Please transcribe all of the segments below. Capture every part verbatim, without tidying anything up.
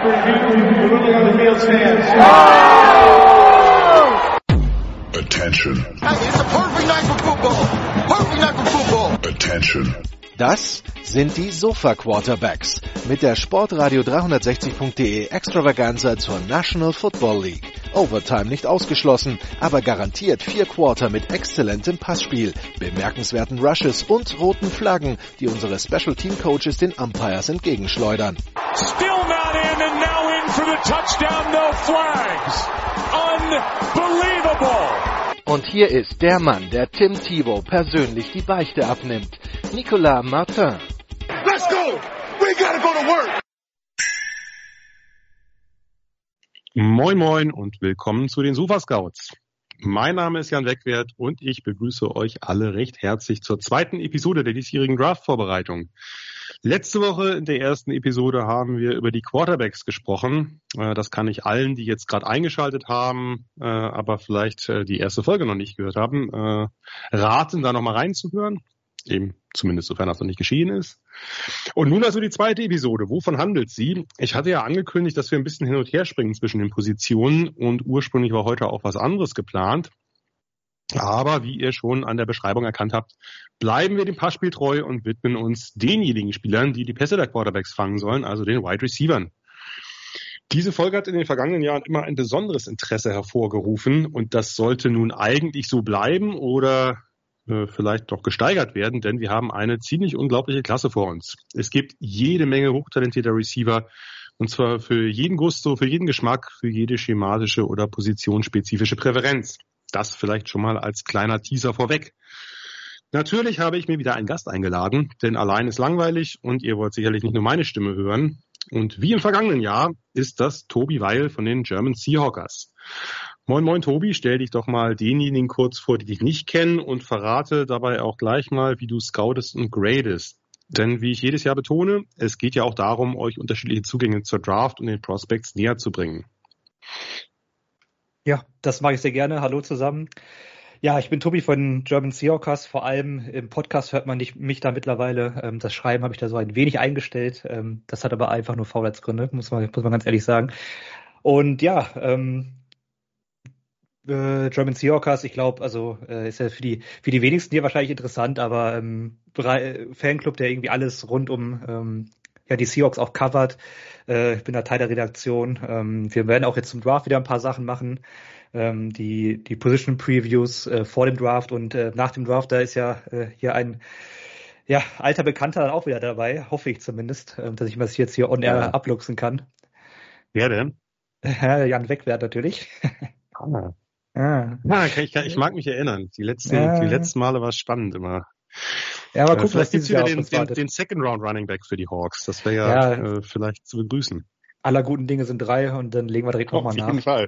Attention. Hey, it's a perfect night for football. Perfect night for football. Attention. Das sind die Sofa Quarterbacks mit der Sportradio dreihundertsechzig Punkt de Extravaganza zur National Football League. Overtime nicht ausgeschlossen, aber garantiert vier Quarter mit exzellentem Passspiel, bemerkenswerten Rushes und roten Flaggen, die unsere Special Team Coaches den Umpires entgegenschleudern. Still not in and now in for the touchdown, no flags. Unbelievable. Und hier ist der Mann, der Tim Tebow persönlich die Beichte abnimmt. Nicolas Martin. Let's go! We gotta go to work! Moin Moin und willkommen zu den Sofa Scouts. Mein Name ist Jan Wegwert und ich begrüße euch alle recht herzlich zur zweiten Episode der diesjährigen Draft-Vorbereitung. Letzte Woche in der ersten Episode haben wir über die Quarterbacks gesprochen. Das kann ich allen, die jetzt gerade eingeschaltet haben, aber vielleicht die erste Folge noch nicht gehört haben, raten, da nochmal reinzuhören. Eben zumindest sofern das noch nicht geschehen ist. Und nun also die zweite Episode. Wovon handelt sie? Ich hatte ja angekündigt, dass wir ein bisschen hin und her springen zwischen den Positionen und ursprünglich war heute auch was anderes geplant. Aber wie ihr schon an der Beschreibung erkannt habt, bleiben wir dem Passspiel treu und widmen uns denjenigen Spielern, die die Pässe der Quarterbacks fangen sollen, also den Wide Receivern. Diese Folge hat in den vergangenen Jahren immer ein besonderes Interesse hervorgerufen und das sollte nun eigentlich so bleiben oder äh, vielleicht doch gesteigert werden, denn wir haben eine ziemlich unglaubliche Klasse vor uns. Es gibt jede Menge hochtalentierter Receiver und zwar für jeden Gusto, für jeden Geschmack, für jede schematische oder positionsspezifische Präferenz. Das vielleicht schon mal als kleiner Teaser vorweg. Natürlich habe ich mir wieder einen Gast eingeladen, denn allein ist langweilig und ihr wollt sicherlich nicht nur meine Stimme hören. Und wie im vergangenen Jahr ist das Tobi Weil von den German Seahawkers. Moin moin Tobi, stell dich doch mal denjenigen kurz vor, die dich nicht kennen und verrate dabei auch gleich mal, wie du scoutest und gradest. Denn wie ich jedes Jahr betone, es geht ja auch darum, euch unterschiedliche Zugänge zur Draft und den Prospects näher zu bringen. Ja, das mache ich sehr gerne. Hallo zusammen. Ja, ich bin Tobi von German Seahawkers. Vor allem im Podcast hört man nicht, mich da mittlerweile. Das Schreiben habe ich da so ein wenig eingestellt. Das hat aber einfach nur Faulheitsgründe, muss man, muss man ganz ehrlich sagen. Und ja, ähm, äh, German Seahawkers, ich glaube, also äh, ist ja für die für die wenigsten hier wahrscheinlich interessant, aber ähm, Fanclub, der irgendwie alles rund um ähm, ja, die Seahawks auch covert. Äh, ich bin da Teil der Redaktion. Ähm, wir werden auch jetzt zum Draft wieder ein paar Sachen machen. Ähm, die, die Position Previews äh, vor dem Draft und äh, nach dem Draft, da ist ja äh, hier ein ja, alter Bekannter dann auch wieder dabei, hoffe ich zumindest, äh, dass ich mir das jetzt hier on air ja. abluchsen kann. Wer denn? Jan Wegwert natürlich. Ah. Ah. Ja, ich, ich, ich mag mich erinnern. Die letzten, ja. die letzten Male war es spannend immer. Ja, aber gucken, vielleicht gibt es wieder den, den, den Second Round Running Back für die Hawks. Das wäre ja, ja äh, vielleicht zu begrüßen. Aller guten Dinge sind drei und dann legen wir direkt nochmal nach. Auf jeden Fall.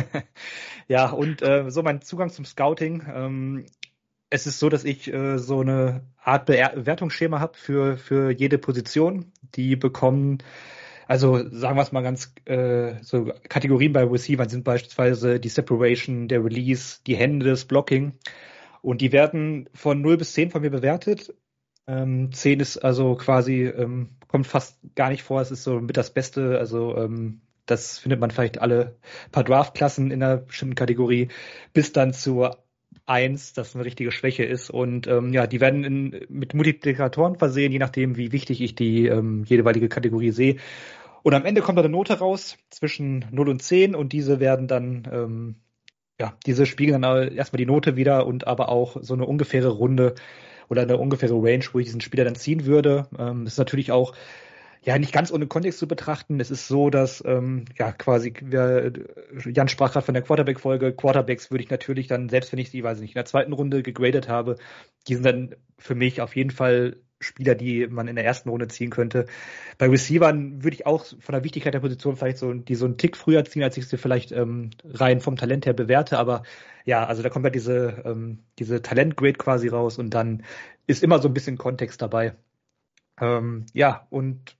Ja, und äh, so mein Zugang zum Scouting. Ähm, es ist so, dass ich äh, so eine Art Bewertungsschema habe für, für jede Position. Die bekommen, also sagen wir es mal ganz, äh, so Kategorien bei Receivern sind beispielsweise die Separation, der Release, die Hände, das Blocking. Und die werden von null bis zehn von mir bewertet. Ähm, zehn ist also quasi, ähm, kommt fast gar nicht vor, es ist so mit das Beste. Also ähm, das findet man vielleicht alle paar Draftklassen in einer bestimmten Kategorie, bis dann zur eins, das eine richtige Schwäche ist. Und ähm, ja, die werden in, mit Multiplikatoren versehen, je nachdem, wie wichtig ich die ähm, jeweilige Kategorie sehe. Und am Ende kommt da eine Note raus zwischen null und zehn und diese werden dann ähm, ja, diese spiegeln dann erstmal die Note wieder und aber auch so eine ungefähre Runde oder eine ungefähre Range, wo ich diesen Spieler dann ziehen würde. Ähm, das ist natürlich auch ja nicht ganz ohne Kontext zu betrachten. Es ist so, dass ähm, ja quasi, wir, Jan sprach gerade von der Quarterback-Folge, Quarterbacks würde ich natürlich dann, selbst wenn ich die, weiß ich nicht, in der zweiten Runde gegradet habe, die sind dann für mich auf jeden Fall Spieler, die man in der ersten Runde ziehen könnte. Bei Receivern würde ich auch von der Wichtigkeit der Position vielleicht so, die so einen Tick früher ziehen, als ich sie vielleicht ähm, rein vom Talent her bewerte. Aber ja, also da kommt ja diese, ähm, diese Talentgrade quasi raus und dann ist immer so ein bisschen Kontext dabei. Ähm, ja, und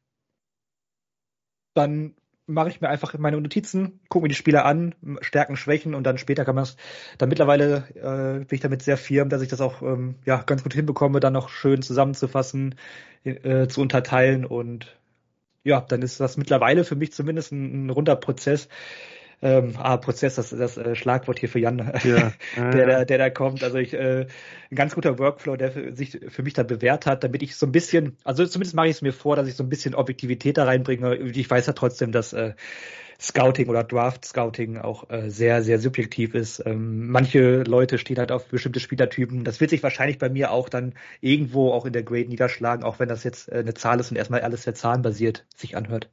dann mache ich mir einfach meine Notizen, gucke mir die Spieler an, Stärken, Schwächen und dann später kann man es, dann mittlerweile äh, bin ich damit sehr firm, dass ich das auch ähm, ja ganz gut hinbekomme, dann noch schön zusammenzufassen, äh, zu unterteilen und ja, dann ist das mittlerweile für mich zumindest ein, ein runder Prozess. Ähm, ah, Prozess, das das äh, Schlagwort hier für Jan, ja. der, der, der da kommt. Also ich äh, ein ganz guter Workflow, der für, sich für mich da bewährt hat, damit ich so ein bisschen, also zumindest mache ich es mir vor, dass ich so ein bisschen Objektivität da reinbringe. Ich weiß ja trotzdem, dass äh, Scouting oder Draft-Scouting auch äh, sehr, sehr subjektiv ist. Ähm, manche Leute stehen halt auf bestimmte Spielertypen. Das wird sich wahrscheinlich bei mir auch dann irgendwo auch in der Grade niederschlagen, auch wenn das jetzt äh, eine Zahl ist und erstmal alles sehr zahlenbasiert sich anhört.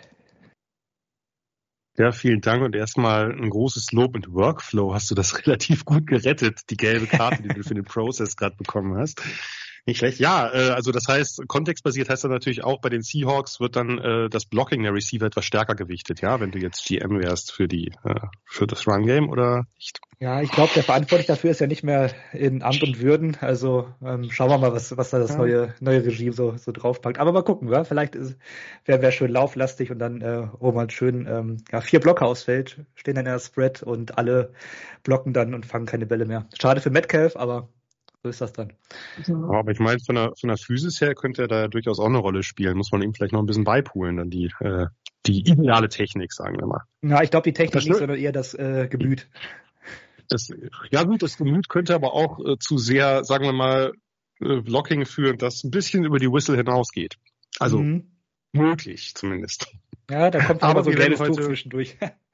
Ja, vielen Dank und erstmal ein großes Lob und Workflow. Hast du das relativ gut gerettet, die gelbe Karte, die du für den Process gerade bekommen hast. Nicht schlecht. Ja, äh, also das heißt, kontextbasiert heißt dann natürlich auch, bei den Seahawks wird dann äh, das Blocking der Receiver etwas stärker gewichtet, ja, wenn du jetzt G M wärst für die äh, für das Run-Game oder nicht? Ja, ich glaube, der Verantwortliche dafür ist ja nicht mehr in Amt und Würden. Also ähm, schauen wir mal, was was da das ja. neue neue Regime so so draufpackt. Aber mal gucken, ja? Vielleicht wäre wär schön lauflastig und dann äh, wo man schön ähm, ja vier Blocker ausfällt, stehen dann in der Spread und alle blocken dann und fangen keine Bälle mehr. Schade für Metcalf, aber so ist das dann. Aber ich meine, von der, von der Physis her könnte er da durchaus auch eine Rolle spielen. Muss man ihm vielleicht noch ein bisschen beipulen, dann die, äh, die ideale Technik, sagen wir mal. Ja, ich glaube, die Technik nicht, sondern eher das äh, Gemüt. Das, ja gut, das Gemüt könnte aber auch äh, zu sehr, sagen wir mal, äh, Blocking führen, das ein bisschen über die Whistle hinausgeht. Also mhm. möglich zumindest. Ja, da kommt aber so ein gelbes Tuch zwischendurch.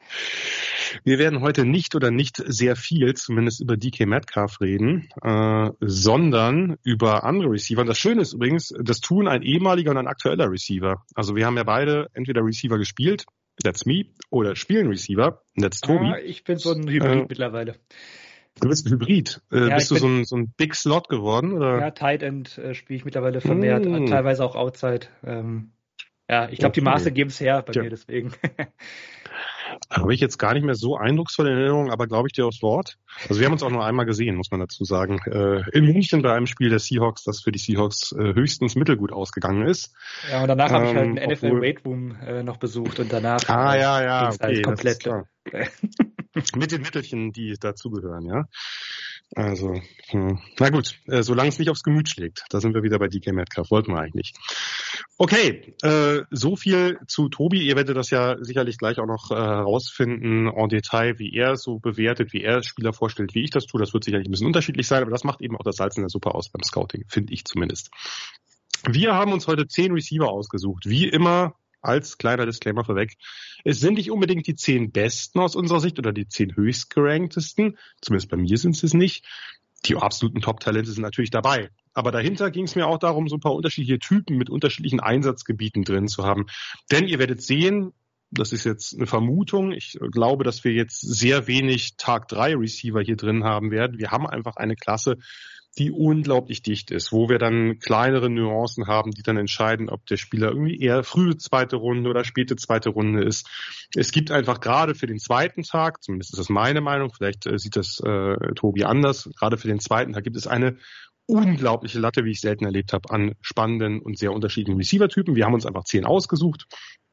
Wir werden heute nicht oder nicht sehr viel, zumindest über D K Metcalf reden, äh, sondern über andere Receiver. Und das Schöne ist übrigens, das tun ein ehemaliger und ein aktueller Receiver. Also wir haben ja beide entweder Receiver gespielt, that's me, oder spielen Receiver, that's Tobi. Ah, ich bin so ein Hybrid äh, mittlerweile. Du bist ein Hybrid. Äh, ja, bist du so ein, so ein Big Slot geworden? Oder? Ja, Tight End äh, spiele ich mittlerweile vermehrt, mm. teilweise auch Outside. Ähm, ja, ich glaube, okay. Die Maße geben es her bei ja. mir, deswegen. Habe ich jetzt gar nicht mehr so eindrucksvolle Erinnerungen, aber glaube ich dir aufs Wort. Also wir haben uns auch nur einmal gesehen, muss man dazu sagen. Äh, in München bei einem Spiel der Seahawks, das für die Seahawks äh, höchstens mittelgut ausgegangen ist. Ja, und danach ähm, habe ich halt einen N F L Weight Room äh, noch besucht und danach ah, ja, ja, okay, halt komplett. Mit den Mittelchen, die dazugehören, ja. Also, hm. na gut, äh, solange es nicht aufs Gemüt schlägt. Da sind wir wieder bei D K Metcalf, wollten wir eigentlich nicht. Okay, äh, so viel zu Tobi. Ihr werdet das ja sicherlich gleich auch noch äh, herausfinden en Detail, wie er so bewertet, wie er Spieler vorstellt, wie ich das tue. Das wird sicherlich ein bisschen unterschiedlich sein, aber das macht eben auch das Salz in der Suppe aus beim Scouting, finde ich zumindest. Wir haben uns heute zehn Receiver ausgesucht, wie immer. Als kleiner Disclaimer vorweg. Es sind nicht unbedingt die zehn besten aus unserer Sicht oder die zehn höchstgeranktesten. Zumindest bei mir sind es nicht. Die absoluten Top-Talente sind natürlich dabei. Aber dahinter ging es mir auch darum, so ein paar unterschiedliche Typen mit unterschiedlichen Einsatzgebieten drin zu haben. Denn ihr werdet sehen, das ist jetzt eine Vermutung, ich glaube, dass wir jetzt sehr wenig Tag drei Receiver hier drin haben werden. Wir haben einfach eine Klasse, die unglaublich dicht ist, wo wir dann kleinere Nuancen haben, die dann entscheiden, ob der Spieler irgendwie eher frühe zweite Runde oder späte zweite Runde ist. Es gibt einfach gerade für den zweiten Tag, zumindest ist das meine Meinung, vielleicht äh, sieht das äh, Tobi anders, gerade für den zweiten Tag gibt es eine unglaubliche Latte, wie ich selten erlebt habe, an spannenden und sehr unterschiedlichen Receiver-Typen. Wir haben uns einfach zehn ausgesucht.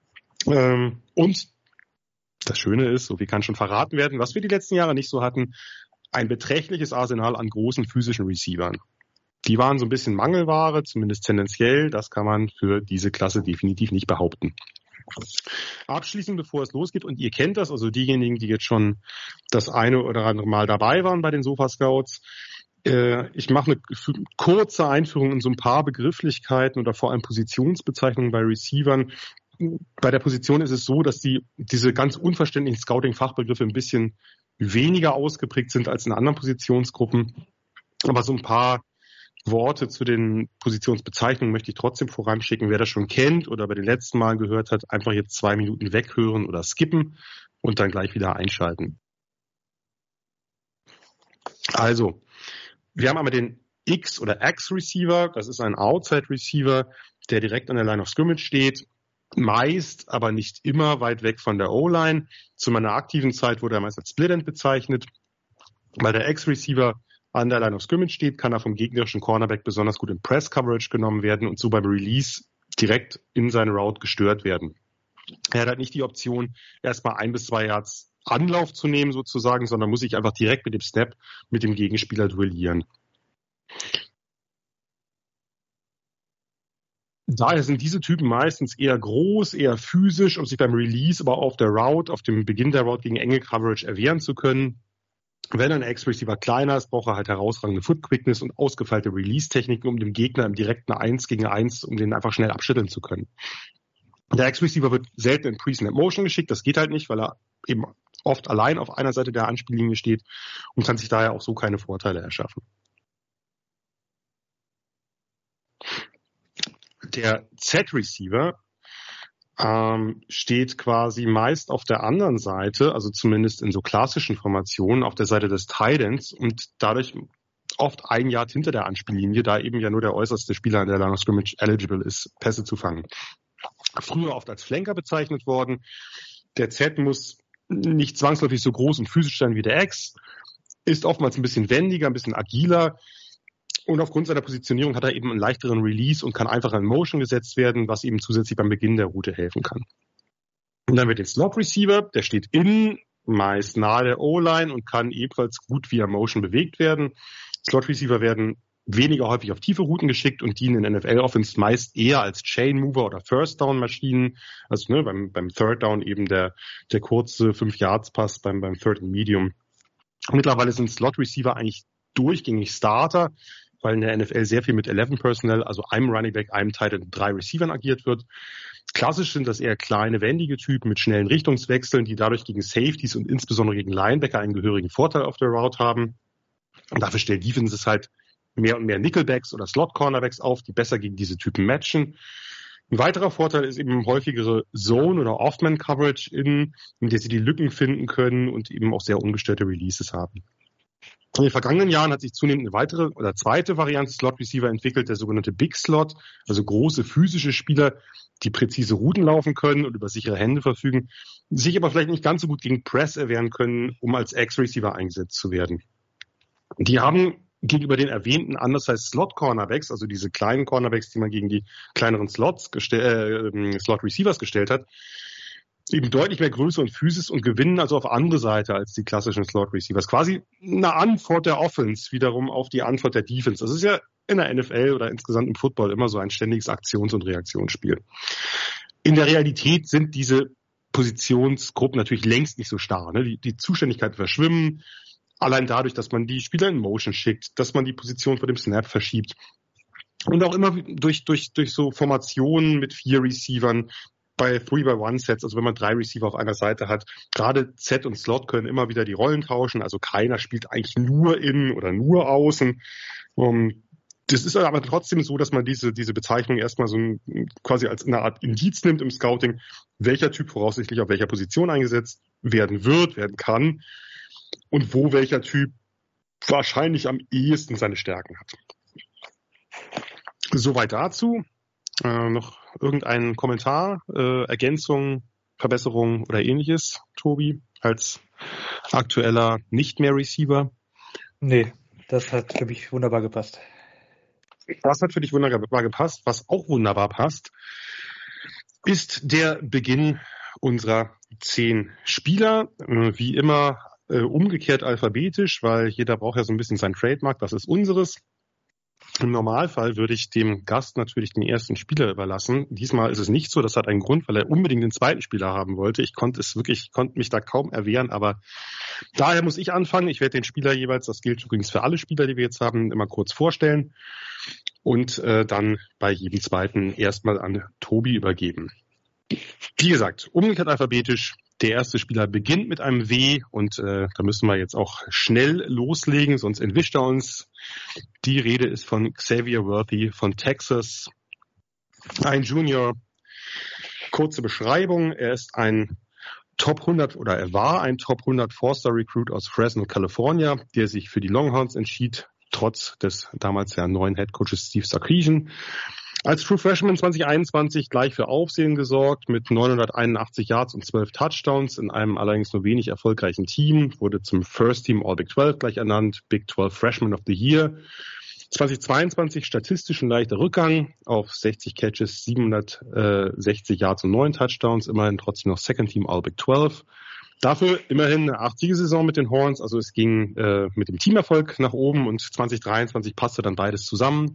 Ähm, und das Schöne ist, so viel kann schon verraten werden, was wir die letzten Jahre nicht so hatten, ein beträchtliches Arsenal an großen physischen Receivern. Die waren so ein bisschen Mangelware, zumindest tendenziell. Das kann man für diese Klasse definitiv nicht behaupten. Abschließend, bevor es losgeht, und ihr kennt das, also diejenigen, die jetzt schon das eine oder andere Mal dabei waren bei den Sofa-Scouts, äh, ich mache eine kurze Einführung in so ein paar Begrifflichkeiten oder vor allem Positionsbezeichnungen bei Receivern. Bei der Position ist es so, dass die diese ganz unverständlichen Scouting-Fachbegriffe ein bisschen weniger ausgeprägt sind als in anderen Positionsgruppen. Aber so ein paar Worte zu den Positionsbezeichnungen möchte ich trotzdem voranschicken. Wer das schon kennt oder bei den letzten Mal gehört hat, einfach jetzt zwei Minuten weghören oder skippen und dann gleich wieder einschalten. Also, wir haben einmal den X- oder X-Receiver. Das ist ein Outside-Receiver, der direkt an der Line of Scrimmage steht. Meist, aber nicht immer weit weg von der O-Line. Zu meiner aktiven Zeit wurde er meist als Split-End bezeichnet. Weil der X-Receiver an der Line of Scrimmage steht, kann er vom gegnerischen Cornerback besonders gut in Press-Coverage genommen werden und so beim Release direkt in seine Route gestört werden. Er hat halt nicht die Option, erstmal ein bis zwei Yards Anlauf zu nehmen sozusagen, sondern muss sich einfach direkt mit dem Snap mit dem Gegenspieler duellieren. Daher sind diese Typen meistens eher groß, eher physisch, um sich beim Release, aber auf der Route, auf dem Beginn der Route gegen enge Coverage erwehren zu können. Wenn ein X-Receiver kleiner ist, braucht er halt herausragende Foot-Quickness und ausgefeilte Release-Techniken, um dem Gegner im direkten eins gegen eins, um den einfach schnell abschütteln zu können. Der X-Receiver wird selten in Pre-Snap Motion geschickt. Das geht halt nicht, weil er eben oft allein auf einer Seite der Anspiellinie steht und kann sich daher auch so keine Vorteile erschaffen. Der Z-Receiver ähm, steht quasi meist auf der anderen Seite, also zumindest in so klassischen Formationen, auf der Seite des Tight Ends und dadurch oft ein Yard hinter der Anspiellinie, da eben ja nur der äußerste Spieler in der Line of Scrimmage eligible ist, Pässe zu fangen. Früher oft als Flanker bezeichnet worden. Der Z muss nicht zwangsläufig so groß und physisch sein wie der X, ist oftmals ein bisschen wendiger, ein bisschen agiler. Und aufgrund seiner Positionierung hat er eben einen leichteren Release und kann einfacher in Motion gesetzt werden, was ihm zusätzlich beim Beginn der Route helfen kann. Und dann wird der Slot Receiver, der steht innen, meist nahe der O-Line und kann ebenfalls gut via Motion bewegt werden. Slot Receiver werden weniger häufig auf tiefe Routen geschickt und dienen in N F L-Offense meist eher als Chain Mover oder First Down Maschinen. Also ne, beim, beim Third Down eben der, der kurze fünf Yards Pass, beim, beim Third and Medium. Mittlerweile sind Slot Receiver eigentlich durchgängig Starter, weil in der N F L sehr viel mit elf Personnel, also einem Running Back, einem Tight End, drei Receivern agiert wird. Klassisch sind das eher kleine, wendige Typen mit schnellen Richtungswechseln, die dadurch gegen Safeties und insbesondere gegen Linebacker einen gehörigen Vorteil auf der Route haben. Und dafür stellt Defenses halt mehr und mehr Nickelbacks oder Slot-Cornerbacks auf, die besser gegen diese Typen matchen. Ein weiterer Vorteil ist eben häufigere Zone- oder Off-Man-Coverage, in, in der sie die Lücken finden können und eben auch sehr ungestörte Releases haben. In den vergangenen Jahren hat sich zunehmend eine weitere oder zweite Variante Slot Receiver entwickelt, der sogenannte Big Slot, also große physische Spieler, die präzise Routen laufen können und über sichere Hände verfügen, sich aber vielleicht nicht ganz so gut gegen Press erwehren können, um als X-Receiver eingesetzt zu werden. Die haben gegenüber den erwähnten anders als Slot-Cornerbacks, also diese kleinen Cornerbacks, die man gegen die kleineren Slots gestell, äh, Slot-Receivers gestellt hat, eben deutlich mehr Größe und Physis und gewinnen also auf andere Seite als die klassischen Slot-Receivers. Quasi eine Antwort der Offense wiederum auf die Antwort der Defense. Das ist ja in der N F L oder insgesamt im Football immer so ein ständiges Aktions- und Reaktionsspiel. In der Realität sind diese Positionsgruppen natürlich längst nicht so starr. Ne? Die, die Zuständigkeiten verschwimmen. Allein dadurch, dass man die Spieler in Motion schickt, dass man die Position vor dem Snap verschiebt. Und auch immer durch, durch, durch so Formationen mit vier Receivern bei three by one Sets, also wenn man drei Receiver auf einer Seite hat. Gerade Z und Slot können immer wieder die Rollen tauschen. Also keiner spielt eigentlich nur innen oder nur außen. Um, das ist aber trotzdem so, dass man diese, diese Bezeichnung erstmal so ein, quasi als eine Art Indiz nimmt im Scouting, welcher Typ voraussichtlich auf welcher Position eingesetzt werden wird, werden kann. Und wo welcher Typ wahrscheinlich am ehesten seine Stärken hat. Soweit dazu. Äh, noch irgendein Kommentar, äh, Ergänzung, Verbesserung oder ähnliches, Tobi, als aktueller Nicht-mehr-Receiver? Nee, das hat für mich wunderbar gepasst. Das hat für dich wunderbar gepasst. Was auch wunderbar passt, ist der Beginn unserer zehn Spieler. Äh, wie immer umgekehrt alphabetisch, weil jeder braucht ja so ein bisschen sein Trademark, das ist unseres. Im Normalfall würde ich dem Gast natürlich den ersten Spieler überlassen. Diesmal ist es nicht so, das hat einen Grund, weil er unbedingt den zweiten Spieler haben wollte. Ich konnte es wirklich, ich konnte mich da kaum erwehren, aber daher muss ich anfangen. Ich werde den Spieler jeweils, das gilt übrigens für alle Spieler, die wir jetzt haben, immer kurz vorstellen und äh, dann bei jedem zweiten erstmal an Tobi übergeben. Wie gesagt, umgekehrt alphabetisch. Der erste Spieler beginnt mit einem W und äh, da müssen wir jetzt auch schnell loslegen, sonst entwischt er uns. Die Rede ist von Xavier Worthy von Texas, ein Junior. Kurze Beschreibung, er ist ein Top hundert oder er war ein Top hundert Four-Star-Recruit aus Fresno, California, der sich für die Longhorns entschied, trotz des damals ja neuen Headcoaches Steve Sarkisian. Als True Freshman zwanzig einundzwanzig gleich für Aufsehen gesorgt mit neunhunderteinundachtzig Yards und zwölf Touchdowns in einem allerdings nur wenig erfolgreichen Team, wurde zum First Team All Big zwölf gleich ernannt, Big zwölf Freshman of the Year. zwanzig zweiundzwanzig statistisch ein leichter Rückgang auf sechzig Catches, siebenhundertsechzig Yards und neun Touchdowns, immerhin trotzdem noch Second Team All Big zwölf. Dafür immerhin eine achtzige Saison mit den Horns, also es ging äh, mit dem Teamerfolg nach oben und zwanzig dreiundzwanzig passte dann beides zusammen.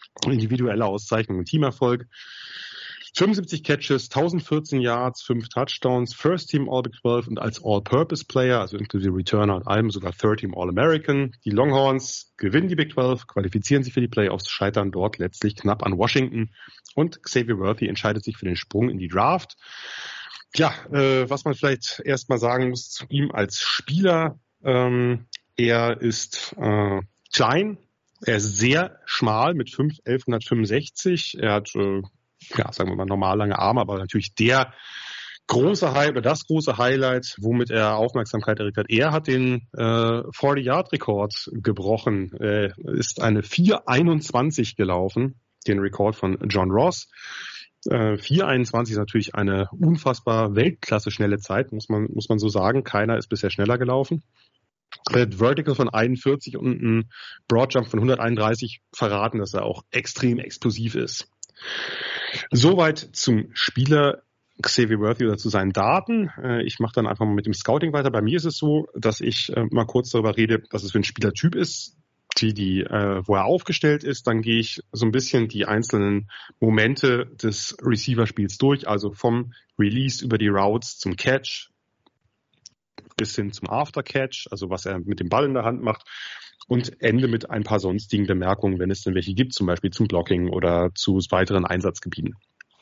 individuelle Auszeichnung und Teamerfolg. fünfundsiebzig Catches, tausendvierzehn Yards, fünf Touchdowns, First Team All Big zwölf und als All-Purpose Player, also inklusive Returner und allem, sogar Third Team All-American. Die Longhorns gewinnen die Big zwölf, qualifizieren sich für die Playoffs, scheitern dort letztlich knapp an Washington und Xavier Worthy entscheidet sich für den Sprung in die Draft. Ja, äh, was man vielleicht erstmal sagen muss zu ihm als Spieler, ähm, er ist äh, klein, er ist sehr schmal mit fünf Komma elfhundertfünfundsechzig, er hat äh, ja, sagen wir mal, normal lange Arme, aber natürlich der große Highlight oder das große Highlight, womit er Aufmerksamkeit erregt hat. Er hat den äh, vierzig-Yard-Rekord gebrochen, äh, ist eine vier einundzwanzig gelaufen, den Rekord von John Ross. Äh, vier einundzwanzig ist natürlich eine unfassbar Weltklasse schnelle Zeit, muss man, muss man so sagen. Keiner ist bisher schneller gelaufen. Äh, Vertical von einundvierzig und ein Broadjump von hunderteinunddreißig verraten, dass er auch extrem explosiv ist. Soweit zum Spieler Xavier Worthy oder zu seinen Daten. Ich mache dann einfach mal mit dem Scouting weiter. Bei mir ist es so, dass ich mal kurz darüber rede, was es für ein Spielertyp ist, die, die, wo er aufgestellt ist. Dann gehe ich so ein bisschen die einzelnen Momente des Receiver-Spiels durch, also vom Release über die Routes zum Catch bis hin zum After-Catch, also was er mit dem Ball in der Hand macht. Und ende mit ein paar sonstigen Bemerkungen, wenn es denn welche gibt, zum Beispiel zum Blocking oder zu weiteren Einsatzgebieten.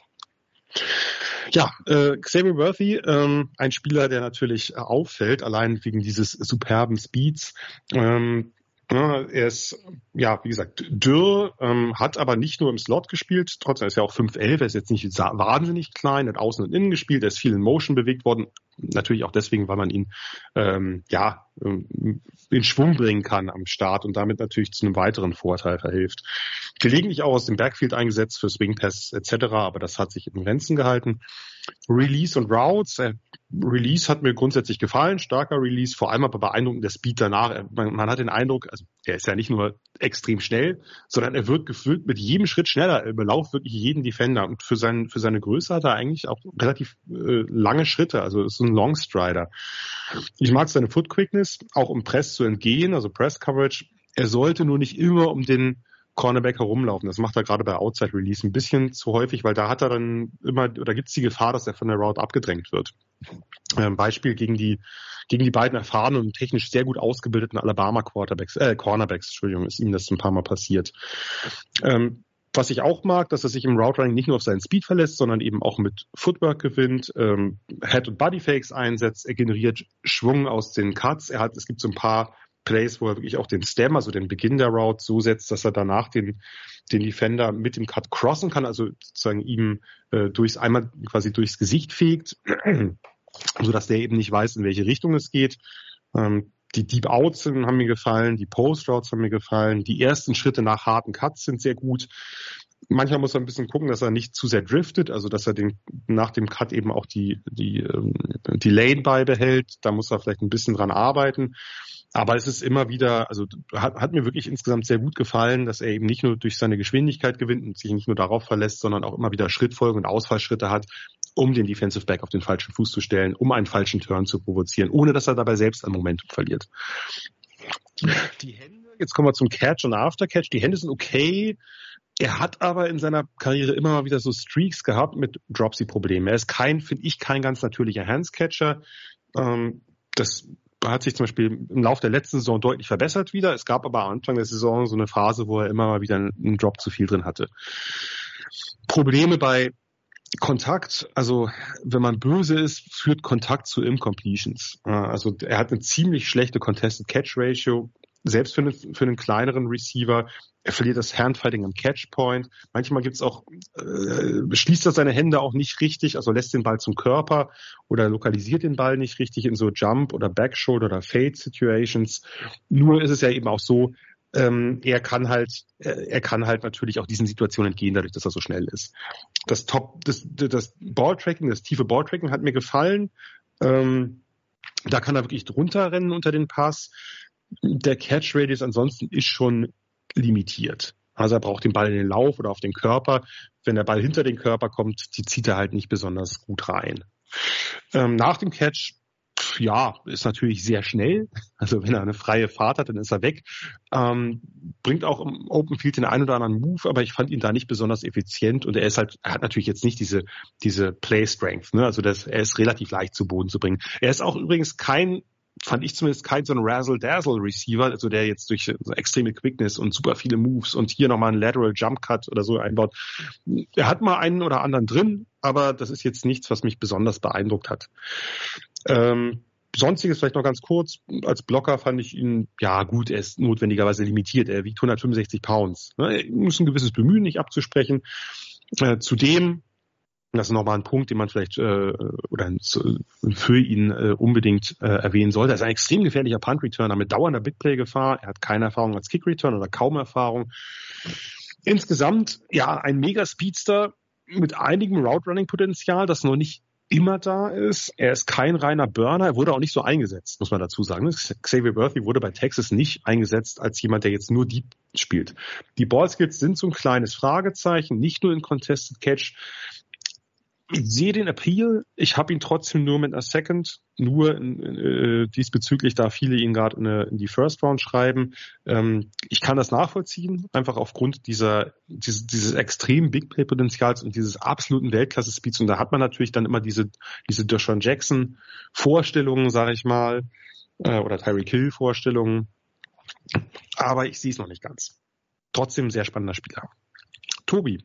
Ja, äh, Xavier Worthy, ähm, ein Spieler, der natürlich auffällt, allein wegen dieses superben Speeds. Ähm, ja, er ist, ja, wie gesagt, dürr, ähm, hat aber nicht nur im Slot gespielt, trotzdem ist er auch fünf elf, er ist jetzt nicht wahnsinnig klein, hat außen und innen gespielt, er ist viel in Motion bewegt worden, natürlich auch deswegen, weil man ihn ähm, ja in Schwung bringen kann am Start und damit natürlich zu einem weiteren Vorteil verhilft. Gelegentlich auch aus dem Backfield eingesetzt für Swing Pass et cetera, aber das hat sich in Grenzen gehalten. Release und Routes. Äh, Release hat mir grundsätzlich gefallen, starker Release, vor allem aber beeindruckend der Speed danach. Man, man hat den Eindruck, also er ist ja nicht nur extrem schnell, sondern er wird gefühlt mit jedem Schritt schneller. Er belauft wirklich jeden Defender und für, sein, für seine Größe hat er eigentlich auch relativ äh, lange Schritte, also ist so ein Longstrider. Ich mag seine Foot Quickness, auch um Press zu entgehen, also Press Coverage. Er sollte nur nicht immer um den Cornerback herumlaufen. Das macht er gerade bei Outside Release ein bisschen zu häufig, weil da hat er dann immer, oder gibt es die Gefahr, dass er von der Route abgedrängt wird. Ähm, Beispiel gegen die, gegen die beiden erfahrenen und technisch sehr gut ausgebildeten Alabama Quarterbacks, äh, Cornerbacks, Entschuldigung, ist ihm das ein paar Mal passiert. Ähm, was ich auch mag, dass er sich im Route Running nicht nur auf seinen Speed verlässt, sondern eben auch mit Footwork gewinnt, ähm, Head- und Bodyfakes einsetzt, er generiert Schwung aus den Cuts, er hat, es gibt so ein paar Plays, wo er wirklich auch den Stem, also den Beginn der Route, so setzt, dass er danach den, den Defender mit dem Cut crossen kann, also sozusagen ihm äh, durchs einmal quasi durchs Gesicht fegt, so dass der eben nicht weiß, in welche Richtung es geht. Ähm, die Deep Outs sind, haben mir gefallen, die Post Routes haben mir gefallen, die ersten Schritte nach harten Cuts sind sehr gut. Manchmal muss er ein bisschen gucken, dass er nicht zu sehr driftet, also dass er den, nach dem Cut eben auch die, die, die Lane beibehält. Da muss er vielleicht ein bisschen dran arbeiten. Aber es ist immer wieder, also hat, hat mir wirklich insgesamt sehr gut gefallen, dass er eben nicht nur durch seine Geschwindigkeit gewinnt und sich nicht nur darauf verlässt, sondern auch immer wieder Schrittfolgen und Ausfallschritte hat, um den Defensive Back auf den falschen Fuß zu stellen, um einen falschen Turn zu provozieren, ohne dass er dabei selbst ein Momentum verliert. Die Hände, jetzt kommen wir zum Catch und Aftercatch, die Hände sind okay. Er hat aber in seiner Karriere immer mal wieder so Streaks gehabt mit Dropsy-Problemen. Er ist kein, finde ich, kein ganz natürlicher Handscatcher. Ähm, das hat sich zum Beispiel im Laufe der letzten Saison deutlich verbessert wieder. Es gab aber am Anfang der Saison so eine Phase, wo er immer mal wieder einen Drop zu viel drin hatte. Probleme bei Kontakt, also wenn man böse ist, führt Kontakt zu Incompletions. Also er hat eine ziemlich schlechte Contested Catch Ratio, selbst für einen, für einen kleineren Receiver. Er verliert das Handfighting am Catchpoint. Manchmal gibt's auch, äh, schließt er seine Hände auch nicht richtig, also lässt den Ball zum Körper oder lokalisiert den Ball nicht richtig in so Jump- oder Backshoulder- oder Fade-Situations. Nur ist es ja eben auch so, ähm, er kann halt, äh, er kann halt natürlich auch diesen Situationen entgehen, dadurch, dass er so schnell ist. Das Top, das, das Balltracking, das tiefe Balltracking hat mir gefallen. Ähm, da kann er wirklich drunter rennen unter den Pass. Der Catch Radius ansonsten ist schon limitiert. Also er braucht den Ball in den Lauf oder auf den Körper. Wenn der Ball hinter den Körper kommt, die zieht er halt nicht besonders gut rein. Ähm, nach dem Catch, ja, ist natürlich sehr schnell. Also wenn er eine freie Fahrt hat, dann ist er weg. Ähm, bringt auch im Open Field den einen oder anderen Move, aber ich fand ihn da nicht besonders effizient und er ist halt, er hat natürlich jetzt nicht diese diese Play Strength, ne? Also das, er ist relativ leicht zu Boden zu bringen. Er ist auch übrigens kein, fand ich zumindest kein so ein Razzle-Dazzle-Receiver, also der jetzt durch so extreme Quickness und super viele Moves und hier nochmal einen Lateral Jump Cut oder so einbaut. Er hat mal einen oder anderen drin, aber das ist jetzt nichts, was mich besonders beeindruckt hat. Ähm, Sonstiges vielleicht noch ganz kurz. Als Blocker fand ich ihn, ja gut, er ist notwendigerweise limitiert. Er wiegt hundertfünfundsechzig Pounds. Er muss ein gewisses Bemühen nicht abzusprechen. Äh, zudem, das ist nochmal ein Punkt, den man vielleicht äh, oder für ihn äh, unbedingt äh, erwähnen sollte. Er ist ein extrem gefährlicher Punt-Returner mit dauernder Big-Play-Gefahr. Er hat keine Erfahrung als Kick-Return oder kaum Erfahrung. Insgesamt, ja, ein Mega-Speedster mit einigem Route-Running-Potenzial, das noch nicht immer da ist. Er ist kein reiner Burner. Er wurde auch nicht so eingesetzt, muss man dazu sagen. Xavier Worthy wurde bei Texas nicht eingesetzt als jemand, der jetzt nur Deep spielt. Die Ballskills sind so ein kleines Fragezeichen, nicht nur in Contested Catch. Ich sehe den Appeal, ich habe ihn trotzdem nur mit einer Second, nur äh, diesbezüglich, da viele ihn gerade in, in die First Round schreiben. Ähm, ich kann das nachvollziehen, einfach aufgrund dieser dieses, dieses extremen Big Play Potenzials und dieses absoluten Weltklasse Speeds. Und da hat man natürlich dann immer diese diese Deshaun Jackson Vorstellungen, sage ich mal, äh, oder Tyreek Hill Vorstellungen. Aber ich sehe es noch nicht ganz. Trotzdem ein sehr spannender Spieler. Tobi,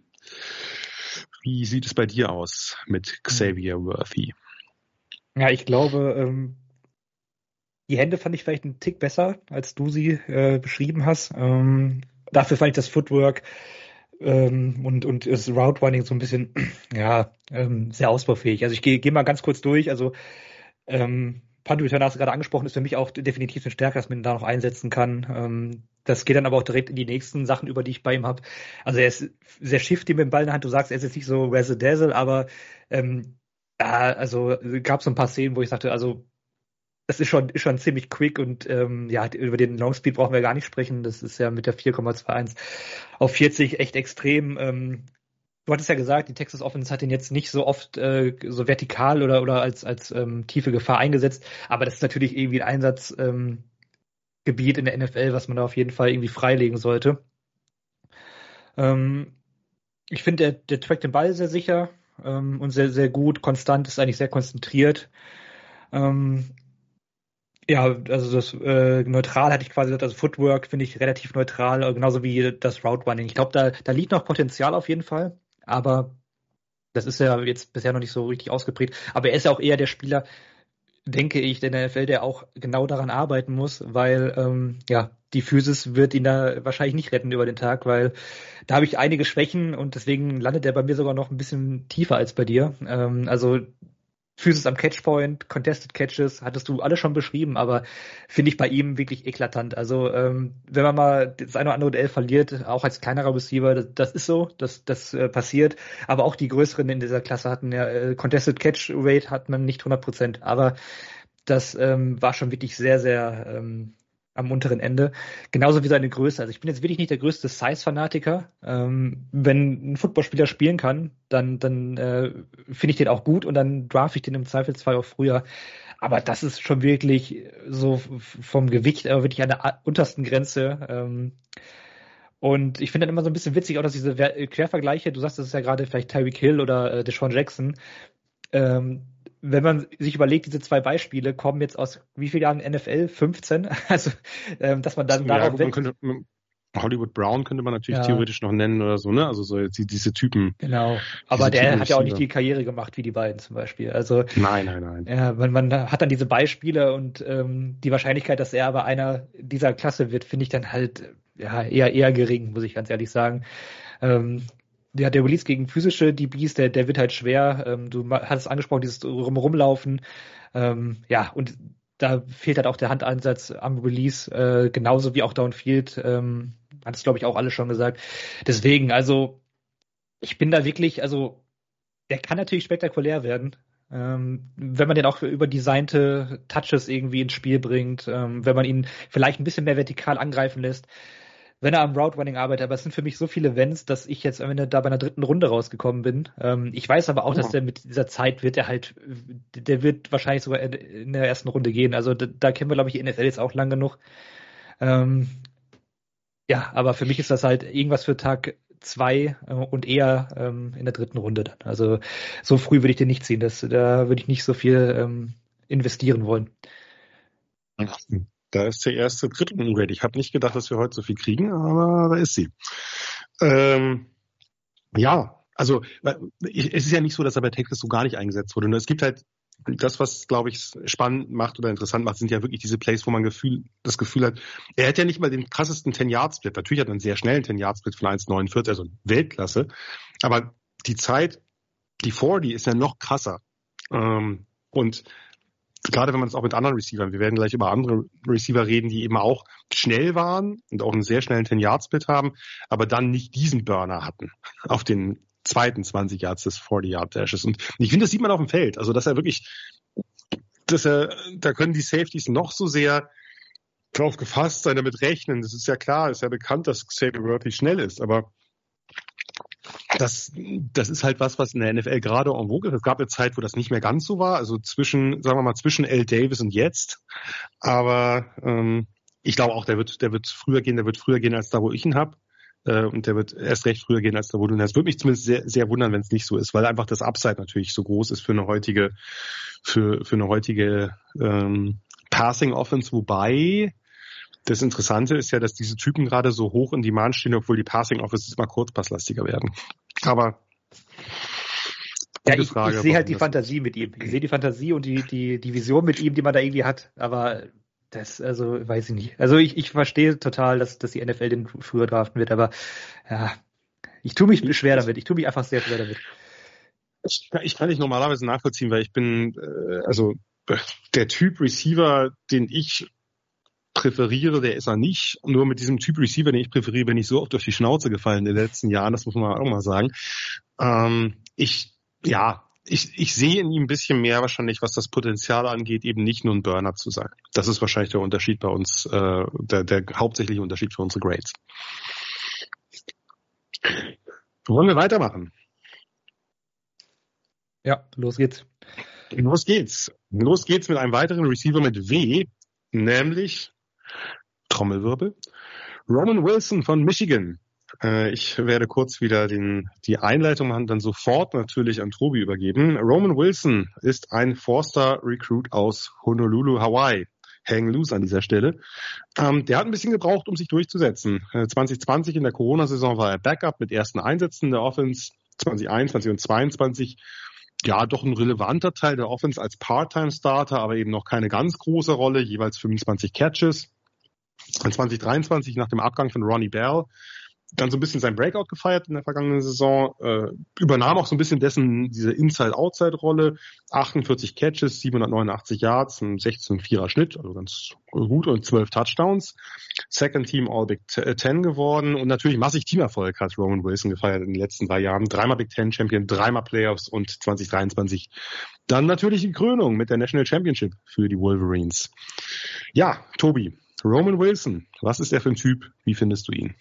wie sieht es bei dir aus mit Xavier Worthy? Ja, ich glaube, ähm, die Hände fand ich vielleicht einen Tick besser, als du sie äh, beschrieben hast. Ähm, dafür fand ich das Footwork ähm, und, und das Route Running so ein bisschen ja, ähm, sehr ausbaufähig. Also ich gehe geh mal ganz kurz durch. Also ähm, Punt Return hast du gerade angesprochen, ist für mich auch definitiv eine Stärke, dass man ihn da noch einsetzen kann. Ähm, das geht dann aber auch direkt in die nächsten Sachen, über die ich bei ihm habe. Also er ist sehr shifty mit dem Ball in der Hand. Du sagst, er ist jetzt nicht so Razzle-Dazzle, aber ähm, ja, also gab so ein paar Szenen, wo ich sagte, also das ist schon, ist schon ziemlich quick und ähm, ja, über den Longspeed brauchen wir gar nicht sprechen. Das ist ja mit der vier Komma einundzwanzig auf vierzig echt extrem. Ähm, Du hattest ja gesagt, die Texas Offense hat ihn jetzt nicht so oft äh, so vertikal oder oder als als ähm, tiefe Gefahr eingesetzt, aber das ist natürlich irgendwie ein Einsatzgebiet ähm, Gebiet in der N F L, was man da auf jeden Fall irgendwie freilegen sollte. Ähm, ich finde, der, der trackt den Ball sehr sicher ähm, und sehr sehr gut, konstant, ist eigentlich sehr konzentriert. Ähm, ja, also das äh, neutral hatte ich quasi gesagt, also Footwork finde ich relativ neutral, genauso wie das Route Running. Ich glaube, da da liegt noch Potenzial auf jeden Fall. Aber das ist ja jetzt bisher noch nicht so richtig ausgeprägt. Aber er ist ja auch eher der Spieler, denke ich, der in der N F L, der auch genau daran arbeiten muss, weil ähm, ja die Physis wird ihn da wahrscheinlich nicht retten über den Tag, weil da habe ich einige Schwächen und deswegen landet er bei mir sogar noch ein bisschen tiefer als bei dir. Ähm, also Physis am Catchpoint, Contested Catches, hattest du alle schon beschrieben, aber finde ich bei ihm wirklich eklatant. Also ähm, wenn man mal das eine oder andere Duell verliert, auch als kleinerer Receiver, das, das ist so, das, das äh, passiert. Aber auch die größeren in dieser Klasse hatten ja äh, Contested Catch Rate hat man nicht hundert Prozent, aber das ähm, war schon wirklich sehr, sehr ähm, am unteren Ende. Genauso wie seine Größe. Also ich bin jetzt wirklich nicht der größte Size-Fanatiker. Ähm, wenn ein Footballspieler spielen kann, dann, dann äh, finde ich den auch gut und dann draft ich den im Zweifelsfall auch früher. Aber das ist schon wirklich so vom Gewicht, aber wirklich an der untersten Grenze. Ähm, und ich finde dann immer so ein bisschen witzig auch, dass diese Quervergleiche, du sagst, das ist ja gerade vielleicht Tyreek Hill oder äh, Deshaun Jackson, ähm, wenn man sich überlegt, diese zwei Beispiele kommen jetzt aus wie vielen Jahren N F L? fünfzehn? Also, ähm, dass man dann ja, darauf man könnte, Hollywood Brown könnte man natürlich ja. theoretisch noch nennen oder so, ne? Also so jetzt die, diese Typen. Genau. Aber der Typen hat ja auch nicht die Karriere gemacht wie die beiden zum Beispiel. Also nein, nein, nein. Ja, man, man hat dann diese Beispiele und ähm, die Wahrscheinlichkeit, dass er aber einer dieser Klasse wird, finde ich dann halt ja eher eher gering, muss ich ganz ehrlich sagen. Ähm, Ja, der Release gegen physische D Bs, der, der wird halt schwer. Ähm, du hattest angesprochen, dieses rum, rumlaufen. Ähm, ja, und da fehlt halt auch der Handeinsatz am Release, äh, genauso wie auch Downfield. Ähm, hat es, glaube ich, auch alle schon gesagt. Deswegen, also, ich bin da wirklich, also, der kann natürlich spektakulär werden. Ähm, wenn man den auch über designte Touches irgendwie ins Spiel bringt, ähm, wenn man ihn vielleicht ein bisschen mehr vertikal angreifen lässt. wenn er am Route Running arbeitet, aber es sind für mich so viele Events, dass ich jetzt am Ende da bei einer dritten Runde rausgekommen bin. Ähm, ich weiß aber auch, oh. dass der mit dieser Zeit wird er halt, der wird wahrscheinlich sogar in der ersten Runde gehen. Also da, da kennen wir, glaube ich, die N F L jetzt auch lang genug. Ähm, ja, aber für mich ist das halt irgendwas für Tag zwei äh, und eher ähm, in der dritten Runde dann. Also so früh würde ich den nicht ziehen. Das, da würde ich nicht so viel ähm, investieren wollen. Da ist der erste Drittrunden-Grade. Ich habe nicht gedacht, dass wir heute so viel kriegen, aber da ist sie. Ähm, ja, also es ist ja nicht so, dass er bei Texas so gar nicht eingesetzt wurde. Und es gibt halt das, was, glaube ich, spannend macht oder interessant macht, sind ja wirklich diese Plays, wo man Gefühl, das Gefühl hat, er hat ja nicht mal den krassesten ten-Yard-Split. Natürlich hat er einen sehr schnellen ten-Yard-Split von eins Komma neunundvierzig, also Weltklasse. Aber die Zeit, die vierzig ist ja noch krasser. Ähm, und gerade wenn man es auch mit anderen Receivern, wir werden gleich über andere Receiver reden, die eben auch schnell waren und auch einen sehr schnellen ten-Yard-Split haben, aber dann nicht diesen Burner hatten auf den zweiten zwanzig Yards des vierzig-Yard-Dashes. Und ich finde, das sieht man auf dem Feld. Also, dass er wirklich, dass er, da können die Safeties noch so sehr drauf gefasst sein, damit rechnen. Das ist ja klar, ist ja bekannt, dass Xavier Worthy schnell ist, aber das, das ist halt was, was in der N F L gerade en vogue ist. Es gab eine Zeit, wo das nicht mehr ganz so war, also zwischen, sagen wir mal, zwischen L. Davis und jetzt. Aber ähm, ich glaube auch, der wird, der wird früher gehen, der wird früher gehen als da, wo ich ihn habe. Äh, und der wird erst recht früher gehen als da, wo du ihn hast. Würde mich zumindest sehr, sehr wundern, wenn es nicht so ist, weil einfach das Upside natürlich so groß ist für eine heutige, für, für eine heutige ähm, Passing Offense, wobei das Interessante ist ja, dass diese Typen gerade so hoch in Demand stehen, obwohl die Passing Offenses immer kurzpasslastiger werden. Aber ja, ich, Frage, ich sehe halt die Fantasie mit ihm. Ich sehe die Fantasie und die, die, die Vision mit ihm, die man da irgendwie hat. Aber das, also, weiß ich nicht. Also ich, ich verstehe total, dass, dass die N F L den früher draften wird, aber ja, ich tue mich schwer damit. Ich tue mich einfach sehr schwer damit. Ich, ich kann nicht normalerweise nachvollziehen, weil ich bin, äh, also der Typ Receiver, den ich präferiere, der ist er nicht. Nur mit diesem Typ Receiver, den ich präferiere, bin ich so oft auf die Schnauze gefallen in den letzten Jahren, das muss man auch mal sagen. Ähm, ich, ja, ich, ich sehe in ihm ein bisschen mehr wahrscheinlich, was das Potenzial angeht, eben nicht nur ein Burner zu sein. Das ist wahrscheinlich der Unterschied bei uns, äh, der, der hauptsächliche Unterschied für unsere Grades. Wollen wir weitermachen? Ja, los geht's. Los geht's. Los geht's mit einem weiteren Receiver mit W, nämlich Trommelwirbel. Roman Wilson von Michigan. Äh, ich werde kurz wieder den, die Einleitung machen, dann sofort natürlich an Tobi übergeben. Roman Wilson ist ein Four-Star-Recruit aus Honolulu, Hawaii. Hang loose an dieser Stelle. Ähm, der hat ein bisschen gebraucht, um sich durchzusetzen. Äh, zwanzig zwanzig in der Corona-Saison war er Backup mit ersten Einsätzen der Offense. zwanzig einundzwanzig und zweiundzwanzig ja, doch ein relevanter Teil der Offense als Part-Time-Starter, aber eben noch keine ganz große Rolle, jeweils fünfundzwanzig Catches. Und zwanzig dreiundzwanzig nach dem Abgang von Ronnie Bell dann so ein bisschen sein Breakout gefeiert in der vergangenen Saison, äh, übernahm auch so ein bisschen dessen diese Inside-Outside-Rolle, achtundvierzig Catches, siebenhundertneunundachtzig Yards, ein sechzehn Komma vierer Schnitt, also ganz gut und zwölf Touchdowns, Second Team All Big Ten geworden und natürlich massig Teamerfolg hat Roman Wilson gefeiert in den letzten drei Jahren, dreimal Big Ten Champion, dreimal Playoffs und zwanzig dreiundzwanzig dann natürlich die Krönung mit der National Championship für die Wolverines. Ja, Tobi, Roman Wilson, was ist der für ein Typ? Wie findest du ihn?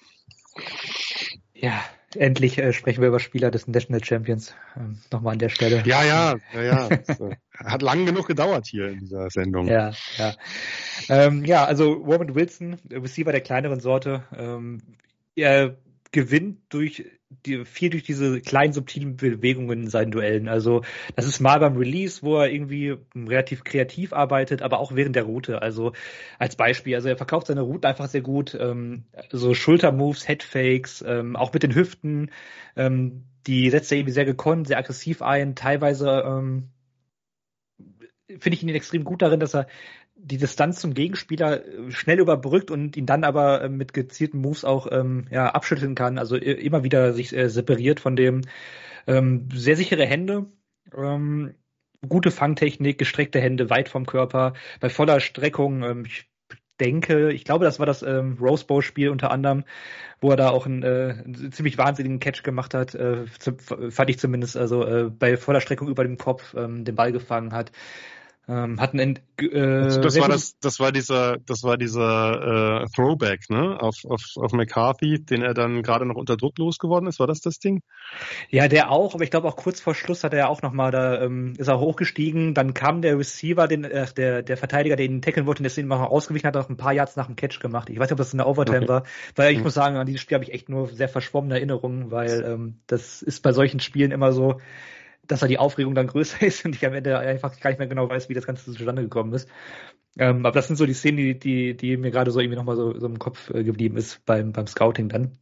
Ja, endlich äh, sprechen wir über Spieler des National Champions. Ähm, nochmal an der Stelle. Ja, ja, ja, ja. Das, äh, hat lang genug gedauert hier in dieser Sendung. Ja, ja. Ähm, ja, also Roman Wilson, Receiver der kleineren Sorte, ähm, er gewinnt durch die, viel durch diese kleinen subtilen Bewegungen in seinen Duellen. Also das ist mal beim Release, wo er irgendwie relativ kreativ arbeitet, aber auch während der Route. Also als Beispiel, also er verkauft seine Routen einfach sehr gut. Ähm, so Schultermoves, Headfakes, ähm, auch mit den Hüften. Ähm, die setzt er irgendwie sehr gekonnt, sehr aggressiv ein. Teilweise ähm, finde ich ihn extrem gut darin, dass er die Distanz zum Gegenspieler schnell überbrückt und ihn dann aber äh, mit gezielten Moves auch ähm, ja, abschütteln kann. Also äh, immer wieder sich äh, separiert von dem. Ähm, sehr sichere Hände, ähm, gute Fangtechnik, gestreckte Hände weit vom Körper, bei voller Streckung. Ähm, ich denke, ich glaube, das war das ähm, Rose Bowl Spiel unter anderem, wo er da auch einen, äh, einen ziemlich wahnsinnigen Catch gemacht hat, äh, zu, fand ich zumindest, also äh, bei voller Streckung über dem Kopf ähm, den Ball gefangen hat. Ähm, hatten ein, äh, das, das war das, das war dieser, das war dieser äh, Throwback, ne, auf, auf, auf McCarthy, den er dann gerade noch unter Druck losgeworden ist. War das das Ding? Ja, der auch, aber ich glaube auch kurz vor Schluss hat er ja auch nochmal, da ähm, ist er hochgestiegen, dann kam der Receiver, den, äh, der, der Verteidiger, den ihn tackeln wollte, und deswegen mal ausgewichen hat, auch ein paar Yards nach dem Catch gemacht. Ich weiß nicht, ob das in der Overtime okay. war, weil ich mhm. muss sagen, an dieses Spiel habe ich echt nur sehr verschwommene Erinnerungen, weil ähm, das ist bei solchen Spielen immer so, dass da die Aufregung dann größer ist und ich am Ende einfach gar nicht mehr genau weiß, wie das Ganze zustande gekommen ist. Ähm, aber das sind so die Szenen, die, die, die mir gerade so irgendwie nochmal so, so im Kopf äh, geblieben ist beim, beim Scouting dann.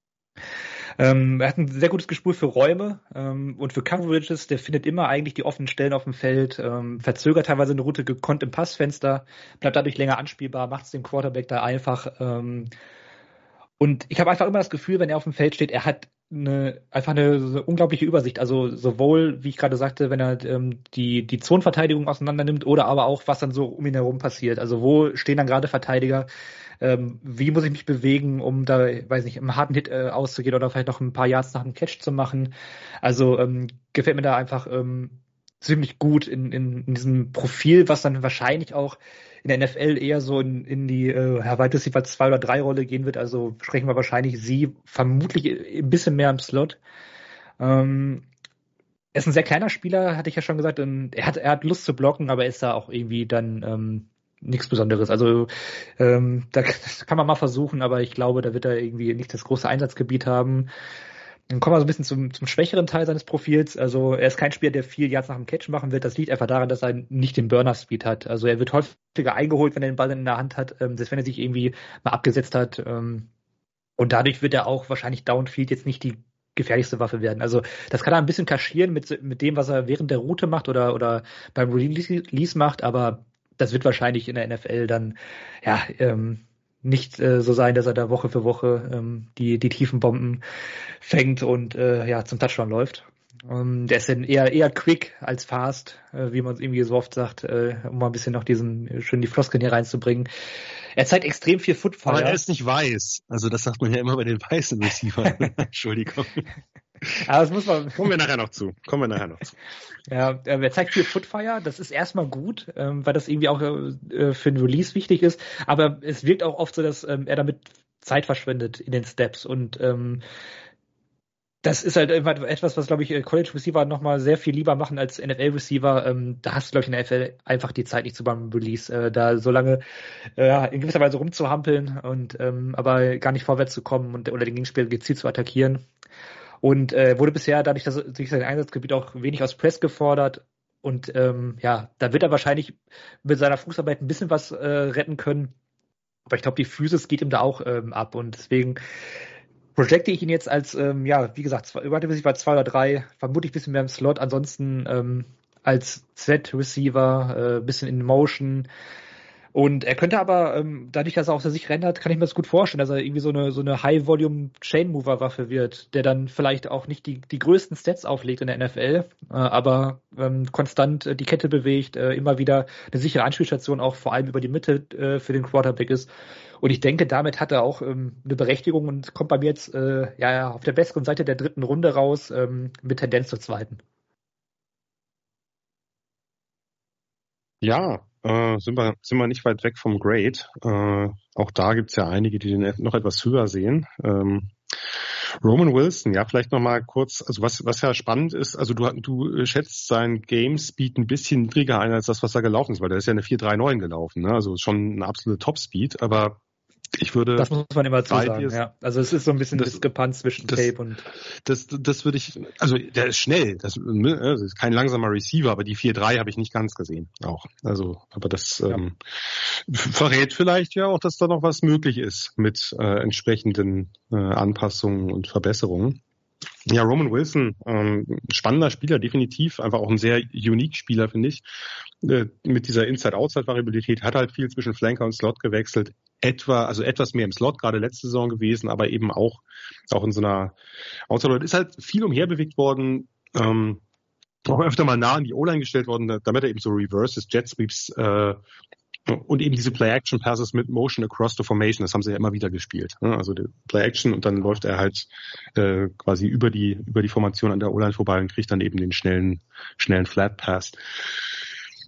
Ähm, er hat ein sehr gutes Gespür für Räume ähm, und für Coverages. Der findet immer eigentlich die offenen Stellen auf dem Feld, ähm, verzögert teilweise eine Route gekonnt im Passfenster, bleibt dadurch länger anspielbar, macht es dem Quarterback da einfach. Ähm, und ich habe einfach immer das Gefühl, wenn er auf dem Feld steht, er hat eine, einfach eine, so eine unglaubliche Übersicht. Also sowohl, wie ich gerade sagte, wenn er ähm, die, die Zonenverteidigung auseinander nimmt oder aber auch, was dann so um ihn herum passiert. Also wo stehen dann gerade Verteidiger? Ähm, wie muss ich mich bewegen, um da, weiß nicht, im harten Hit äh, auszugehen oder vielleicht noch ein paar Yards nach dem Catch zu machen? Also ähm, gefällt mir da einfach ähm, ziemlich gut in, in, in diesem Profil, was dann wahrscheinlich auch in der N F L eher so in, in die äh, Wide Receiver zwei oder drei Rolle gehen wird. Also sprechen wir wahrscheinlich sie vermutlich ein bisschen mehr im Slot. Ähm, er ist ein sehr kleiner Spieler, hatte ich ja schon gesagt. Und er hat, er hat Lust zu blocken, aber ist da auch irgendwie dann ähm, nichts Besonderes. Also ähm, da, das kann man mal versuchen, aber ich glaube, da wird er irgendwie nicht das große Einsatzgebiet haben. Dann kommen wir so ein bisschen zum, zum schwächeren Teil seines Profils. Also er ist kein Spieler, der viel Yards nach dem Catch machen wird. Das liegt einfach daran, dass er nicht den Burner-Speed hat. Also er wird häufiger eingeholt, wenn er den Ball in der Hand hat, ähm, selbst wenn er sich irgendwie mal abgesetzt hat. Ähm, und dadurch wird er auch wahrscheinlich Downfield jetzt nicht die gefährlichste Waffe werden. Also das kann er ein bisschen kaschieren mit, mit dem, was er während der Route macht oder, oder beim Release macht, aber das wird wahrscheinlich in der N F L dann ja ähm, nicht äh, so sein, dass er da Woche für Woche ähm, die die tiefen Bomben fängt und äh, ja zum Touchdown läuft. Ähm, der ist dann eher eher quick als fast, äh, wie man es irgendwie so oft sagt, äh, um mal ein bisschen noch diesen schön die Floskeln hier reinzubringen. Er zeigt extrem viel Footfire. Aber er ist nicht weiß. Also das sagt man ja immer bei den weißen Receivern. Entschuldigung. Aber das muss man. Kommen wir nachher noch zu. Kommen wir nachher noch zu. Ja, er zeigt viel Footfire. Das ist erstmal gut, ähm, weil das irgendwie auch äh, für den Release wichtig ist. Aber es wirkt auch oft so, dass ähm, er damit Zeit verschwendet in den Steps. Und ähm, das ist halt etwas, was, glaube ich, College Receiver nochmal sehr viel lieber machen als N F L Receiver. Ähm, da hast du, glaube ich, in der N F L einfach die Zeit nicht zu beim Release, äh, da so lange äh, in gewisser Weise rumzuhampeln und ähm, aber gar nicht vorwärts zu kommen und oder den Gegenspieler gezielt zu attackieren. Und äh, wurde bisher dadurch, dass durch sein Einsatzgebiet auch wenig aus Press gefordert. Und ähm, ja, da wird er wahrscheinlich mit seiner Fußarbeit ein bisschen was äh, retten können. Aber ich glaube, die Physis geht ihm da auch ähm, ab. Und deswegen projecte ich ihn jetzt als, ähm, ja, wie gesagt, über zwei oder drei, vermutlich ein bisschen mehr im Slot. Ansonsten ähm, als Z-Receiver, äh, bisschen in Motion. Und er könnte aber, ähm, dadurch, dass er auch sich rendert, kann ich mir das gut vorstellen, dass er irgendwie so eine so eine High-Volume-Chain-Mover-Waffe wird, der dann vielleicht auch nicht die die größten Stats auflegt in der N F L, äh, aber ähm, konstant äh, die Kette bewegt, äh, immer wieder eine sichere Anspielstation auch vor allem über die Mitte äh, für den Quarterback ist. Und ich denke, damit hat er auch ähm, eine Berechtigung und kommt bei mir jetzt äh, ja auf der besseren Seite der dritten Runde raus, ähm, mit Tendenz zur zweiten. Ja, äh, sind wir sind wir nicht weit weg vom Grade. Äh, auch da gibt's ja einige, die den noch etwas höher sehen. Ähm, Roman Wilson, ja, vielleicht noch mal kurz, also was was ja spannend ist, also du du schätzt sein Game Speed ein bisschen niedriger ein als das, was da gelaufen ist, weil der ist ja eine vier drei neun gelaufen, ne? Also schon eine absolute Top Speed, aber ich würde. Das muss man immer zu sagen, ja. Also es ist so ein bisschen das, Diskrepanz zwischen das, Tape und. Das, das würde ich, also der ist schnell, das, das ist kein langsamer Receiver, aber die vier drei habe ich nicht ganz gesehen auch. Also, aber das ja. ähm, verrät vielleicht ja auch, dass da noch was möglich ist mit äh, entsprechenden äh, Anpassungen und Verbesserungen. Ja, Roman Wilson, ähm, spannender Spieler, definitiv, einfach auch ein sehr unique Spieler, finde ich. Äh, mit dieser Inside-Outside-Variabilität hat halt viel zwischen Flanker und Slot gewechselt. Etwa, also etwas mehr im Slot, gerade letzte Saison gewesen, aber eben auch, auch in so einer Outside. Ist halt viel umherbewegt worden, ähm, auch öfter mal nah an die O-Line gestellt worden, damit er eben so Reverses, Jet Sweeps, äh, und eben diese Play-Action-Passes mit Motion across the formation, das haben sie ja immer wieder gespielt. Ne? Also die Play-Action und dann läuft er halt äh, quasi über die über die Formation an der O-Line vorbei und kriegt dann eben den schnellen schnellen Flat-Pass.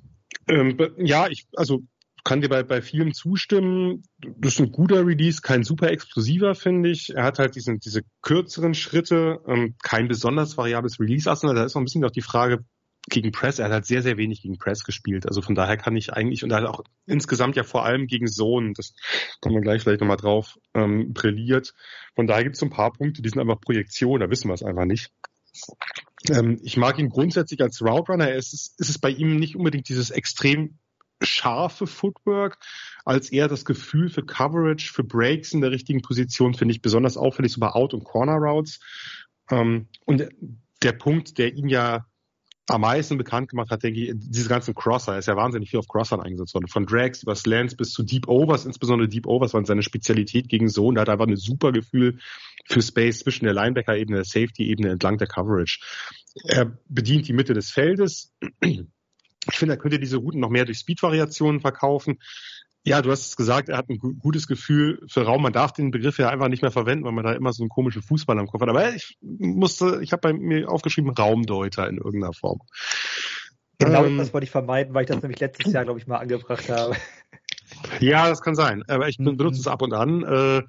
Ähm, ja, ich, also kann dir bei, bei vielem zustimmen. Das ist ein guter Release, kein super explosiver, finde ich. Er hat halt diesen, diese kürzeren Schritte, ähm, kein besonders variables Release-Arsenal. Da ist noch ein bisschen noch die Frage gegen Press. Er hat halt sehr, sehr wenig gegen Press gespielt. Also von daher kann ich eigentlich, und er hat auch insgesamt ja vor allem gegen Zone, das kommen wir gleich vielleicht nochmal drauf, ähm, brilliert. Von daher gibt es so ein paar Punkte, die sind einfach Projektion, da wissen wir es einfach nicht. Ähm, ich mag ihn grundsätzlich als Route Runner. Es ist, es ist bei ihm nicht unbedingt dieses extrem scharfe Footwork, als eher das Gefühl für Coverage, für Breaks in der richtigen Position, finde ich besonders auffällig, so bei Out- und Corner-Routes. Ähm, und der Punkt, der ihn ja am meisten bekannt gemacht hat, denke ich, diese ganzen Crosser. Er ist ja wahnsinnig viel auf Crossern eingesetzt worden. Von Drags über Slants bis zu Deep Overs, insbesondere Deep Overs waren seine Spezialität gegen Zone. Da hat er einfach ein super Gefühl für Space zwischen der Linebacker-Ebene, der Safety-Ebene entlang der Coverage. Er bedient die Mitte des Feldes. Ich finde, er könnte diese Routen noch mehr durch Speed-Variationen verkaufen. Ja, du hast es gesagt, er hat ein gutes Gefühl für Raum. Man darf den Begriff ja einfach nicht mehr verwenden, weil man da immer so einen komischen Fußball am Kopf hat. Aber ich musste, ich habe bei mir aufgeschrieben, Raumdeuter in irgendeiner Form. Genau, ähm, das wollte ich vermeiden, weil ich das nämlich letztes Jahr, glaube ich, mal angebracht habe. Ja, das kann sein. Aber ich benutze mhm. es ab und an. Äh,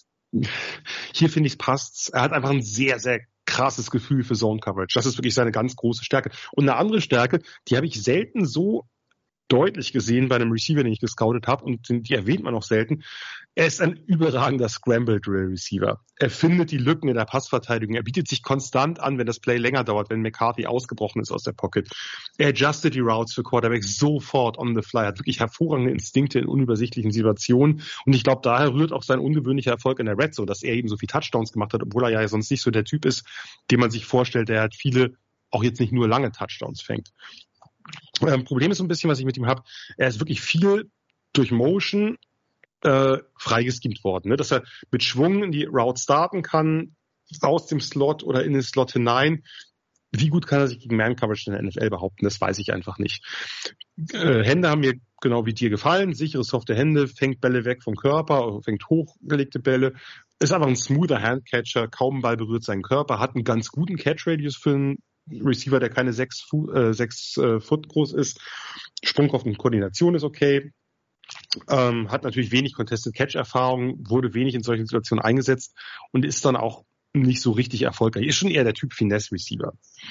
hier finde ich es passt. Er hat einfach ein sehr, sehr krasses Gefühl für Zone Coverage. Das ist wirklich seine ganz große Stärke. Und eine andere Stärke, die habe ich selten so deutlich gesehen bei einem Receiver, den ich gescoutet habe, und die erwähnt man auch selten. Er ist ein überragender Scramble-Drill-Receiver. Er findet die Lücken in der Passverteidigung. Er bietet sich konstant an, wenn das Play länger dauert, wenn McCarthy ausgebrochen ist aus der Pocket. Er adjustet die Routes für Quarterbacks sofort on the fly, hat wirklich hervorragende Instinkte in unübersichtlichen Situationen. Und ich glaube, daher rührt auch sein ungewöhnlicher Erfolg in der Red Zone, dass er eben so viele Touchdowns gemacht hat, obwohl er ja sonst nicht so der Typ ist, den man sich vorstellt, der hat viele, auch jetzt nicht nur lange Touchdowns fängt. Ähm, Problem ist so ein bisschen, was ich mit ihm habe, er ist wirklich viel durch Motion äh, freigeschemt worden, ne? Dass er mit Schwung in die Route starten kann, aus dem Slot oder in den Slot hinein. Wie gut kann er sich gegen Man-Coverage in der N F L behaupten? Das weiß ich einfach nicht. Äh, Hände haben mir genau wie dir gefallen, sichere, softe Hände, fängt Bälle weg vom Körper, fängt hochgelegte Bälle, ist einfach ein smoother Handcatcher, kaum ein Ball berührt seinen Körper, hat einen ganz guten Catch-Radius für einen Receiver, der keine sechs, Fu- äh, sechs äh, Foot groß ist. Sprungkraft und Koordination ist okay. Ähm, hat natürlich wenig Contested-Catch-Erfahrung, wurde wenig in solchen Situationen eingesetzt und ist dann auch nicht so richtig erfolgreich. Ist schon eher der Typ Finesse-Receiver.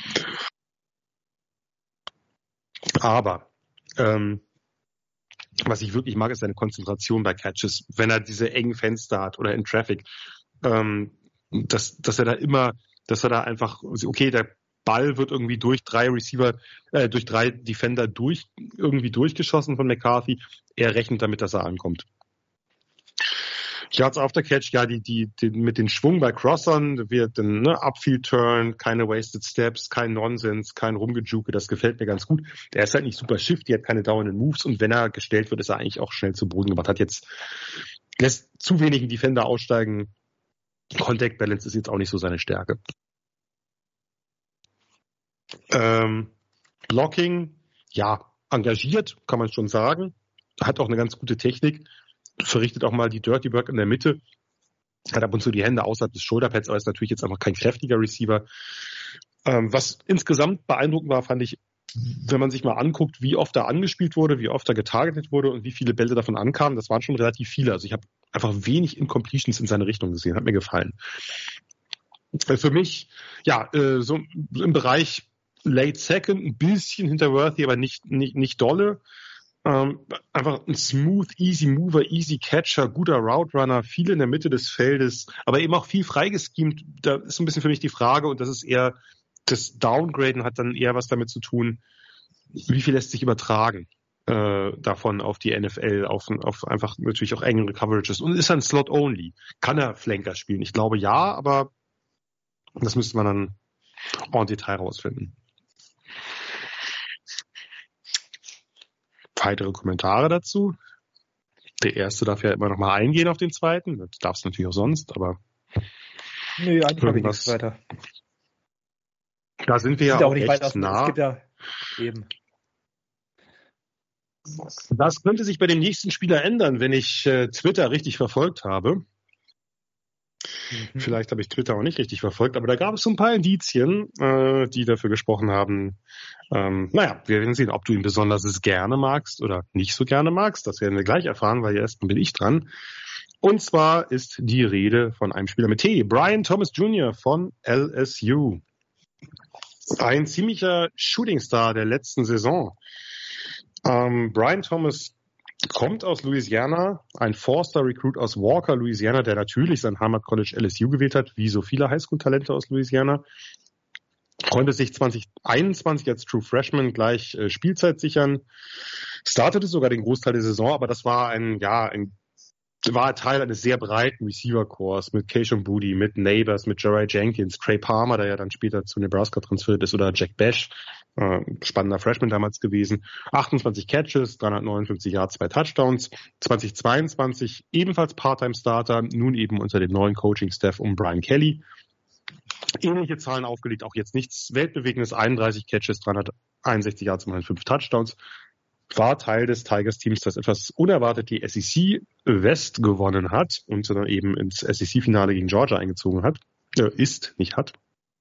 Aber ähm, was ich wirklich mag, ist seine Konzentration bei Catches. Wenn er diese engen Fenster hat oder in Traffic, ähm, dass, dass er da immer, dass er da einfach, okay, der Ball wird irgendwie durch drei Receiver, äh, durch drei Defender durch, irgendwie durchgeschossen von McCarthy. Er rechnet damit, dass er ankommt. Yards after Catch, ja, die, die, die, mit den Schwung bei Crossern wird ein ne, Upfield Turn, keine Wasted Steps, kein Nonsens, kein Rumgejuke, das gefällt mir ganz gut. Der ist halt nicht super shifty, hat keine dauernden Moves und wenn er gestellt wird, ist er eigentlich auch schnell zu Boden gebracht. Hat jetzt, lässt zu wenigen Defender aussteigen. Contact Balance ist jetzt auch nicht so seine Stärke. Ähm, Blocking, ja, engagiert, kann man schon sagen. Hat auch eine ganz gute Technik. Verrichtet auch mal die Dirty Work in der Mitte. Hat ab und zu die Hände außerhalb des Shoulderpads, aber ist natürlich jetzt einfach kein kräftiger Receiver. Ähm, was insgesamt beeindruckend war, fand ich, wenn man sich mal anguckt, wie oft er angespielt wurde, wie oft er getargetet wurde und wie viele Bälle davon ankamen, das waren schon relativ viele. Also ich habe einfach wenig Incompletions in seine Richtung gesehen. Hat mir gefallen. Für mich, ja, äh, so im Bereich Late Second, ein bisschen hinter Worthy, aber nicht, nicht, nicht dolle. Ähm, einfach ein smooth, easy Mover, easy Catcher, guter Route Runner, viel in der Mitte des Feldes, aber eben auch viel freigeschemt. Da ist ein bisschen für mich die Frage, und das ist eher, das Downgraden hat dann eher was damit zu tun, wie viel lässt sich übertragen äh, davon auf die N F L, auf, auf einfach natürlich auch engere Coverages. Und ist er ein Slot-Only? Kann er Flanker spielen? Ich glaube ja, aber das müsste man dann en Detail rausfinden. Weitere Kommentare dazu? Der erste darf ja immer noch mal eingehen auf den zweiten. Das darfst du natürlich auch sonst, aber Nö, eigentlich habe ich nichts weiter. Da sind wir ja auch, auch nicht echt nah. Es gibt ja eben. Das könnte sich bei dem nächsten Spieler ändern, wenn ich äh, Twitter richtig verfolgt habe. Mhm. Vielleicht habe ich Twitter auch nicht richtig verfolgt, aber da gab es so ein paar Indizien, äh, die dafür gesprochen haben. Ähm, naja, wir werden sehen, ob du ihn besonders gerne magst oder nicht so gerne magst. Das werden wir gleich erfahren, weil erst bin ich dran. Und zwar ist die Rede von einem Spieler mit T, Brian Thomas Junior von L S U. Ein ziemlicher Shootingstar der letzten Saison. Ähm, Brian Thomas kommt aus Louisiana, ein Four-Star-Recruit aus Walker, Louisiana, der natürlich sein Heimat-College L S U gewählt hat, wie so viele Highschool-Talente aus Louisiana. Konnte sich zwanzig einundzwanzig als True Freshman gleich äh, Spielzeit sichern. Startete sogar den Großteil der Saison, aber das war ein, ja, ein war Teil eines sehr breiten Receiver-Cores mit Keishon Boutte, mit Neighbors, mit Jeriah Jenkins, Trey Palmer, der ja dann später zu Nebraska transferiert ist, oder Jack Bash, äh, spannender Freshman damals gewesen. achtundzwanzig Catches, dreihundertneunundfünfzig Yards, zwei Touchdowns. zwanzig zweiundzwanzig ebenfalls Part-Time-Starter, nun eben unter dem neuen Coaching-Staff um Brian Kelly. Ähnliche Zahlen aufgelegt, auch jetzt nichts Weltbewegendes, einunddreißig Catches, dreihunderteinundsechzig Yards und fünf Touchdowns. War Teil des Tigers-Teams, das etwas unerwartet die S E C West gewonnen hat und dann eben ins S E C-Finale gegen Georgia eingezogen hat. Äh, ist, nicht hat.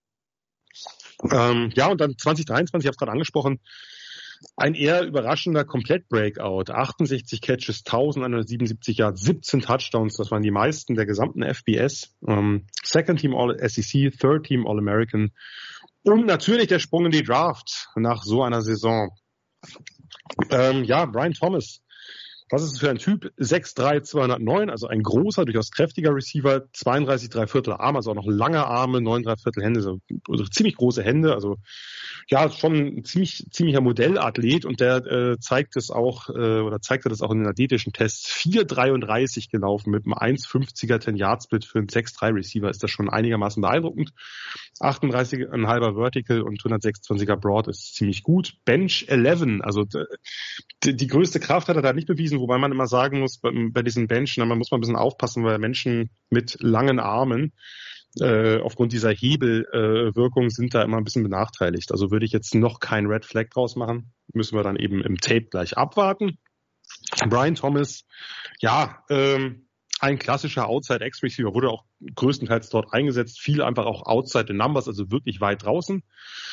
Ähm, ja, und dann zwanzig dreiundzwanzig, ich habe es gerade angesprochen, ein eher überraschender Komplett-Breakout. achtundsechzig Catches, elfhundertsiebenundsiebzig Yards, siebzehn Touchdowns, das waren die meisten der gesamten F B S. Ähm, Second Team All-S E C, Third Team All-American. Und natürlich der Sprung in die Draft nach so einer Saison. Ähm, ja, Brian Thomas, was ist das für ein Typ? sechs drei, zweihundertneun, also ein großer, durchaus kräftiger Receiver, zweiunddreißig drei Viertel Arme, also auch noch lange Arme, neun drei Viertel Hände, so, also ziemlich große Hände, also ja, schon ein ziemlich, ziemlicher Modellathlet und der äh, zeigt es auch, äh, oder zeigte das auch in den athletischen Tests, vier dreiunddreißig gelaufen mit einem eins fünfziger zehn-Yard-Split für einen sechs drei Receiver, ist das schon einigermaßen beeindruckend. achtunddreißig Komma fünf Vertical und hundertsechsundzwanziger Broad ist ziemlich gut. Bench elf, also die, die größte Kraft hat er da nicht bewiesen, wobei man immer sagen muss, bei, bei diesen Benchen, man muss mal ein bisschen aufpassen, weil Menschen mit langen Armen äh, aufgrund dieser Hebelwirkung äh, sind da immer ein bisschen benachteiligt. Also würde ich jetzt noch kein Red Flag draus machen, müssen wir dann eben im Tape gleich abwarten. Brian Thomas, ja, ähm, ein klassischer Outside-X-Receiver, wurde auch größtenteils dort eingesetzt, viel einfach auch outside the numbers, also wirklich weit draußen.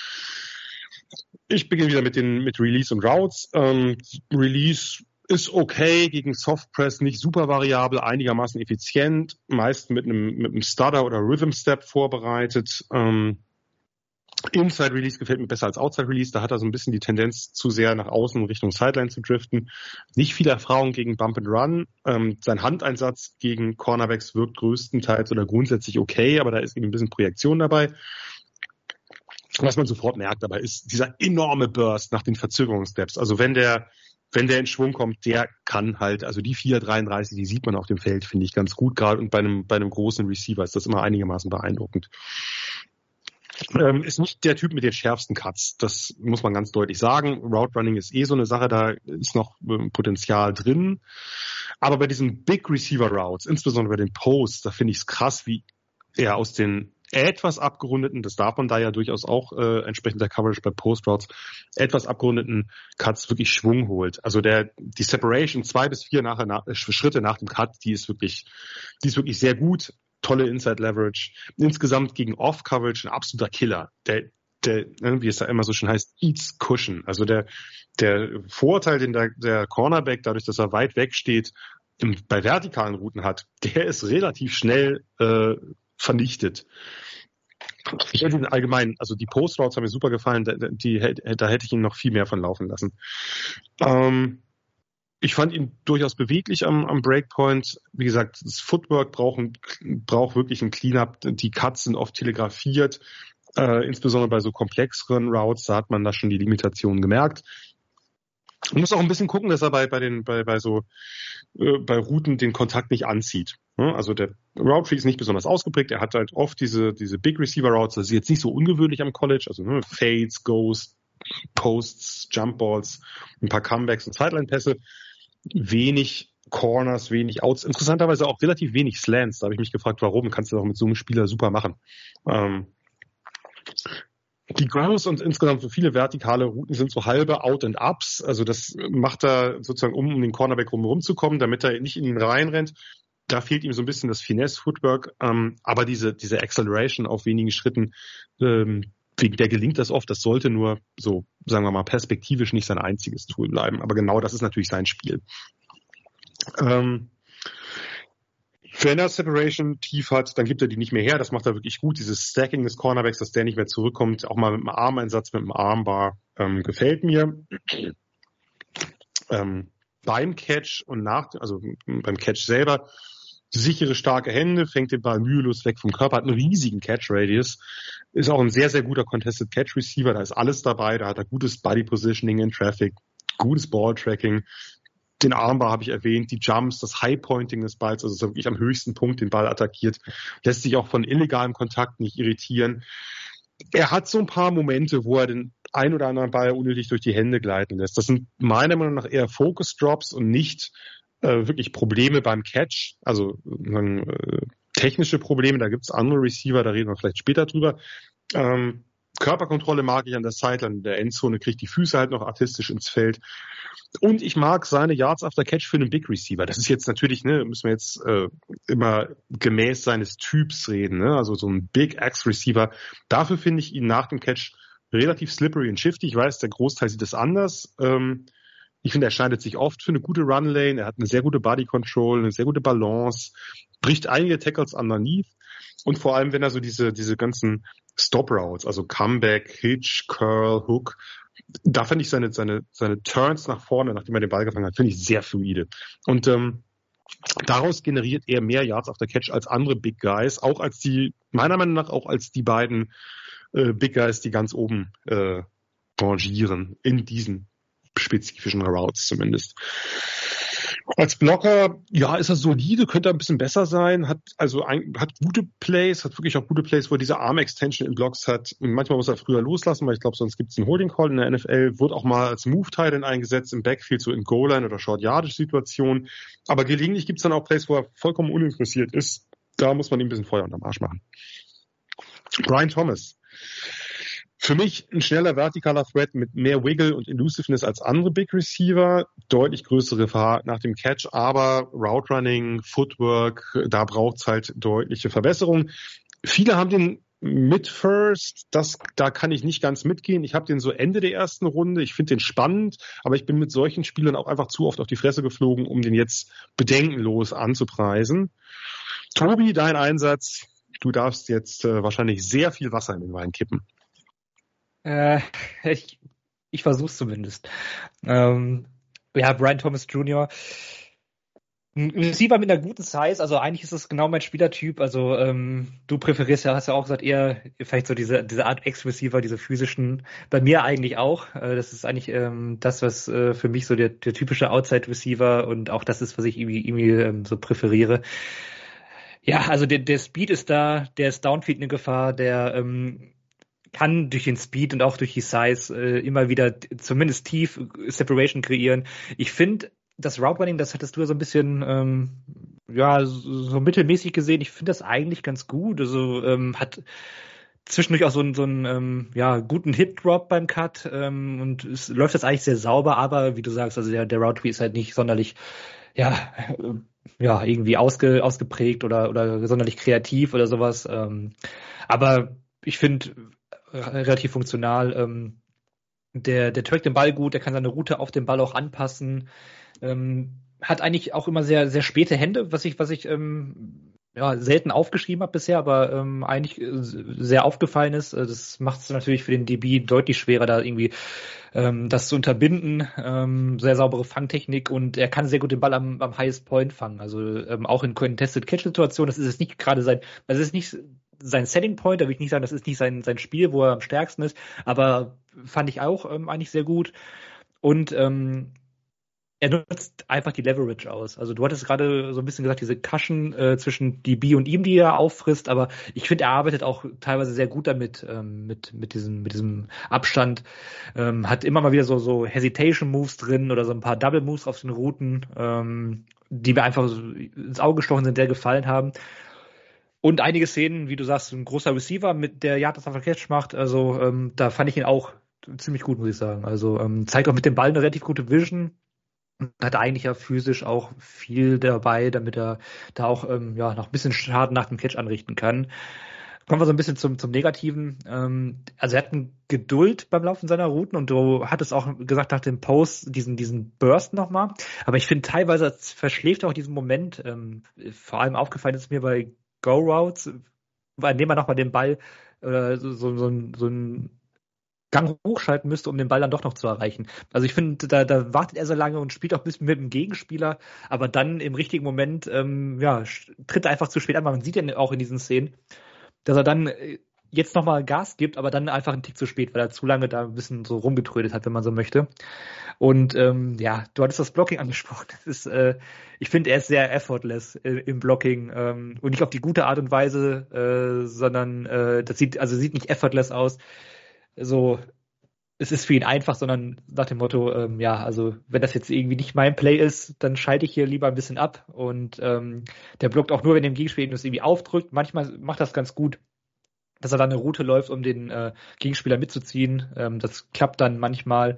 Ich beginne wieder mit den mit Release und Routes. Ähm, Release ist okay, gegen Softpress nicht super variabel, einigermaßen effizient, meist mit einem mit einem Stutter oder Rhythm Step vorbereitet. Ähm, Inside Release gefällt mir besser als Outside Release, da hat er so ein bisschen die Tendenz zu sehr nach außen Richtung Sideline zu driften. Nicht viel Erfahrung gegen Bump and Run. Ähm, sein Handeinsatz gegen Cornerbacks wirkt größtenteils oder grundsätzlich okay, aber da ist eben ein bisschen Projektion dabei. Was man sofort merkt dabei ist dieser enorme Burst nach den Verzögerungssteps. Also wenn der wenn der in Schwung kommt, der kann halt, also die vier dreiunddreißig, die sieht man auf dem Feld, finde ich ganz gut, gerade und bei einem bei einem großen Receiver ist das immer einigermaßen beeindruckend. Ähm, ist nicht der Typ mit den schärfsten Cuts, das muss man ganz deutlich sagen. Route Running ist eh so eine Sache, da ist noch ähm, Potenzial drin. Aber bei diesen Big Receiver Routes, insbesondere bei den Posts, da finde ich es krass, wie er aus den etwas abgerundeten, das darf man da ja durchaus auch äh, entsprechend der Coverage bei Post Routes, etwas abgerundeten Cuts wirklich Schwung holt. Also der die Separation zwei bis vier nachher, nach, äh, Schritte nach dem Cut, die ist wirklich, die ist wirklich sehr gut. Tolle Inside Leverage. Insgesamt gegen Off-Coverage ein absoluter Killer. Der, der, wie es da immer so schön heißt, eats Cushion. Also der, der Vorteil, den der, der Cornerback, dadurch, dass er weit weg steht, im, bei vertikalen Routen hat, der ist relativ schnell äh, vernichtet. Ich hätte ihn allgemein, also die Post-Routes haben mir super gefallen, die, die, da hätte ich ihn noch viel mehr von laufen lassen. Ähm, Ich fand ihn durchaus beweglich am, am Breakpoint. Wie gesagt, das Footwork braucht, braucht wirklich ein Cleanup. Die Cuts sind oft telegrafiert. Äh, insbesondere bei so komplexeren Routes, da hat man da schon die Limitationen gemerkt. Man muss auch ein bisschen gucken, dass er bei, bei den, bei, bei so, äh, bei Routen den Kontakt nicht anzieht. Ja, also der Route Tree ist nicht besonders ausgeprägt. Er hat halt oft diese, diese Big Receiver Routes. Das ist jetzt nicht so ungewöhnlich am College. Also, ne, Fades, Goes, Posts, Jump Balls, ein paar Comebacks und Sideline-Pässe. Wenig Corners, wenig Outs, interessanterweise auch relativ wenig Slants. Da habe ich mich gefragt, warum? Kannst du doch mit so einem Spieler super machen. Ähm, die Grounds und insgesamt so viele vertikale Routen sind so halbe Out and Ups. Also das macht er sozusagen, um um den Cornerback rum rumzukommen, damit er nicht in ihn reinrennt. Da fehlt ihm so ein bisschen das Finesse-Footwork, ähm, aber diese diese Acceleration auf wenigen Schritten, ähm, wegen der gelingt das oft. Das sollte nur so, sagen wir mal, perspektivisch nicht sein einziges Tool bleiben. Aber genau das ist natürlich sein Spiel. Ähm, Wenn er Separation tief hat, dann gibt er die nicht mehr her. Das macht er wirklich gut. Dieses Stacking des Cornerbacks, dass der nicht mehr zurückkommt, auch mal mit einem Armeinsatz, mit einem Armbar, ähm, gefällt mir. Ähm, beim Catch und nach, also beim Catch selber, sichere, starke Hände, fängt den Ball mühelos weg vom Körper, hat einen riesigen Catch-Radius, ist auch ein sehr, sehr guter Contested Catch-Receiver, da ist alles dabei, da hat er gutes Body-Positioning in Traffic, gutes Ball-Tracking, den Armbar habe ich erwähnt, die Jumps, das High-Pointing des Balls, also so wirklich am höchsten Punkt den Ball attackiert, lässt sich auch von illegalem Kontakt nicht irritieren. Er hat so ein paar Momente, wo er den ein oder anderen Ball unnötig durch die Hände gleiten lässt. Das sind meiner Meinung nach eher Focus-Drops und nicht äh, wirklich Probleme beim Catch, also äh, technische Probleme, da gibt's andere Receiver, da reden wir vielleicht später drüber. Ähm, Körperkontrolle mag ich an der Sideline, in der Endzone kriegt die Füße halt noch artistisch ins Feld. Und ich mag seine Yards after Catch für einen Big Receiver. Das ist jetzt natürlich, ne, müssen wir jetzt äh, immer gemäß seines Typs reden, ne? Also so ein Big Axe Receiver. Dafür finde ich ihn nach dem Catch relativ slippery und shifty. Ich weiß, der Großteil sieht es anders. Ähm, ich finde, er schneidet sich oft für eine gute Run Lane. Er hat eine sehr gute Body Control, eine sehr gute Balance, bricht einige Tackles underneath. Und vor allem, wenn er so diese diese ganzen Stop Routes, also Comeback, Hitch, Curl, Hook, da finde ich seine seine seine Turns nach vorne, nachdem er den Ball gefangen hat, finde ich sehr fluide. Und ähm, daraus generiert er mehr Yards after Catch als andere Big Guys, auch als die, meiner Meinung nach auch als die beiden äh, Big Guys, die ganz oben äh, rangieren, in diesen spezifischen Routes zumindest. Als Blocker, ja, ist er solide, könnte er ein bisschen besser sein, hat also ein, hat gute Plays, hat wirklich auch gute Plays, wo er diese Arm-Extension in Blocks hat. Manchmal muss er früher loslassen, weil ich glaube, sonst gibt es einen Holding-Call in der N F L, wird auch mal als Move-Tight eingesetzt im Backfield, so in Goal-Line oder Short-Yardage-Situationen. Aber gelegentlich gibt es dann auch Plays, wo er vollkommen uninteressiert ist. Da muss man ihm ein bisschen Feuer unterm Arsch machen. Brian Thomas. Für mich ein schneller vertikaler Threat mit mehr Wiggle und Elusiveness als andere Big Receiver, deutlich größere Gefahr nach dem Catch, aber Route Running, Footwork, da braucht's halt deutliche Verbesserungen. Viele haben den mit First, das, da kann ich nicht ganz mitgehen. Ich habe den so Ende der ersten Runde, ich finde den spannend, aber ich bin mit solchen Spielern auch einfach zu oft auf die Fresse geflogen, um den jetzt bedenkenlos anzupreisen. Tobi, dein Einsatz, du darfst jetzt äh, wahrscheinlich sehr viel Wasser in den Wein kippen. Äh, ich ich versuch's zumindest. Ähm, ja, Brian Thomas Junior Ein Receiver mit einer guten Size, also eigentlich ist das genau mein Spielertyp. Also ähm, du präferierst ja, hast ja auch gesagt, eher vielleicht so diese diese Art Ex-Receiver, diese physischen. Bei mir eigentlich auch. Äh, das ist eigentlich ähm, das, was äh, für mich so der, der typische Outside-Receiver und auch das ist, was ich irgendwie, irgendwie ähm, so präferiere. Ja, also der, der Speed ist da, der ist Downfield eine Gefahr, der ähm, kann durch den Speed und auch durch die Size äh, immer wieder zumindest tief Separation kreieren. Ich finde, das Route Running, das hattest du ja so ein bisschen ähm, ja so, so mittelmäßig gesehen. Ich finde das eigentlich ganz gut. Also ähm, hat zwischendurch auch so einen so einen ähm, ja guten Hip Drop beim Cut ähm, und es läuft das eigentlich sehr sauber. Aber wie du sagst, also der der Route Tree ist halt nicht sonderlich ja äh, ja irgendwie ausge, ausgeprägt oder oder sonderlich kreativ oder sowas. Ähm, aber ich finde relativ funktional. Ähm, der, der trackt den Ball gut, der kann seine Route auf den Ball auch anpassen. Ähm, hat eigentlich auch immer sehr, sehr späte Hände, was ich, was ich ähm, ja, selten aufgeschrieben habe bisher, aber ähm, eigentlich sehr aufgefallen ist. Das macht es natürlich für den D B deutlich schwerer, da irgendwie ähm, das zu unterbinden. Ähm, sehr saubere Fangtechnik und er kann sehr gut den Ball am, am Highest Point fangen. Also ähm, auch in Contested Catch-Situationen, das ist jetzt nicht gerade sein, also es ist nicht sein Setting Point, da will ich nicht sagen, das ist nicht sein sein Spiel, wo er am stärksten ist, aber fand ich auch ähm, eigentlich sehr gut. Und ähm, er nutzt einfach die Leverage aus. Also du hattest gerade so ein bisschen gesagt, diese Cushion äh, zwischen D B und ihm, die er auffrisst, aber ich finde, er arbeitet auch teilweise sehr gut damit, ähm, mit mit diesem mit diesem Abstand. Ähm, hat immer mal wieder so so Hesitation Moves drin oder so ein paar Double Moves auf den Routen, ähm, die mir einfach so ins Auge gestochen sind, der gefallen haben. Und einige Szenen, wie du sagst, ein großer Receiver mit der Yards after Catch macht, also ähm, da fand ich ihn auch ziemlich gut, muss ich sagen. Also ähm, zeigt auch mit dem Ball eine relativ gute Vision. Und hat eigentlich ja physisch auch viel dabei, damit er da auch ähm, ja noch ein bisschen Schaden nach dem Catch anrichten kann. Kommen wir so ein bisschen zum, zum Negativen. Ähm, also er hat eine Geduld beim Laufen seiner Routen und du hattest auch gesagt nach dem Post diesen, diesen Burst nochmal. Aber ich finde teilweise verschläft er auch diesen Moment. Ähm, vor allem aufgefallen ist mir bei Go-Routes, bei dem man nochmal den Ball äh, so, so, so, so ein Gang hochschalten müsste, um den Ball dann doch noch zu erreichen. Also ich finde, da, da wartet er so lange und spielt auch ein bisschen mit dem Gegenspieler, aber dann im richtigen Moment ähm, ja, tritt er einfach zu spät an. Man sieht ihn auch in diesen Szenen, dass er dann jetzt nochmal Gas gibt, aber dann einfach einen Tick zu spät, weil er zu lange da ein bisschen so rumgetrödet hat, wenn man so möchte. Und ähm, ja, du hattest das Blocking angesprochen. Das ist, äh, ich finde, er ist sehr effortless äh, im Blocking ähm, und nicht auf die gute Art und Weise, äh, sondern äh, das sieht also sieht nicht effortless aus. So, es ist für ihn einfach, sondern nach dem Motto, ähm, ja, also wenn das jetzt irgendwie nicht mein Play ist, dann schalte ich hier lieber ein bisschen ab und ähm, der blockt auch nur, wenn dem Gegenspieler das irgendwie aufdrückt. Manchmal macht das ganz gut, dass er dann eine Route läuft, um den äh, Gegenspieler mitzuziehen. Ähm, das klappt dann manchmal.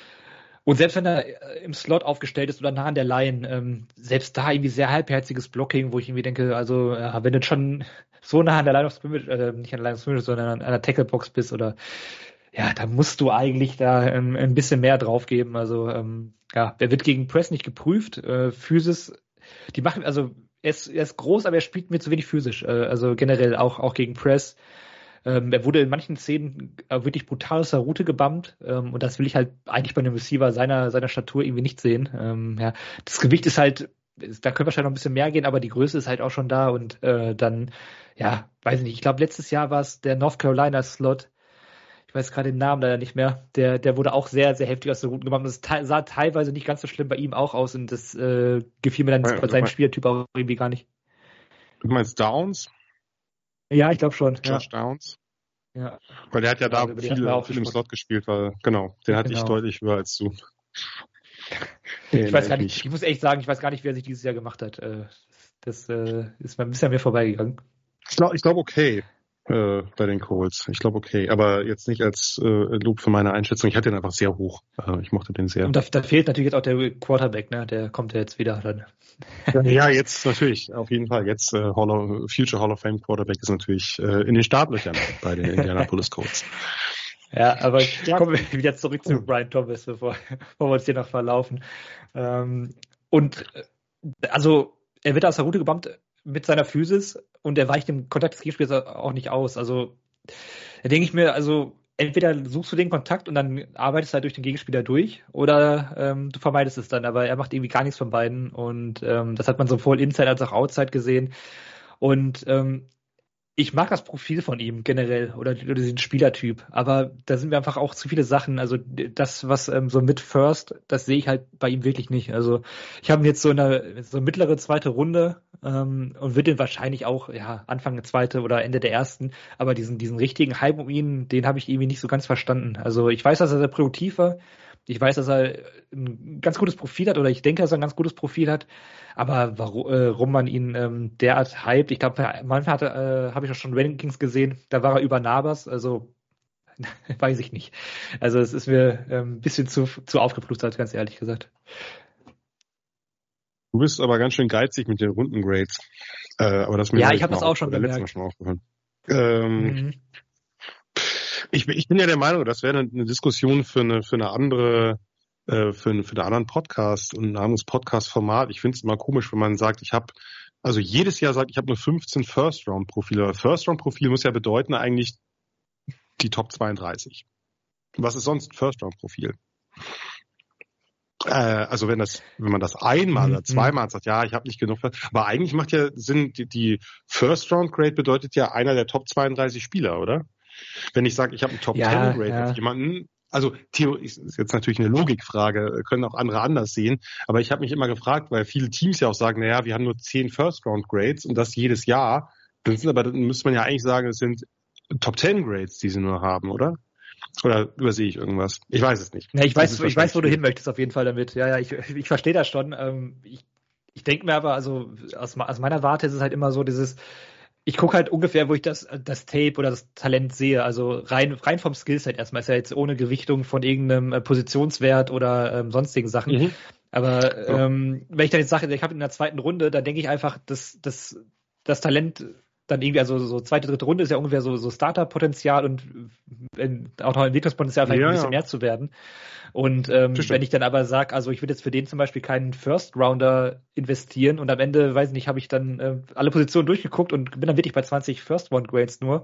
Und selbst wenn er im Slot aufgestellt ist oder nah an der Line, ähm, selbst da irgendwie sehr halbherziges Blocking, wo ich irgendwie denke, also ja, wenn du schon so nah an der Line of Scrimmage, äh, nicht an der Line of Scrimmage, sondern an, an der Tackle-Box bist oder ja, da musst du eigentlich da ähm, ein bisschen mehr drauf geben. Also ähm, ja, er wird gegen Press nicht geprüft. Äh, Physis, die machen, also er ist, er ist groß, aber er spielt mir zu wenig physisch. Äh, also generell auch auch gegen Press. Ähm, er wurde in manchen Szenen äh, wirklich brutal aus der Route gebammt. Ähm, und das will ich halt eigentlich bei einem Receiver seiner seiner Statur irgendwie nicht sehen. Ähm, ja, das Gewicht ist halt, da könnte wahrscheinlich noch ein bisschen mehr gehen, aber die Größe ist halt auch schon da. Und äh, dann, ja, weiß ich nicht. Ich glaube, letztes Jahr war es der North Carolina Slot. Ich weiß gerade den Namen leider nicht mehr, der der wurde auch sehr, sehr heftig aus der Route gemacht. Das te- sah teilweise nicht ganz so schlimm bei ihm auch aus und das äh, gefiel mir dann Ja, bei seinem Spielertyp auch irgendwie gar nicht. Du meinst Downs? Ja, ich glaube schon. Josh ja. Downs? Ja. Weil der hat ja da also, viel, viel im Slot gespielt, weil, genau, den hatte genau. ich deutlich höher als du. Ich weiß gar nicht, ich muss echt sagen, ich weiß gar nicht, wer sich dieses Jahr gemacht hat. Das äh, ist mir ein bisschen an mir vorbeigegangen. Ich glaube, ich glaub, okay. Äh, bei den Colts. Ich glaube, okay. Aber jetzt nicht als äh, Loop für meine Einschätzung. Ich hatte den einfach sehr hoch. Äh, ich mochte den sehr. Und da, da fehlt natürlich jetzt auch der Quarterback, ne? Der kommt ja jetzt wieder dann. Ja, jetzt natürlich. Auf jeden Fall. Jetzt äh, Hall of, Future Hall of Fame Quarterback ist natürlich äh, in den Startlöchern bei den Indianapolis Colts. Ja, aber ja. Kommen wir wieder zurück zu Brian Thomas, bevor, bevor wir uns hier noch verlaufen. Ähm, und also er wird aus der Route gebammt mit seiner Physis und er weicht dem Kontakt des Gegenspielers auch nicht aus. Also da denke ich mir, also entweder suchst du den Kontakt und dann arbeitest du halt durch den Gegenspieler durch oder ähm, du vermeidest es dann, aber er macht irgendwie gar nichts von beiden und ähm, das hat man sowohl Inside als auch Outside gesehen und ähm, ich mag das Profil von ihm generell oder, oder diesen Spielertyp, aber da sind mir einfach auch zu viele Sachen. Also das, was ähm, so mit First, das sehe ich halt bei ihm wirklich nicht. Also ich habe ihn jetzt so in der so mittlere zweite Runde ähm, und würde den wahrscheinlich auch ja Anfang der zweite oder Ende der ersten, aber diesen diesen richtigen Hype um ihn, den habe ich irgendwie nicht so ganz verstanden. Also ich weiß, dass er sehr produktiv war. Ich weiß, dass er ein ganz gutes Profil hat oder ich denke, dass er ein ganz gutes Profil hat. Aber warum, äh, warum man ihn ähm, derart hypt, ich glaube, manchmal äh, habe ich auch schon Rankings gesehen, da war er über Nabas, also weiß ich nicht. Also es ist mir ein ähm, bisschen zu, zu aufgeplustert, ganz ehrlich gesagt. Du bist aber ganz schön geizig mit den Rundengrades. Äh, aber das mir ja, ich habe das auch schon gemerkt. Letztes Mal schon aufgehört. Ähm, mhm. Ich, ich bin ja der Meinung, das wäre eine, eine Diskussion für eine, für eine andere, äh, für, eine, für einen anderen Podcast und ein anderes Podcast-Format. Ich finde es immer komisch, wenn man sagt, ich habe, also jedes Jahr sagt, ich habe nur fünfzehn First-Round-Profile. First-Round-Profil muss ja bedeuten eigentlich die Top zweiunddreißig. Was ist sonst ein First-Round-Profil? Äh, also wenn das, wenn man das einmal oder zweimal sagt, ja, ich habe nicht genug, aber eigentlich macht ja Sinn, die, die First-Round-Grade bedeutet ja einer der Top zweiunddreißig Spieler, oder? Wenn ich sage, ich habe einen Top ja, zehn Grade ja. auf jemanden, also Theo ist jetzt natürlich eine Logikfrage, können auch andere anders sehen, aber ich habe mich immer gefragt, weil viele Teams ja auch sagen, naja, wir haben nur zehn First-Round-Grades und das jedes Jahr, dann sind aber, dann müsste man ja eigentlich sagen, es sind Top zehn Grades, die sie nur haben, oder? Oder übersehe ich irgendwas? Ich weiß es nicht. Ja, ich weiß, ich weiß, wo du hin möchtest auf jeden Fall damit. Ja, ja, ich, ich verstehe das schon. Ähm, ich ich denke mir aber, also aus, aus meiner Warte ist es halt immer so dieses, ich gucke halt ungefähr, wo ich das, das Tape oder das Talent sehe. Also rein, rein vom Skillset erstmal. Ist ja jetzt ohne Gewichtung von irgendeinem Positionswert oder ähm, sonstigen Sachen. Mhm. Aber ähm, wenn ich dann jetzt sage, ich habe in der zweiten Runde, dann denke ich einfach, dass, dass das Talent dann irgendwie, also so zweite, dritte Runde ist ja ungefähr so, so Starter-Potenzial und in, auch noch Entwicklungspotenzial vielleicht ja, ein bisschen ja. mehr zu werden. Und ähm, wenn ich dann aber sage, also ich würde jetzt für den zum Beispiel keinen First-Rounder investieren und am Ende, weiß nicht, habe ich dann äh, alle Positionen durchgeguckt und bin dann wirklich bei zwanzig First-Round-Grades nur,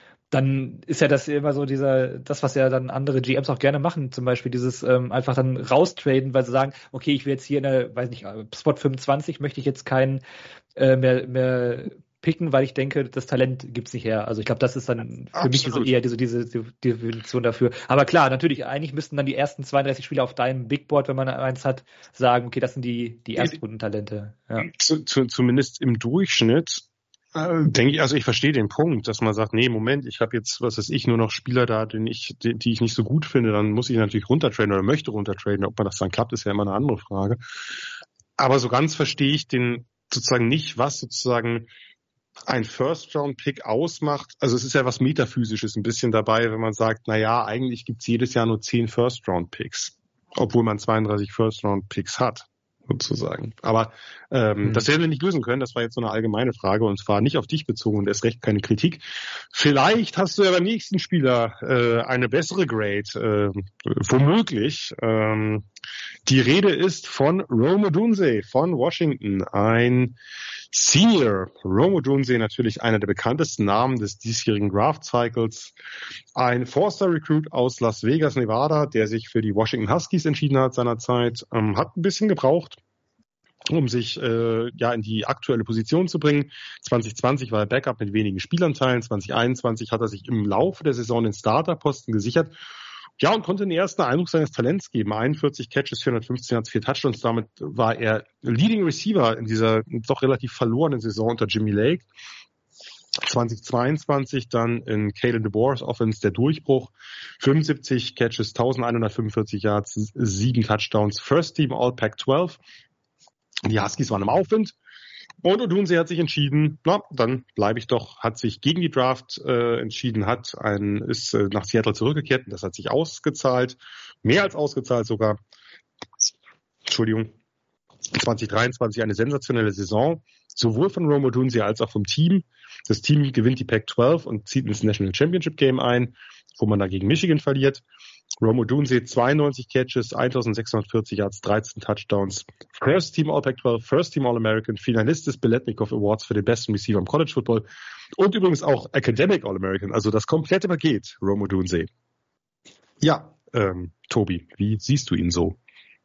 dann ist ja das immer so dieser, das, was ja dann andere G Ms auch gerne machen, zum Beispiel dieses ähm, einfach dann raustraden, weil sie sagen, okay, ich will jetzt hier in der, weiß nicht, Spot fünfundzwanzig möchte ich jetzt keinen äh, mehr, mehr picken, weil ich denke, das Talent gibt's nicht her. Also ich glaube, das ist dann für Absolut. mich so eher diese, diese, diese Definition dafür. Aber klar, natürlich, eigentlich müssten dann die ersten zweiunddreißig Spieler auf deinem Big Board, wenn man eins hat, sagen, okay, das sind die, die Erstrundentalente. Ja. Zu, zu, zumindest im Durchschnitt denke ich, also ich verstehe den Punkt, dass man sagt, nee, Moment, ich habe jetzt, was weiß ich, nur noch Spieler da, den ich, die, die ich nicht so gut finde, dann muss ich natürlich runtertraden oder möchte runtertraden. Ob man das dann klappt, ist ja immer eine andere Frage. Aber so ganz verstehe ich den sozusagen nicht, was sozusagen ein First-Round-Pick ausmacht. Also es ist ja was Metaphysisches ein bisschen dabei, wenn man sagt, na ja, eigentlich gibt's jedes Jahr nur zehn First-Round-Picks, obwohl man zweiunddreißig First-Round-Picks hat. Sozusagen. Aber ähm, mhm. das werden wir nicht lösen können. Das war jetzt so eine allgemeine Frage und zwar nicht auf dich bezogen und erst recht keine Kritik. Vielleicht hast du ja beim nächsten Spieler äh, eine bessere Grade, äh, womöglich. Ähm, die Rede ist von Rome Odunze von Washington, ein Senior. Rome Odunze natürlich einer der bekanntesten Namen des diesjährigen Draft-Cycles. Ein Four-Star-Recruit aus Las Vegas, Nevada, der sich für die Washington Huskies entschieden hat seinerzeit, ähm, hat ein bisschen gebraucht, um sich äh, ja in die aktuelle Position zu bringen. zwanzig zwanzig war er Backup mit wenigen Spielanteilen. zwanzig einundzwanzig hat er sich im Laufe der Saison den Starterposten gesichert. Ja, und konnte den ersten Eindruck seines Talents geben. einundvierzig Catches, vierhundertfünfzehn Yards, vier Touchdowns. Damit war er Leading Receiver in dieser doch relativ verlorenen Saison unter Jimmy Lake. zwanzig zweiundzwanzig dann in Kalen DeBoer's Offense der Durchbruch. fünfundsiebzig Catches, elfhunderteinundvierzig Yards, sieben Touchdowns. First Team All Pac zwölf. Die Huskies waren im Aufwind. Und Odunze hat sich entschieden, na, dann bleibe ich doch, hat sich gegen die Draft äh, entschieden, hat ein, ist äh, nach Seattle zurückgekehrt und das hat sich ausgezahlt, mehr als ausgezahlt sogar. Entschuldigung. zwanzig dreiundzwanzig eine sensationelle Saison, sowohl von Rome Odunze als auch vom Team. Das Team gewinnt die Pac zwölf und zieht ins National Championship Game ein, wo man da gegen Michigan verliert. Rome Odunze zweiundneunzig Catches, eintausendsechshundertvierzig Yards, dreizehn Touchdowns. First Team All Pac zwölf, First Team All-American, Finalist des Biletnikoff Awards für den besten Receiver im College Football und übrigens auch Academic All-American, also das komplette Paket, Rome Odunze. Ja, ähm, Tobi, wie siehst du ihn so?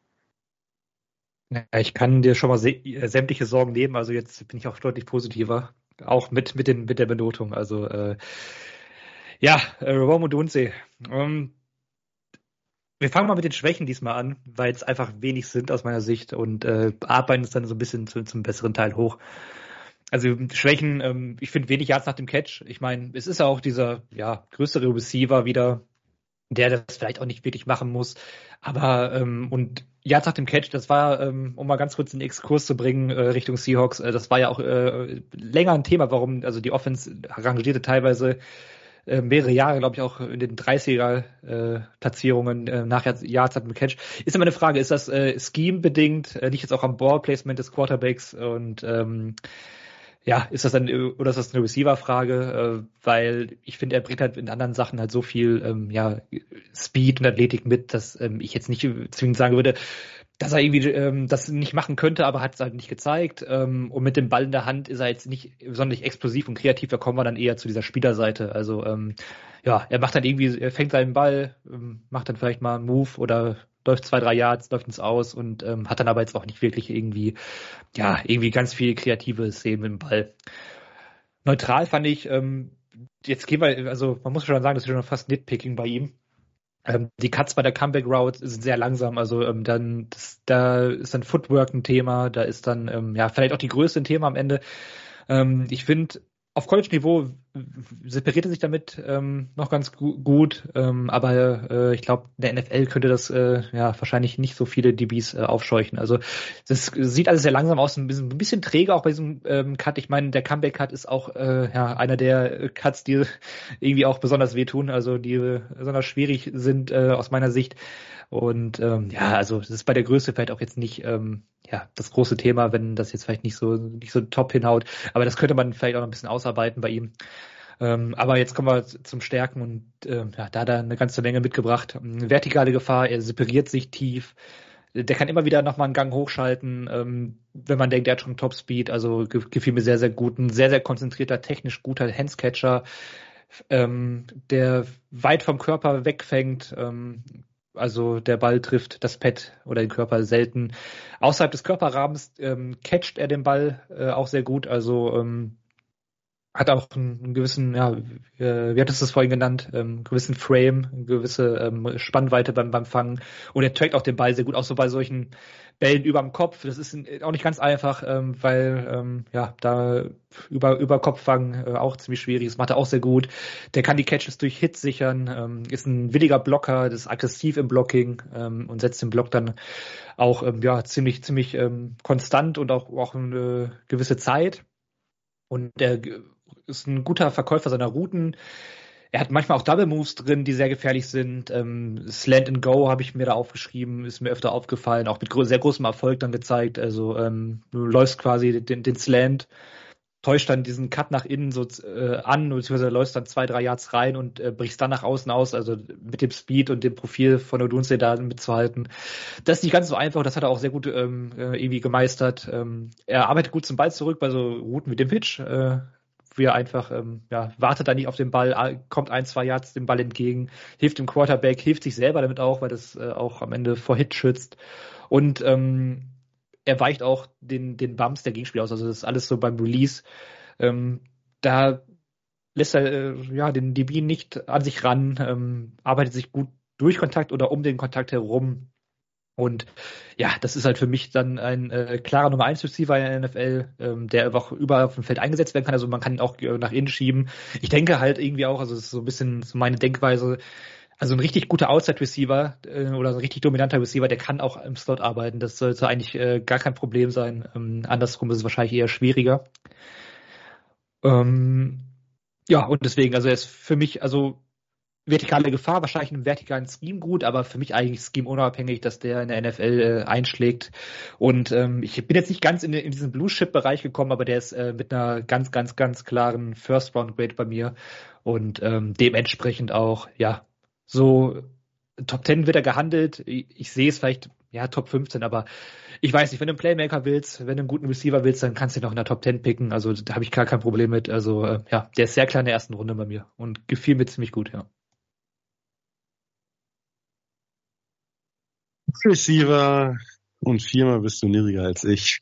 Ja, ich kann dir schon mal se- sämtliche Sorgen nehmen, also jetzt bin ich auch deutlich positiver, auch mit mit den mit der Benotung. Also äh, ja, äh, Rome Odunze. Ähm, wir fangen mal mit den Schwächen diesmal an, weil es einfach wenig sind aus meiner Sicht und äh, arbeiten es dann so ein bisschen zu, zum besseren Teil hoch. Also Schwächen, ähm, ich finde wenig Yards nach dem Catch. Ich meine, es ist auch dieser ja größere Receiver wieder, der das vielleicht auch nicht wirklich machen muss. Aber ähm, und Yards nach dem Catch, das war, ähm, um mal ganz kurz einen Exkurs zu bringen äh, Richtung Seahawks, äh, das war ja auch äh, länger ein Thema, warum, also die Offense rangierte teilweise äh, mehrere Jahre, glaube ich, auch in den dreißiger äh, Platzierungen äh, nach Yards nach dem Catch. Ist immer eine Frage, ist das äh, Scheme-bedingt, äh, nicht jetzt auch am Ballplacement des Quarterbacks und ähm, ja, ist das dann, oder ist das eine Receiver-Frage? Äh, weil ich finde, er bringt halt in anderen Sachen halt so viel ähm, ja, Speed und Athletik mit, dass ähm, ich jetzt nicht zwingend sagen würde, dass er irgendwie ähm, das nicht machen könnte, aber hat es halt nicht gezeigt. Ähm, und mit dem Ball in der Hand ist er jetzt nicht sonderlich explosiv und kreativ, da kommen wir dann eher zu dieser Spielerseite. Also ähm, ja, er macht dann irgendwie, er fängt seinen Ball, ähm, macht dann vielleicht mal einen Move oder läuft zwei, drei Yards, läuft ins Aus und ähm, hat dann aber jetzt auch nicht wirklich irgendwie, ja, irgendwie ganz viel kreative Szenen mit dem Ball. Neutral fand ich, ähm, jetzt gehen wir, also man muss schon sagen, das ist schon fast Nitpicking bei ihm. Ähm, die Cuts bei der Comeback Route sind sehr langsam, also ähm, dann, das, da ist dann Footwork ein Thema, da ist dann, ähm, ja, vielleicht auch die Größe ein Thema am Ende. Ähm, ich finde, auf College-Niveau separiert er sich damit ähm, noch ganz gu- gut, ähm, aber äh, ich glaube, in der N F L könnte das äh, ja wahrscheinlich nicht so viele D Bs äh, aufscheuchen. Also das sieht alles sehr langsam aus, ein bisschen, ein bisschen träge auch bei diesem ähm, Cut. Ich meine, der Comeback-Cut ist auch äh, ja einer der Cuts, die irgendwie auch besonders wehtun, also die besonders schwierig sind äh, aus meiner Sicht. Und ähm, ja, also das ist bei der Größe vielleicht auch jetzt nicht ähm, ja das große Thema, wenn das jetzt vielleicht nicht so nicht so top hinhaut. Aber das könnte man vielleicht auch noch ein bisschen ausarbeiten bei ihm. Ähm, aber jetzt kommen wir zum Stärken und ähm, ja, da hat er eine ganze Menge mitgebracht. Vertikale Gefahr, er separiert sich tief. Der kann immer wieder nochmal einen Gang hochschalten, ähm, wenn man denkt, er hat schon Topspeed. Also ge- gefiel mir sehr, sehr gut. Ein sehr, sehr konzentrierter, technisch guter Handscatcher, ähm, der weit vom Körper wegfängt. Ähm, also der Ball trifft das Pad oder den Körper selten. Außerhalb des Körperrahmens ähm, catcht er den Ball äh, auch sehr gut. Also ähm, hat auch einen, einen gewissen, ja, äh, wie hattest du es vorhin genannt, ähm, einen gewissen Frame, eine gewisse ähm, Spannweite beim, beim Fangen. Und er trackt auch den Ball sehr gut, auch so bei solchen Bällen überm Kopf. Das ist auch nicht ganz einfach, ähm, weil ähm, ja da über über Kopffangen äh, auch ziemlich schwierig ist. Macht er auch sehr gut. Der kann die Catches durch Hits sichern, ähm, ist ein williger Blocker, ist aggressiv im Blocking ähm, und setzt den Block dann auch ähm, ja ziemlich ziemlich ähm, konstant und auch auch eine gewisse Zeit. Und der ist ein guter Verkäufer seiner Routen. Er hat manchmal auch Double Moves drin, die sehr gefährlich sind. Ähm, Slant and Go habe ich mir da aufgeschrieben, ist mir öfter aufgefallen, auch mit gro- sehr großem Erfolg dann gezeigt. Also ähm, du läufst quasi den, den Slant, täuscht dann diesen Cut nach innen so äh, an, beziehungsweise läufst dann zwei, drei Yards rein und äh, brichst dann nach außen aus, also mit dem Speed und dem Profil von Odunze da mitzuhalten. Das ist nicht ganz so einfach, das hat er auch sehr gut ähm, irgendwie gemeistert. Ähm, er arbeitet gut zum Ball zurück bei so Routen wie dem Pitch, äh, wie er einfach, ähm, ja, wartet da nicht auf den Ball, kommt ein, zwei Yards dem Ball entgegen, hilft dem Quarterback, hilft sich selber damit auch, weil das äh, auch am Ende vor Hit schützt. Und ähm, er weicht auch den, den Bumps der Gegenspieler aus. Also das ist alles so beim Release. Ähm, da lässt er äh, ja den D B nicht an sich ran, ähm, arbeitet sich gut durch Kontakt oder um den Kontakt herum. Und ja, das ist halt für mich dann ein äh, klarer Nummer eins Receiver in der N F L, ähm, der auch überall auf dem Feld eingesetzt werden kann. Also man kann ihn auch äh, nach innen schieben. Ich denke halt irgendwie auch, also das ist so ein bisschen so meine Denkweise, also ein richtig guter Outside-Receiver äh, oder ein richtig dominanter Receiver, der kann auch im Slot arbeiten. Das sollte eigentlich äh, gar kein Problem sein. Ähm, andersrum ist es wahrscheinlich eher schwieriger. Ähm, ja, und deswegen, also er ist für mich, also vertikale Gefahr, wahrscheinlich im vertikalen Scheme gut, aber für mich eigentlich Scheme unabhängig, dass der in der N F L äh, einschlägt. Und ähm, ich bin jetzt nicht ganz in, in diesen Blue-Chip-Bereich gekommen, aber der ist äh, mit einer ganz, ganz, ganz klaren First-Round-Grade bei mir und ähm, dementsprechend auch, ja, so Top zehn wird er gehandelt. Ich, ich sehe es vielleicht, ja, Top fünfzehn, aber ich weiß nicht, wenn du einen Playmaker willst, wenn du einen guten Receiver willst, dann kannst du ihn auch in der Top zehn picken. Also da habe ich gar kein Problem mit. Also äh, ja, der ist sehr klar in der ersten Runde bei mir und gefiel mir ziemlich gut, ja. Receiver und viermal bist du niedriger als ich.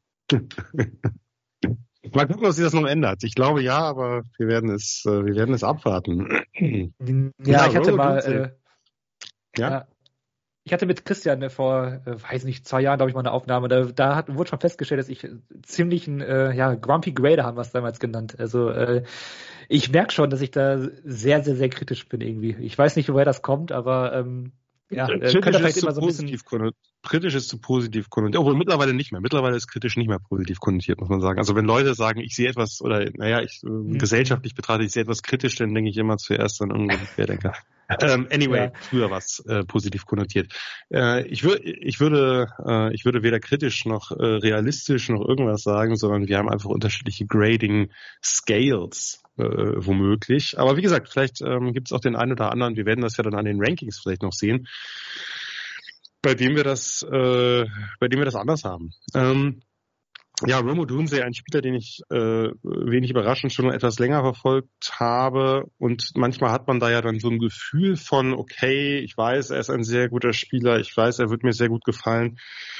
Mal gucken, ob sich das noch ändert. Ich glaube ja, aber wir werden es, äh, wir werden es abwarten. Ja, Ja, ich hatte Romo mal, Dunze. äh, Ja? ja, ich hatte mit Christian äh, vor, äh, weiß nicht, zwei Jahren, glaube ich, mal eine Aufnahme. Da, da hat, wurde schon festgestellt, dass ich ziemlich ein, äh, ja, Grumpy Grader haben wir es damals genannt. Also äh, ich merke schon, dass ich da sehr, sehr, sehr kritisch bin irgendwie. Ich weiß nicht, woher das kommt, aber ähm, ja, äh, könnte Kritisch vielleicht ist zu immer so ein bisschen. positiv konnotiert. Kritisch ist zu positiv konnotiert. Obwohl mittlerweile nicht mehr. Mittlerweile ist kritisch nicht mehr positiv konnotiert, muss man sagen. Also wenn Leute sagen, ich sehe etwas, oder naja, ich äh, Mhm. gesellschaftlich betrachte, ich sehe etwas kritisch, dann denke ich immer zuerst an irgendeinen Querdenker. Ähm, anyway, Ja. früher war es äh, positiv konnotiert. Äh, ich, wür ich würde äh, ich würde weder kritisch noch äh, realistisch noch irgendwas sagen, sondern wir haben einfach unterschiedliche Grading Scales äh, womöglich. Aber wie gesagt, vielleicht ähm, gibt es auch den einen oder anderen, wir werden das ja dann an den Rankings vielleicht noch sehen, bei dem wir das äh, bei dem wir das anders haben. Ähm, Ja, Rome Odunze, ein Spieler, den ich äh, wenig überraschend schon etwas länger verfolgt habe. Und manchmal hat man da ja dann so ein Gefühl von, okay, ich weiß, er ist ein sehr guter Spieler, ich weiß, er wird mir sehr gut gefallen.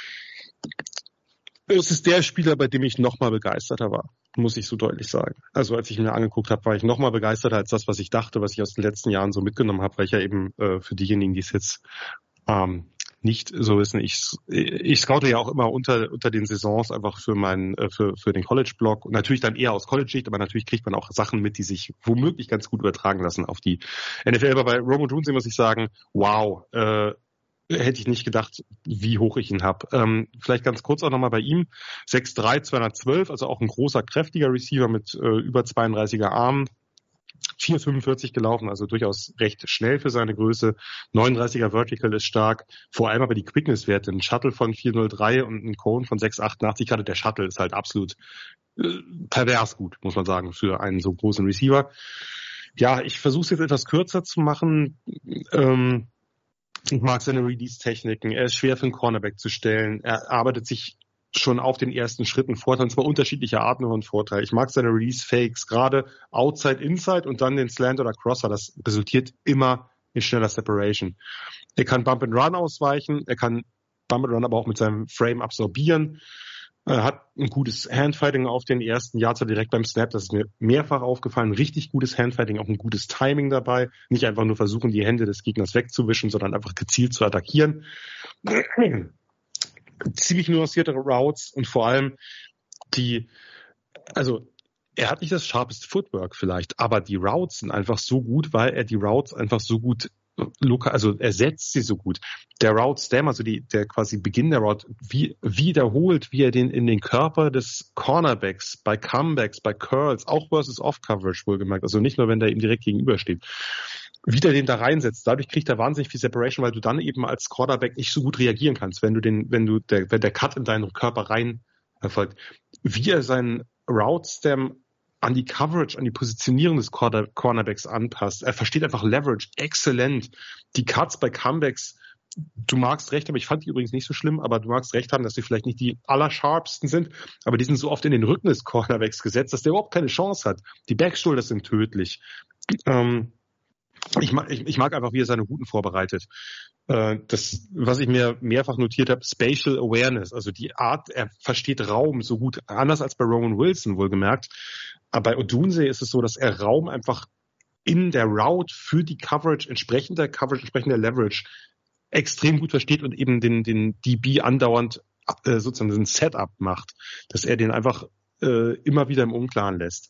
Es ist der Spieler, bei dem ich nochmal begeisterter war, muss ich so deutlich sagen. Also als ich mir angeguckt habe, war ich nochmal begeisterter als das, was ich dachte, was ich aus den letzten Jahren so mitgenommen habe, weil ich ja eben äh, für diejenigen, die es jetzt ähm, nicht so wissen, ich ich scoute ja auch immer unter unter den Saisons einfach für meinen für für den College-Blog und natürlich dann eher aus College-Sicht, aber natürlich kriegt man auch Sachen mit, die sich womöglich ganz gut übertragen lassen auf die N F L. Aber bei Rome Odunze muss ich sagen, wow, äh, hätte ich nicht gedacht, wie hoch ich ihn habe. Ähm, vielleicht ganz kurz auch nochmal bei ihm, sechs drei, zweihundertzwölf, also auch ein großer, kräftiger Receiver mit äh, über zweiunddreißiger Armen. vier fünfundvierzig gelaufen, also durchaus recht schnell für seine Größe. neununddreißiger Vertical ist stark, vor allem aber die Quickness-Werte. Ein Shuttle von vier null drei und ein Cone von sechs achtundachtzig, gerade der Shuttle ist halt absolut äh, pervers gut, muss man sagen, für einen so großen Receiver. Ja, ich versuche es jetzt etwas kürzer zu machen. Ähm, ich mag seine Release-Techniken. Er ist schwer für einen Cornerback zu stellen. Er arbeitet sich schon auf den ersten Schritten Vorteil, und zwar unterschiedliche Arten von Vorteil. Ich mag seine Release-Fakes, gerade Outside, Inside und dann den Slant oder Crosser. Das resultiert immer in schneller Separation. Er kann Bump and Run ausweichen, er kann Bump and Run aber auch mit seinem Frame absorbieren. Er hat ein gutes Handfighting auf den ersten Yards direkt beim Snap. Das ist mir mehrfach aufgefallen. Richtig gutes Handfighting, auch ein gutes Timing dabei. Nicht einfach nur versuchen, die Hände des Gegners wegzuwischen, sondern einfach gezielt zu attackieren. Ziemlich nuancierte Routes und vor allem die, also er hat nicht das sharpest Footwork vielleicht, aber die Routes sind einfach so gut, weil er die Routes einfach so gut lokal, also er setzt sie so gut. Der Route Stem, also die, der quasi Beginn der Route, wie, wiederholt, wie er den in den Körper des Cornerbacks, bei Comebacks, bei Curls, auch versus Off-Coverage wohlgemerkt, also nicht nur, wenn der ihm direkt gegenübersteht, wie der den da reinsetzt. Dadurch kriegt er wahnsinnig viel Separation, weil du dann eben als Quarterback nicht so gut reagieren kannst, wenn du den, wenn du, der, wenn der Cut in deinen Körper rein erfolgt. Wie er seinen Route Stem an die Coverage, an die Positionierung des Corner- Cornerbacks anpasst. Er versteht einfach Leverage exzellent. Die Cuts bei Comebacks, du magst recht haben, ich fand die übrigens nicht so schlimm, aber du magst recht haben, dass sie vielleicht nicht die allersharpsten sind, aber die sind so oft in den Rücken des Cornerbacks gesetzt, dass der überhaupt keine Chance hat. Die Backshoulders sind tödlich. Ähm, Ich mag, ich, ich mag einfach, wie er seine Routen vorbereitet. Äh, das, was ich mir mehrfach notiert habe, Spatial Awareness, also die Art, er versteht Raum so gut, anders als bei Roman Wilson wohlgemerkt. Aber bei Odunze ist es so, dass er Raum einfach in der Route für die Coverage, entsprechender Coverage, entsprechender Leverage extrem gut versteht und eben den, den D B andauernd äh, sozusagen ein Setup macht, dass er den einfach äh, immer wieder im Unklaren lässt.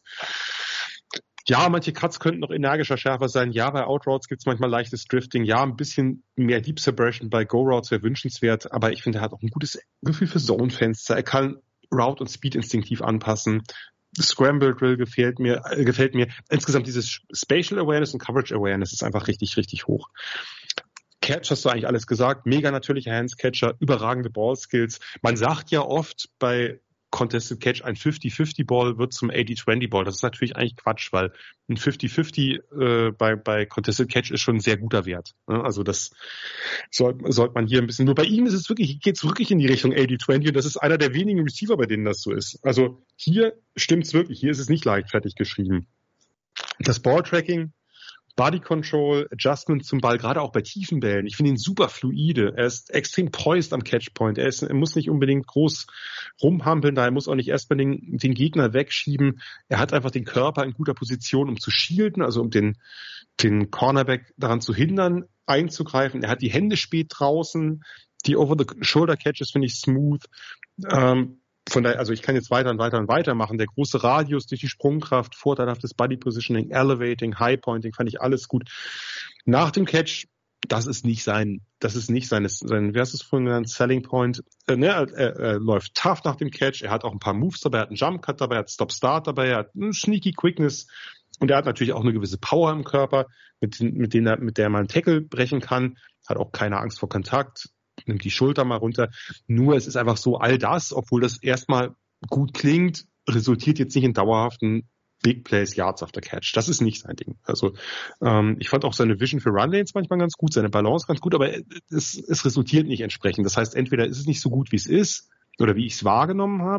Ja, manche Cuts könnten noch energischer, schärfer sein. Ja, bei Outroutes gibt es manchmal leichtes Drifting. Ja, ein bisschen mehr Deep Separation bei Go-Routes wäre wünschenswert. Aber ich finde, er hat auch ein gutes Gefühl für Zone-Fenster. Er kann Route und Speed instinktiv anpassen. Scramble Drill gefällt mir, äh, gefällt mir. Insgesamt dieses Spatial Awareness und Coverage Awareness ist einfach richtig, richtig hoch. Catch hast du eigentlich alles gesagt. Mega natürlicher Hands-Catcher, überragende Ball-Skills. Man sagt ja oft bei Contested Catch, ein fünfzig fünfzig Ball wird zum achtzig zwanzig Ball. Das ist natürlich eigentlich Quatsch, weil ein fünfzig fünfzig äh, bei, bei Contested Catch ist schon ein sehr guter Wert. Ne? Also das sollte sollt man hier ein bisschen, nur bei ihm ist es wirklich, geht es wirklich in die Richtung achtzig zwanzig und das ist einer der wenigen Receiver, bei denen das so ist. Also hier stimmt's wirklich, hier ist es nicht leichtfertig geschrieben. Das Ball-Tracking, Body Control, Adjustment zum Ball, gerade auch bei tiefen Bällen. Ich finde ihn super fluide. Er ist extrem poised am Catchpoint. Er, ist, er muss nicht unbedingt groß rumhampeln, da er muss auch nicht erstmal den, den Gegner wegschieben. Er hat einfach den Körper in guter Position, um zu shielden, also um den, den Cornerback daran zu hindern, einzugreifen. Er hat die Hände spät draußen. Die Over-the-Shoulder-Catches finde ich smooth. Ähm, Von daher, also ich kann jetzt weiter und weiter und weiter machen. Der große Radius durch die Sprungkraft, vorteilhaftes Body Positioning, Elevating, High Pointing, fand ich alles gut. Nach dem Catch, das ist nicht sein, das ist nicht sein, sein wer ist es vorhin genannt, Selling Point. Äh, ne, er, er, er läuft tough nach dem Catch, er hat auch ein paar Moves dabei, er hat einen Jump Cut dabei, er hat Stop Start dabei, er hat eine Sneaky Quickness und er hat natürlich auch eine gewisse Power im Körper, mit, mit, denen er, mit der man einen Tackle brechen kann, hat auch keine Angst vor Kontakt, nimmt die Schulter mal runter. Nur es ist einfach so, all das, obwohl das erstmal gut klingt, resultiert jetzt nicht in dauerhaften Big Plays, Yards after Catch. Das ist nicht sein Ding. Also ähm, ich fand auch seine Vision für Runlanes manchmal ganz gut, seine Balance ganz gut, aber es, es resultiert nicht entsprechend. Das heißt, entweder ist es nicht so gut, wie es ist oder wie ich es wahrgenommen habe,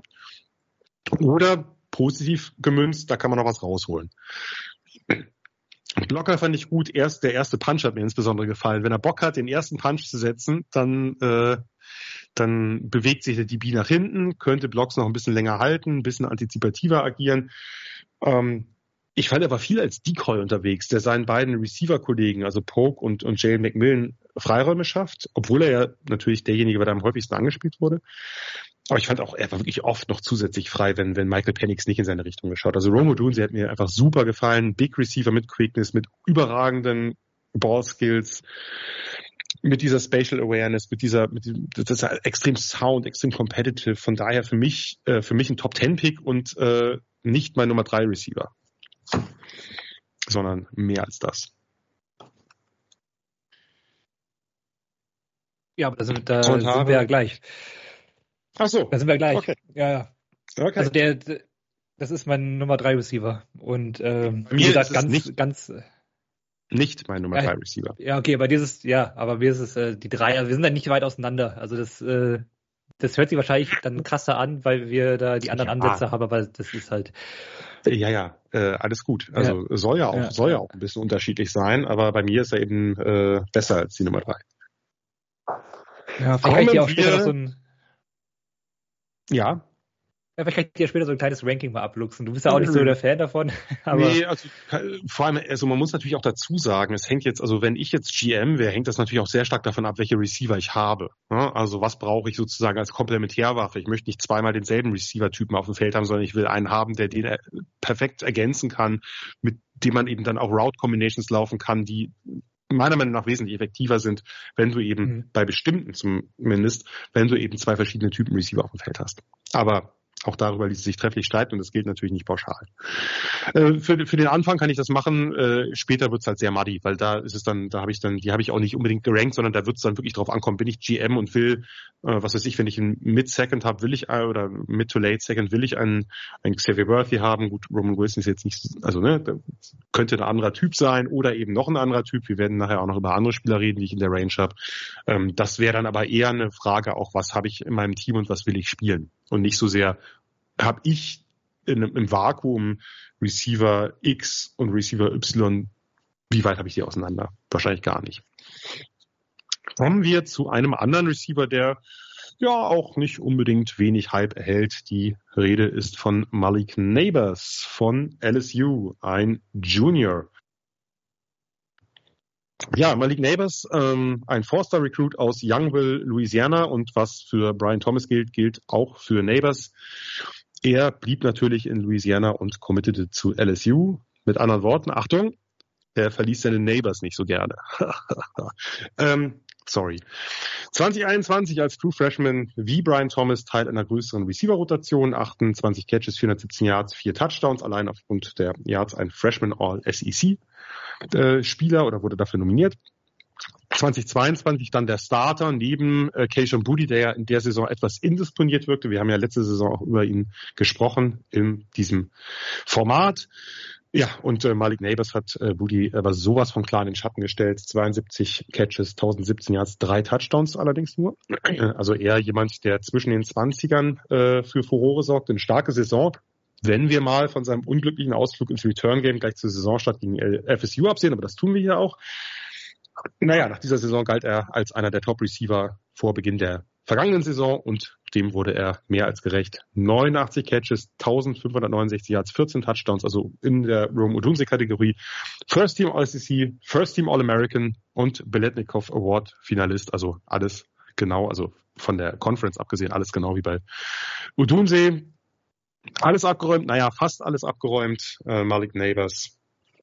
oder positiv gemünzt, da kann man noch was rausholen. Blocker fand ich gut. Erst der erste Punch hat mir insbesondere gefallen. Wenn er Bock hat, den ersten Punch zu setzen, dann äh, dann bewegt sich der D B nach hinten, könnte Blocks noch ein bisschen länger halten, ein bisschen antizipativer agieren. Ähm, ich fand, er war viel als Decoy unterwegs, der seinen beiden Receiver-Kollegen, also Polk und, und Jalen McMillan, Freiräume schafft, obwohl er ja natürlich derjenige war, der am häufigsten angespielt wurde. Aber ich fand auch, er war wirklich oft noch zusätzlich frei, wenn, wenn Michael Penix nicht in seine Richtung geschaut. Also Rome Odunze hat mir einfach super gefallen. Big Receiver mit Quickness, mit überragenden Ball-Skills, mit dieser Spatial Awareness, mit dieser, mit diesem, das ist extrem sound, extrem competitive. Von daher für mich, äh, für mich ein Top Ten Pick und äh, nicht mein Nummer drei Receiver. sondern mehr als das. Ja, aber da sind, da sind wir ja gleich. Ach so. Da sind wir gleich. Okay. Ja, ja. Okay. Also der, der, das ist mein Nummer drei Receiver. Und ähm, Bei wie mir gesagt, ist es ganz, nicht, ganz. Nicht mein Nummer Ja, drei Receiver. Ja, okay, bei dir ist es, ja, aber mir ist es äh, die drei, also wir sind da nicht weit auseinander. Also das, äh, das hört sich wahrscheinlich dann krasser an, weil wir da die anderen Ja. Ansätze haben, aber das ist halt. Ja, ja, äh, alles gut. Also Ja. soll ja auch, Ja, soll ja ja. auch ein bisschen unterschiedlich sein, aber bei mir ist er eben äh, besser als die Nummer drei. Ja, vielleicht kann ich dir auch später wir- noch so ein, Ja. ja, vielleicht kann ich dir später so ein kleines Ranking mal abluchsen. Du bist ja auch nicht so der Fan davon, aber. Nee, also vor allem, also man muss natürlich auch dazu sagen, es hängt jetzt, also wenn ich jetzt G M wäre, hängt das natürlich auch sehr stark davon ab, welche Receiver ich habe. Ja, also was brauche ich sozusagen als Komplementärwaffe? Ich möchte nicht zweimal denselben Receiver-Typen auf dem Feld haben, sondern ich will einen haben, der den er- perfekt ergänzen kann, mit dem man eben dann auch Route-Combinations laufen kann, die meiner Meinung nach wesentlich effektiver sind, wenn du eben Mhm. bei bestimmten zumindest, wenn du eben zwei verschiedene Typen Receiver auf dem Feld hast. Aber auch darüber ließ sich trefflich streiten und das gilt natürlich nicht pauschal. Äh, für, für den Anfang kann ich das machen, äh, später wird's halt sehr muddy, weil da ist es dann, da habe ich dann, die habe ich auch nicht unbedingt gerankt, sondern da wird's dann wirklich drauf ankommen, bin ich G M und will, äh, was weiß ich, wenn ich einen Mid-Second habe, will ich, äh, oder Mid-to-Late-Second will ich einen, einen Xavier Worthy haben. Gut, Roman Wilson ist jetzt nicht, also ne, da könnte ein anderer Typ sein oder eben noch ein anderer Typ. Wir werden nachher auch noch über andere Spieler reden, die ich in der Range habe. Ähm, das wäre dann aber eher eine Frage auch, was habe ich in meinem Team und was will ich spielen? Und nicht so sehr, habe ich in, im Vakuum Receiver X und Receiver Y, wie weit habe ich die auseinander? Wahrscheinlich gar nicht. Kommen wir zu einem anderen Receiver, der ja auch nicht unbedingt wenig Hype erhält. Die Rede ist von Malik Nabers von L S U, ein Junior. Ja, Malik Nabers, ähm, ein Four-Star-Recruit aus Youngville, Louisiana, und was für Brian Thomas gilt, gilt auch für Nabers. Er blieb natürlich in Louisiana und committete zu L S U. Mit anderen Worten, Achtung, er verließ seine Neighbors nicht so gerne. ähm, sorry. zwanzig einundzwanzig als True Freshman wie Brian Thomas Teil einer größeren Receiver-Rotation, achtundzwanzig Catches, vierhundertsiebzehn Yards, vier Touchdowns, allein aufgrund der Yards ein Freshman All-S E C-Spieler oder wurde dafür nominiert. zwanzig zweiundzwanzig dann der Starter neben äh, Kayshon Boutte, der ja in der Saison etwas indisponiert wirkte. Wir haben ja letzte Saison auch über ihn gesprochen in diesem Format. Ja, und äh, Malik Nabers hat äh, Boutte aber sowas von klar in den Schatten gestellt. zweiundsiebzig Catches, tausendsiebzehn Yards, drei Touchdowns allerdings nur. Also eher jemand, der zwischen den zwanzigern äh, für Furore sorgt. Eine starke Saison. Wenn wir mal von seinem unglücklichen Ausflug ins Return-Game gleich zur Saisonstart gegen F S U absehen, aber das tun wir hier auch. Naja, nach dieser Saison galt er als einer der Top-Receiver vor Beginn der vergangenen Saison und dem wurde er mehr als gerecht. neunundachtzig Catches, eintausendfünfhundertneunundsechzig Yards, vierzehn Touchdowns, also in der Rome-Odunze-Kategorie. First Team All-S E C, First Team All-American und Biletnikoff Award-Finalist, also alles genau, also von der Conference abgesehen, alles genau wie bei Odunze. Alles abgeräumt, naja, fast alles abgeräumt, äh, Malik Nabers.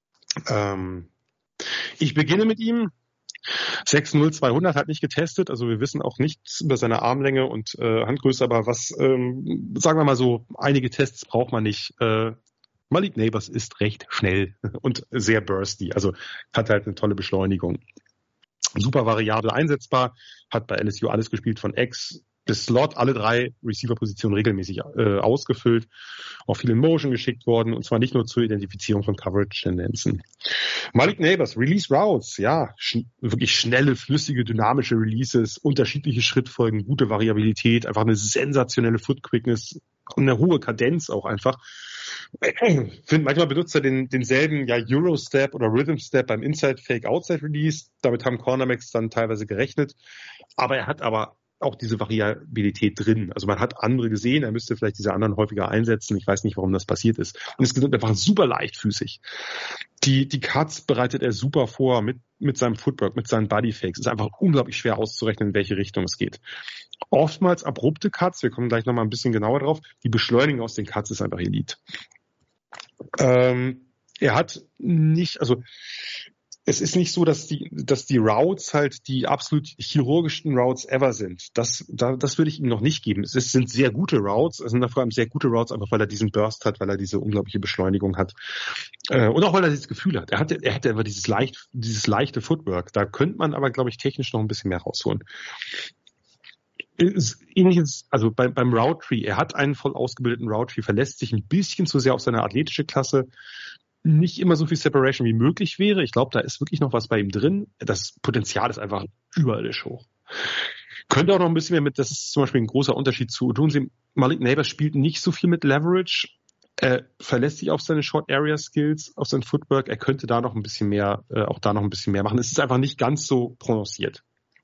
Ähm, ich beginne mit ihm. sechs null zweihundert hat nicht getestet, also wir wissen auch nichts über seine Armlänge und äh, Handgröße, aber was, ähm, sagen wir mal so, einige Tests braucht man nicht. Äh, Malik Nabers ist recht schnell und sehr bursty, also hat halt eine tolle Beschleunigung. Super variabel einsetzbar, hat bei L S U alles gespielt von X bis Slot, alle drei Receiver-Positionen regelmäßig äh, ausgefüllt, auch viel in Motion geschickt worden, und zwar nicht nur zur Identifizierung von Coverage-Tendenzen. Malik Nabers, Release Routes, ja, sch- wirklich schnelle, flüssige, dynamische Releases, unterschiedliche Schrittfolgen, gute Variabilität, einfach eine sensationelle Foot-Quickness und eine hohe Kadenz auch einfach. Ich finde, manchmal benutzt er den, denselben ja, Euro-Step oder Rhythm-Step beim Inside-Fake-Outside-Release. Damit haben Cornerbacks dann teilweise gerechnet. Aber er hat aber auch diese Variabilität drin. Also man hat andere gesehen, er müsste vielleicht diese anderen häufiger einsetzen. Ich weiß nicht, warum das passiert ist. Und es ist einfach super leichtfüßig. Die, die Cuts bereitet er super vor mit, mit seinem Footwork, mit seinen Bodyfakes. Es ist einfach unglaublich schwer auszurechnen, in welche Richtung es geht. Oftmals abrupte Cuts, wir kommen gleich nochmal ein bisschen genauer drauf. Die Beschleunigung aus den Cuts ist einfach Elite. Ähm, er hat nicht, also es ist nicht so, dass die, dass die Routes halt die absolut chirurgischsten Routes ever sind. Das, da, das würde ich ihm noch nicht geben. Es ist, sind sehr gute Routes, es sind da vor allem sehr gute Routes, einfach weil er diesen Burst hat, weil er diese unglaubliche Beschleunigung hat. Äh, und auch weil er dieses Gefühl hat. Er hatte, er hatte einfach dieses leicht, dieses leichte Footwork. Da könnte man aber, glaube ich, technisch noch ein bisschen mehr rausholen. Ähnliches, also beim, beim Route Tree, er hat einen voll ausgebildeten Route Tree, verlässt sich ein bisschen zu sehr auf seine athletische Klasse. Nicht immer so viel Separation wie möglich wäre. Ich glaube, da ist wirklich noch was bei ihm drin. Das Potenzial ist einfach überirdisch hoch. Könnte auch noch ein bisschen mehr mit, das ist zum Beispiel ein großer Unterschied zu Odunze. Malik Neighbors spielt nicht so viel mit Leverage. Er verlässt sich auf seine Short Area Skills, auf sein Footwork. Er könnte da noch ein bisschen mehr, äh, auch da noch ein bisschen mehr machen. Es ist einfach nicht ganz so prononciert.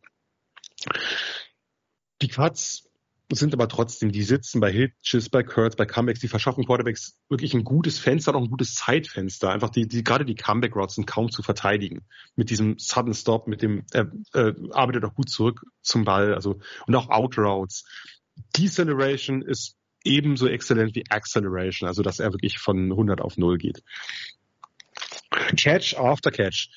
Die Cuts sind aber trotzdem, die sitzen bei Hitches, bei Curls, bei Comebacks, die verschaffen Quarterbacks wirklich ein gutes Fenster, auch ein gutes Zeitfenster. Einfach die, die gerade die Comeback-Routes sind kaum zu verteidigen. Mit diesem Sudden Stop, mit dem, er äh, arbeitet auch gut zurück zum Ball, also, und auch Out-Routes. Deceleration ist ebenso exzellent wie Acceleration, also dass er wirklich von hundert auf null geht. Catch after Catch.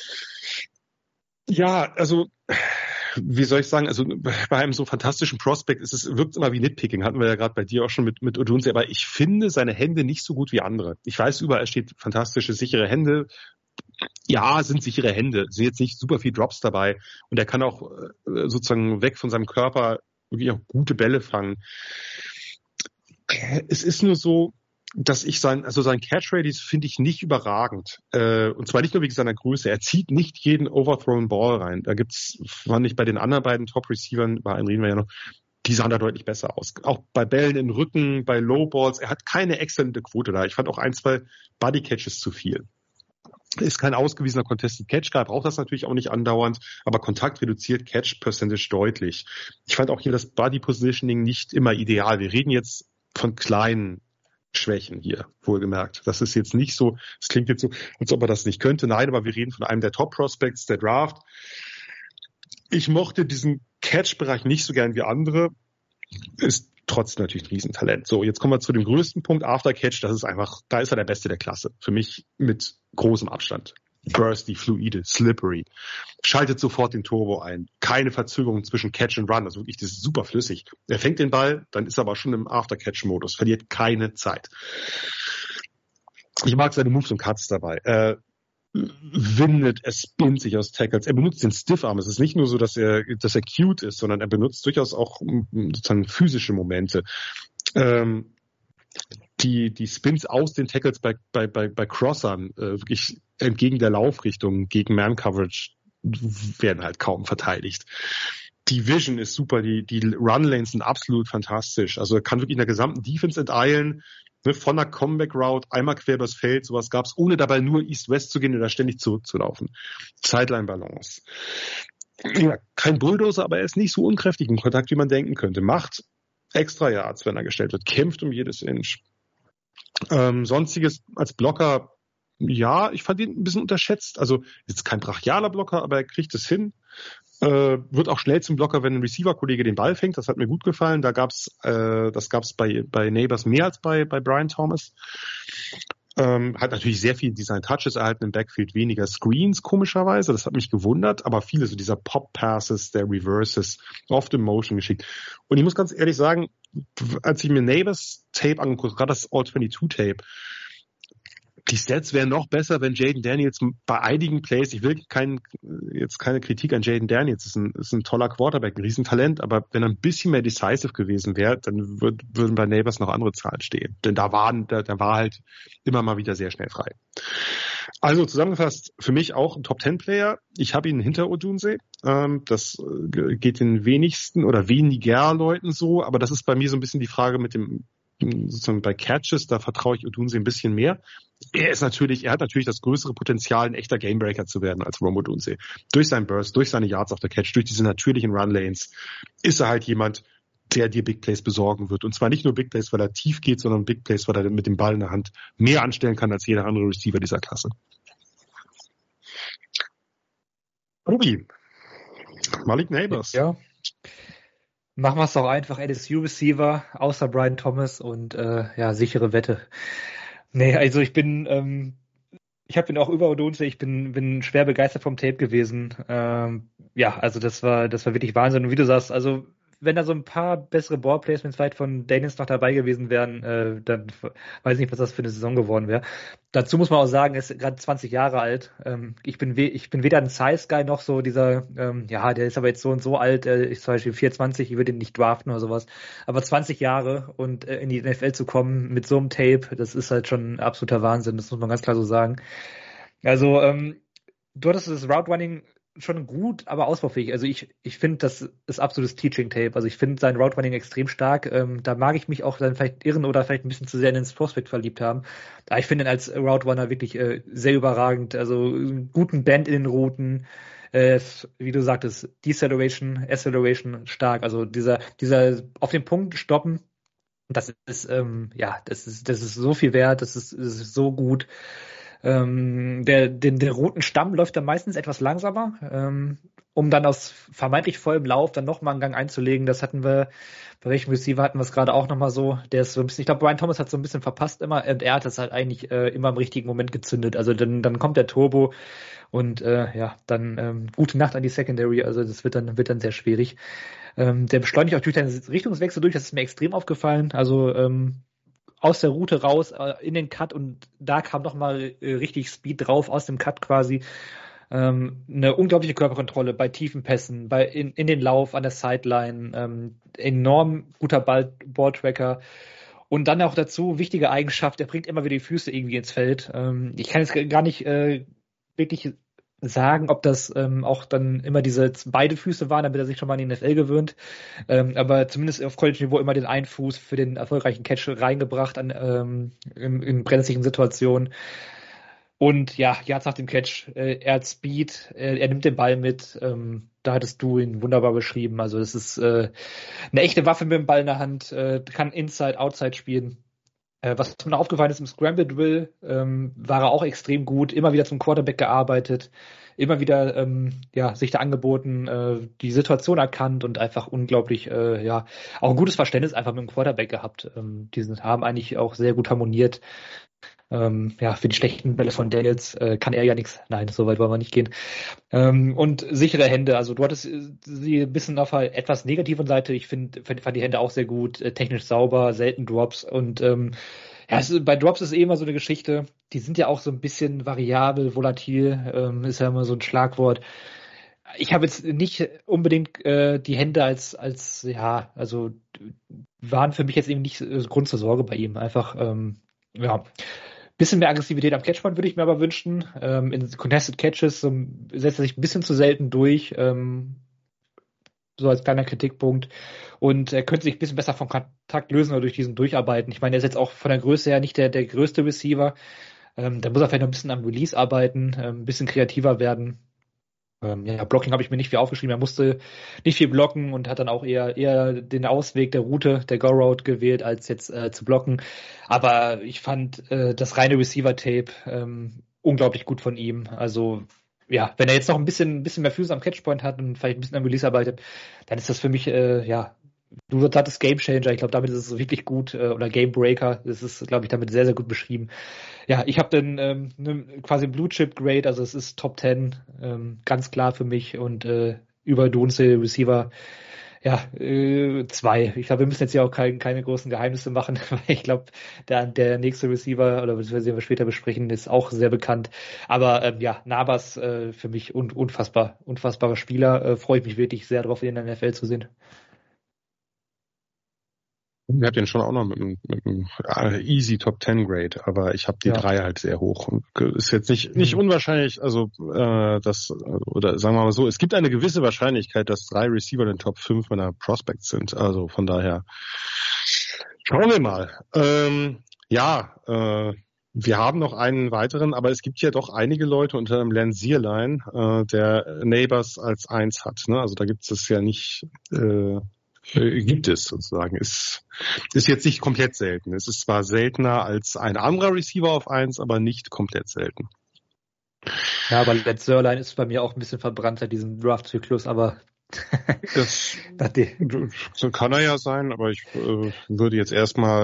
Ja, also, wie soll ich sagen, also bei einem so fantastischen Prospect ist es, wirkt es immer wie Nitpicking, hatten wir ja gerade bei dir auch schon mit, mit Odunze, aber ich finde seine Hände nicht so gut wie andere. Ich weiß, überall steht fantastische, sichere Hände. Ja, sind sichere Hände, sind jetzt nicht super viel Drops dabei und er kann auch äh, sozusagen weg von seinem Körper wirklich auch gute Bälle fangen. Es ist nur so, dass ich sein, also sein Catch-Radius finde ich nicht überragend. Äh, und zwar nicht nur wegen seiner Größe. Er zieht nicht jeden overthrown Ball rein. Da gibt's, fand ich bei den anderen beiden Top-Receivern, bei einem reden wir ja noch, die sahen da deutlich besser aus. Auch bei Bällen in den Rücken, bei Low-Balls. Er hat keine exzellente Quote da. Ich fand auch ein, zwei Body-Catches zu viel. Ist kein ausgewiesener Contested Catch Guy, braucht das natürlich auch nicht andauernd, aber Kontakt reduziert Catch Percentage deutlich. Ich fand auch hier das Body Positioning nicht immer ideal. Wir reden jetzt von kleinen Schwächen hier, wohlgemerkt. Das ist jetzt nicht so, es klingt jetzt so, als ob er das nicht könnte. Nein, aber wir reden von einem der Top-Prospects der Draft. Ich mochte diesen Catch-Bereich nicht so gern wie andere. Ist trotzdem natürlich ein Riesentalent. So, jetzt kommen wir zu dem größten Punkt, After Catch. Das ist einfach, da ist er der Beste der Klasse. Für mich mit großem Abstand. Bursty, fluide, slippery. Schaltet sofort den Turbo ein. Keine Verzögerung zwischen Catch und Run. Also wirklich, das ist super flüssig. Er fängt den Ball, dann ist er aber schon im After-Catch-Modus. Verliert keine Zeit. Ich mag seine Moves und Cuts dabei. Er windet, er spinnt sich aus Tackles. Er benutzt den Stiffarm. Es ist nicht nur so, dass er, dass er cute ist, sondern er benutzt durchaus auch sozusagen physische Momente. Ähm, die, die Spins aus den Tackles bei, bei, bei, bei Crossern, äh, wirklich entgegen der Laufrichtung, gegen Man-Coverage, werden halt kaum verteidigt. Die Vision ist super, die, die Run-Lanes sind absolut fantastisch. Also er kann wirklich in der gesamten Defense enteilen, ne, von der Comeback-Route einmal quer übers Feld, sowas gab's, ohne dabei nur East-West zu gehen oder ständig zurückzulaufen. Sideline-Balance. Ja, kein Bulldozer, aber er ist nicht so unkräftig im Kontakt, wie man denken könnte. Macht extra Yards, wenn er gestellt wird, kämpft um jedes Inch. Ähm, sonstiges als Blocker, ja, ich fand ihn ein bisschen unterschätzt. Also jetzt kein brachialer Blocker, aber er kriegt es hin. Äh, wird auch schnell zum Blocker, wenn ein Receiver-Kollege den Ball fängt. Das hat mir gut gefallen. Da gab's, äh, das gab's bei bei Neighbors mehr als bei bei Brian Thomas. Ähm, hat natürlich sehr viel Design-Touches erhalten im Backfield, weniger Screens, komischerweise. Das hat mich gewundert, aber viele so dieser Pop-Passes, der Reverses, oft in Motion geschickt. Und ich muss ganz ehrlich sagen, als ich mir Neighbors Tape angeguckt, gerade das All zweiundzwanzig Tape, die Stats wären noch besser, wenn Jaden Daniels bei einigen Plays, ich will kein, jetzt keine Kritik an Jaden Daniels, ist ein, ist ein toller Quarterback, ein Riesentalent, aber wenn er ein bisschen mehr decisive gewesen wäre, dann würd, würden bei Neighbors noch andere Zahlen stehen. Denn da waren, da, da war halt immer mal wieder sehr schnell frei. Also zusammengefasst, für mich auch ein Top Ten Player. Ich habe ihn hinter Odunze. Ähm, das geht den wenigsten oder weniger Leuten so, aber das ist bei mir so ein bisschen die Frage mit dem, sozusagen bei Catches, da vertraue ich Odunze ein bisschen mehr. Er ist natürlich, er hat natürlich das größere Potenzial, ein echter Gamebreaker zu werden als Rome Odunze. Durch seinen Burst, durch seine Yards auf der Catch, durch diese natürlichen Run-Lanes ist er halt jemand, der dir Big Plays besorgen wird. Und zwar nicht nur Big Plays, weil er tief geht, sondern Big Plays, weil er mit dem Ball in der Hand mehr anstellen kann als jeder andere Receiver dieser Klasse. Ruby, Malik Neighbors. Ja. Machen wir es doch einfach, L S U-Receiver, außer Brian Thomas und äh, ja, sichere Wette. Nee, also ich bin ähm, Ich habe ihn auch über Odunze, ich bin, bin schwer begeistert vom Tape gewesen. Ähm, ja, also das war, das war wirklich Wahnsinn. Und wie du sagst, also wenn da so ein paar bessere Ballplacements vielleicht von Daniels noch dabei gewesen wären, äh, dann weiß ich nicht, was das für eine Saison geworden wäre. Dazu muss man auch sagen, er ist gerade zwanzig Jahre alt. Ähm, ich bin we- ich bin weder ein Size-Guy noch so dieser, ähm, ja, der ist aber jetzt so und so alt, äh, ich zum Beispiel vierundzwanzig, ich würde ihn nicht draften oder sowas. Aber zwanzig Jahre und äh, in die N F L zu kommen mit so einem Tape, das ist halt schon ein absoluter Wahnsinn, das muss man ganz klar so sagen. Also, ähm, du hattest das Route Running schon gut, aber ausbaufähig. Also ich, ich finde, das ist absolutes Teaching-Tape. Also ich finde sein Route Running extrem stark. Ähm, da mag ich mich auch dann vielleicht irren oder vielleicht ein bisschen zu sehr in den Prospect verliebt haben. Aber ich finde ihn als Route Runner wirklich äh, sehr überragend. Also einen guten Bend in den Routen. Äh, wie du sagtest, Deceleration, Acceleration stark. Also dieser, dieser auf den Punkt stoppen, das ist, ähm, ja, das ist, das ist so viel wert. Das ist, das ist so gut. Ähm, der, den, der roten Stamm läuft dann meistens etwas langsamer, ähm, um dann aus vermeintlich vollem Lauf dann nochmal einen Gang einzulegen. Das hatten wir, bei welchem Receiver hatten wir es gerade auch nochmal so. Der ist so ein bisschen, ich glaube, Brian Thomas hat so ein bisschen verpasst immer und er hat das halt eigentlich äh, immer im richtigen Moment gezündet. Also dann, dann kommt der Turbo und äh, ja, dann ähm, gute Nacht an die Secondary. Also das wird dann, wird dann sehr schwierig. Ähm, der beschleunigt auch durch seinen Richtungswechsel durch, das ist mir extrem aufgefallen. Also ähm, aus der Route raus, äh, in den Cut und da kam nochmal äh, richtig Speed drauf, aus dem Cut quasi. Ähm, eine unglaubliche Körperkontrolle bei tiefen Pässen, bei in, in den Lauf, an der Sideline, ähm, enorm guter Ball, Balltracker. Und dann auch dazu, wichtige Eigenschaft, er bringt immer wieder die Füße irgendwie ins Feld. Ähm, ich kann jetzt gar nicht äh, wirklich sagen, ob das ähm, auch dann immer diese beide Füße waren, damit er sich schon mal in die N F L gewöhnt. Ähm, aber zumindest auf College-Niveau immer den einen Fuß für den erfolgreichen Catch reingebracht an, ähm, in, in brenzlichen Situationen. Und ja, Yards nach dem Catch, äh, er hat Speed, äh, er nimmt den Ball mit. Ähm, da hattest du ihn wunderbar beschrieben. Also es ist äh, eine echte Waffe mit dem Ball in der Hand, äh, kann Inside, Outside spielen. Äh, was mir aufgefallen ist im Scramble Drill, ähm, war er auch extrem gut, immer wieder zum Quarterback gearbeitet, immer wieder ähm, ja sich da angeboten, äh, die Situation erkannt und einfach unglaublich, äh, ja, auch ein gutes Verständnis einfach mit dem Quarterback gehabt. Ähm, die sind, haben eigentlich auch sehr gut harmoniert. Ähm, ja, für die schlechten Bälle von Daniels äh, kann er ja nichts. Nein, so weit wollen wir nicht gehen. Ähm, und sichere Hände. Also du hattest sie ein bisschen auf einer etwas negativen Seite. Ich finde, fand die Hände auch sehr gut, äh, technisch sauber, selten Drops. Und ähm, ja, es, bei Drops ist eh immer so eine Geschichte. Die sind ja auch so ein bisschen variabel, volatil. Ähm, ist ja immer so ein Schlagwort. Ich habe jetzt nicht unbedingt äh, die Hände als, als, ja, also waren für mich jetzt eben nicht äh, Grund zur Sorge bei ihm. Einfach, ähm, ja, bisschen mehr Aggressivität am Catchpoint würde ich mir aber wünschen. Ähm, in Contested Catches ähm, setzt er sich ein bisschen zu selten durch, ähm, so als kleiner Kritikpunkt. Und er könnte sich ein bisschen besser vom Kontakt lösen oder durch diesen Durcharbeiten. Ich meine, er ist jetzt auch von der Größe her nicht der, der größte Receiver. Ähm, da muss er vielleicht noch ein bisschen am Release arbeiten, ähm, ein bisschen kreativer werden. Ähm, ja, Blocking habe ich mir nicht viel aufgeschrieben. Er musste nicht viel blocken und hat dann auch eher eher den Ausweg der Route, der Go-Route gewählt, als jetzt äh, zu blocken. Aber ich fand äh, das reine Receiver-Tape ähm, unglaublich gut von ihm. Also ja, wenn er jetzt noch ein bisschen ein bisschen mehr Füße am Catchpoint hat und vielleicht ein bisschen am Release arbeitet, dann ist das für mich äh, ja, du hattest Game Changer. Ich glaube, damit ist es wirklich gut äh, oder Game Breaker. Das ist, glaube ich, damit sehr sehr gut beschrieben. Ja, ich habe dann ähm, ne, quasi Blue Chip Grade, also es ist Top zehn, ähm, ganz klar für mich und äh, über Dunze Receiver, ja, äh, zwei. Ich glaube, wir müssen jetzt ja auch kein, keine großen Geheimnisse machen, weil ich glaube, der, der nächste Receiver, oder was wir später besprechen, ist auch sehr bekannt. Aber ähm, ja, Nabas äh, für mich un, unfassbar, unfassbarer Spieler. Äh, freue ich mich wirklich sehr drauf, ihn in der N F L zu sehen. Ich habe den schon auch noch mit einem, mit einem easy Top zehn Grade, aber ich habe die ja. drei halt sehr hoch. Und ist jetzt nicht nicht mhm. unwahrscheinlich, also äh, das oder sagen wir mal so, es gibt eine gewisse Wahrscheinlichkeit, dass drei Receiver in den Top fünf meiner Prospects sind. Also von daher schauen wir mal. Ähm, ja, äh, wir haben noch einen weiteren, aber es gibt ja doch einige Leute unter dem Lance Zierlein, äh, der Neighbors als eins hat. Ne? Also da gibt es ja nicht äh, gibt es sozusagen. Ist, ist jetzt nicht komplett selten. Es ist zwar seltener als ein anderer Receiver auf eins, aber nicht komplett selten. Ja, aber Lance Zierlein ist bei mir auch ein bisschen verbrannt seit diesem Draft-Zyklus, aber das so kann er ja sein, aber ich äh, würde jetzt erstmal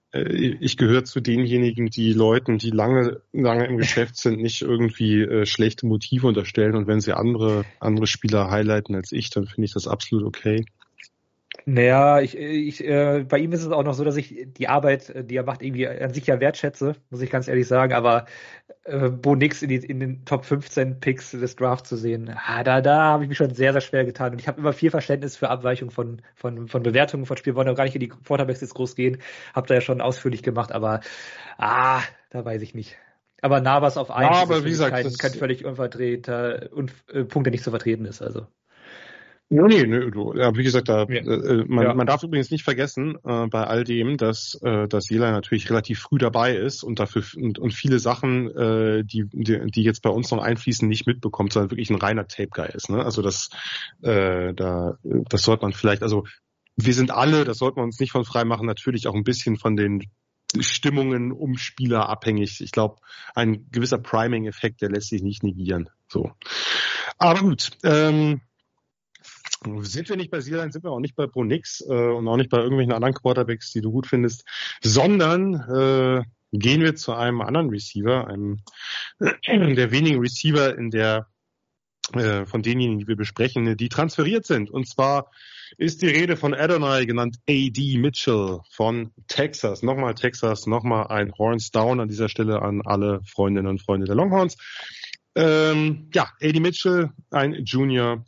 ich gehöre zu denjenigen, die Leuten, die lange, lange im Geschäft sind, nicht irgendwie äh, schlechte Motive unterstellen. Und wenn sie andere, andere Spieler highlighten als ich, dann finde ich das absolut okay. Naja, ich, ich, äh, bei ihm ist es auch noch so, dass ich die Arbeit, die er macht, irgendwie an sich ja wertschätze, muss ich ganz ehrlich sagen, aber äh, Bo Nix in, die, in den Top fünfzehn Picks des Drafts zu sehen, ah, da, da habe ich mich schon sehr, sehr schwer getan und ich habe immer viel Verständnis für Abweichungen von, von, von Bewertungen von Spielen, wollen auch gar nicht in die Quarterbacks jetzt groß gehen, habe da ja schon ausführlich gemacht, aber ah, da weiß ich nicht. Aber Navas auf eins ja, ist aber wie gesagt, kein, kein völlig unvertreter und äh, Punkt, der nicht zu vertreten ist, also. Nee, nee, nee, du, ja, wie gesagt, da, ja. äh, man, ja. man darf übrigens nicht vergessen, äh, bei all dem, dass, äh, dass Jela natürlich relativ früh dabei ist und dafür, und, und viele Sachen, äh, die, die, die jetzt bei uns noch einfließen, nicht mitbekommt, sondern wirklich ein reiner Tape-Guy ist, ne? Also das, äh, da, das sollte man vielleicht, also, wir sind alle, das sollten wir uns nicht von frei machen, natürlich auch ein bisschen von den Stimmungen um Spieler abhängig. Ich glaube, ein gewisser Priming-Effekt, der lässt sich nicht negieren, so. Aber gut, ähm, sind wir nicht bei Silan, sind wir auch nicht bei Bo Nix äh, und auch nicht bei irgendwelchen anderen Quarterbacks, die du gut findest, sondern äh, gehen wir zu einem anderen Receiver, einem der wenigen Receiver in der äh, von denjenigen, die wir besprechen, die transferiert sind. Und zwar ist die Rede von Adonai, genannt A D Mitchell von Texas. Nochmal Texas, nochmal ein Horns Down an dieser Stelle an alle Freundinnen und Freunde der Longhorns. Ähm, ja, A D Mitchell, ein Junior,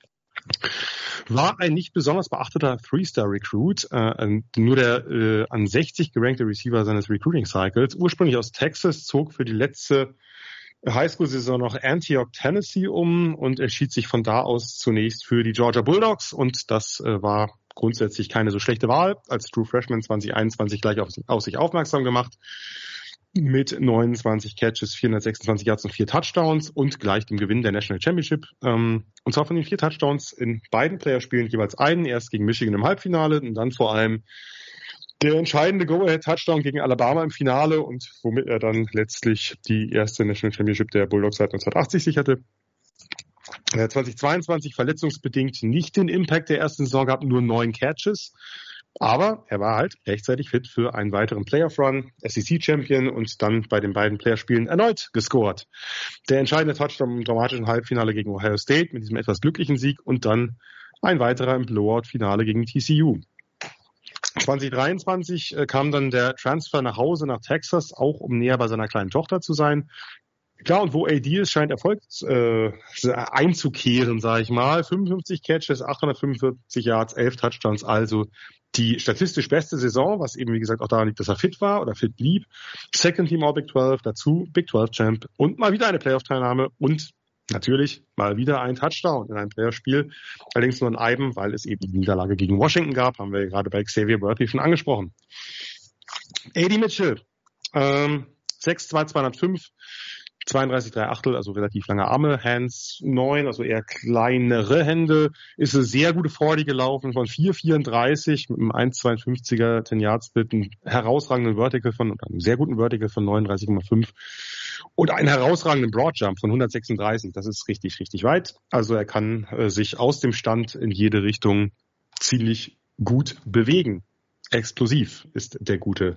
war ein nicht besonders beachteter Three-Star-Recruit, äh, nur der äh, an sechzig gerankte Receiver seines Recruiting-Cycles, ursprünglich aus Texas, zog für die letzte Highschool-Saison noch Antioch, Tennessee um und entschied sich von da aus zunächst für die Georgia Bulldogs und das äh, war grundsätzlich keine so schlechte Wahl, als True Freshman zwanzig einundzwanzig gleich auf, auf sich aufmerksam gemacht. Mit neunundzwanzig Catches, vierhundertsechsundzwanzig Yards und vier Touchdowns und gleich dem Gewinn der National Championship. Ähm, und zwar von den vier Touchdowns in beiden Playerspielen jeweils einen, erst gegen Michigan im Halbfinale und dann vor allem der entscheidende Go-Ahead-Touchdown gegen Alabama im Finale und womit er dann letztlich die erste National Championship der Bulldogs seit neunzehnhundertachtzig sicherte. Äh, zwanzig zweiundzwanzig verletzungsbedingt nicht den Impact der ersten Saison gehabt, nur neun Catches. Aber er war halt rechtzeitig fit für einen weiteren Playoff-Run, S E C-Champion und dann bei den beiden Playerspielen erneut gescored. Der entscheidende Touchdown im dramatischen Halbfinale gegen Ohio State mit diesem etwas glücklichen Sieg und dann ein weiterer im Blowout-Finale gegen T C U. zwanzig dreiundzwanzig äh, kam dann der Transfer nach Hause nach Texas, auch um näher bei seiner kleinen Tochter zu sein. Klar, und wo A D ist, scheint Erfolg äh, einzukehren, sage ich mal. fünfundfünfzig Catches, achthundertfünfundvierzig Yards, elf Touchdowns, also die statistisch beste Saison, was eben, wie gesagt, auch daran liegt, dass er fit war oder fit blieb. Second Team All Big zwölf, dazu Big zwölf Champ und mal wieder eine Playoff-Teilnahme und natürlich mal wieder ein Touchdown in einem Playoff-Spiel. Allerdings nur ein Eiben, weil es eben die Niederlage gegen Washington gab, haben wir gerade bei Xavier Worthy schon angesprochen. A D Mitchell, ähm, sechs zwei zweihundertfünf, zweiunddreißig Komma drei Achtel, also relativ lange Arme, Hands neun, also eher kleinere Hände, ist eine sehr gute Forty gelaufen von vier vierunddreißig mit einem eins Komma zweiundfünfziger ten Yard Split, einen herausragenden Vertical von, oder einen sehr guten Vertical von neununddreißig Komma fünf und einen herausragenden Broad Jump von hundertsechsunddreißig. Das ist richtig, richtig weit. Also er kann äh, sich aus dem Stand in jede Richtung ziemlich gut bewegen. Explosiv ist der Gute.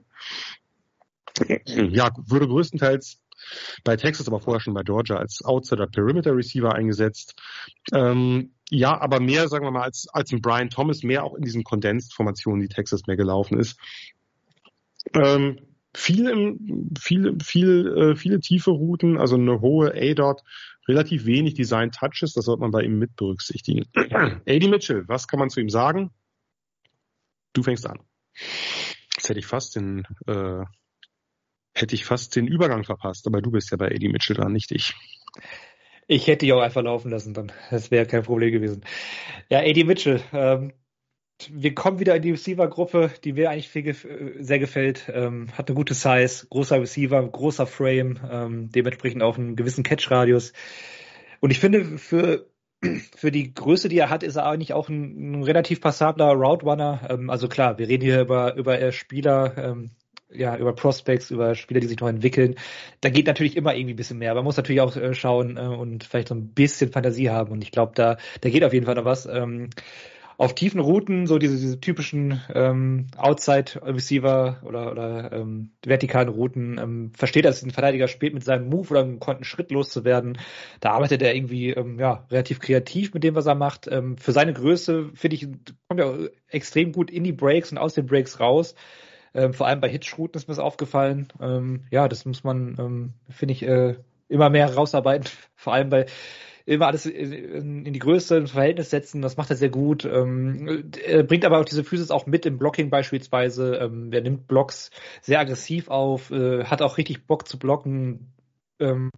Ja, wurde größtenteils bei Texas, aber vorher schon bei Georgia als Outsider Perimeter Receiver eingesetzt. Ähm, ja, aber mehr, sagen wir mal, als, als ein Brian Thomas, mehr auch in diesen Condensed-Formationen, die Texas mehr gelaufen ist. Ähm, viel, im, viel, viel, äh, viele tiefe Routen, also eine hohe A-Dot, relativ wenig Design Touches, das sollte man bei ihm mit berücksichtigen. A D Mitchell, was kann man zu ihm sagen? Du fängst an. Jetzt hätte ich fast den, äh, hätte ich fast den Übergang verpasst, aber du bist ja bei A D Mitchell dran, nicht ich. Ich hätte dich auch einfach laufen lassen dann. Das wäre kein Problem gewesen. Ja, A D Mitchell, ähm, wir kommen wieder in die Receiver-Gruppe, die mir eigentlich viel gef- sehr gefällt. Ähm, hat eine gute Size, großer Receiver, großer Frame, ähm, dementsprechend auch einen gewissen Catch-Radius. Und ich finde, für für die Größe, die er hat, ist er eigentlich auch ein, ein relativ passabler Route-Runner. Ähm, also klar, wir reden hier über über Spieler, ähm, ja, über Prospects, über Spieler, die sich noch entwickeln. Da geht natürlich immer irgendwie ein bisschen mehr. Man muss natürlich auch äh, schauen äh, und vielleicht so ein bisschen Fantasie haben. Und ich glaube, da, da geht auf jeden Fall noch was. Ähm, auf tiefen Routen, so diese, diese typischen ähm, Outside-Receiver oder, oder ähm, vertikalen Routen, ähm, versteht, dass ein Verteidiger spät mit seinem Move oder konnte einen Schritt loszuwerden. Da arbeitet er irgendwie ähm, ja relativ kreativ mit dem, was er macht. Ähm, für seine Größe, finde ich, kommt er auch extrem gut in die Breaks und aus den Breaks raus. Ähm, vor allem bei Hitch-Routen ist mir das aufgefallen. Ähm, ja, das muss man, ähm, finde ich, äh, immer mehr rausarbeiten. Vor allem bei immer alles in, in die Größe, ins Verhältnis setzen, das macht er sehr gut. Ähm, er bringt aber auch diese Physis auch mit im Blocking beispielsweise. Ähm, er nimmt Blocks sehr aggressiv auf, äh, hat auch richtig Bock zu blocken. Ähm,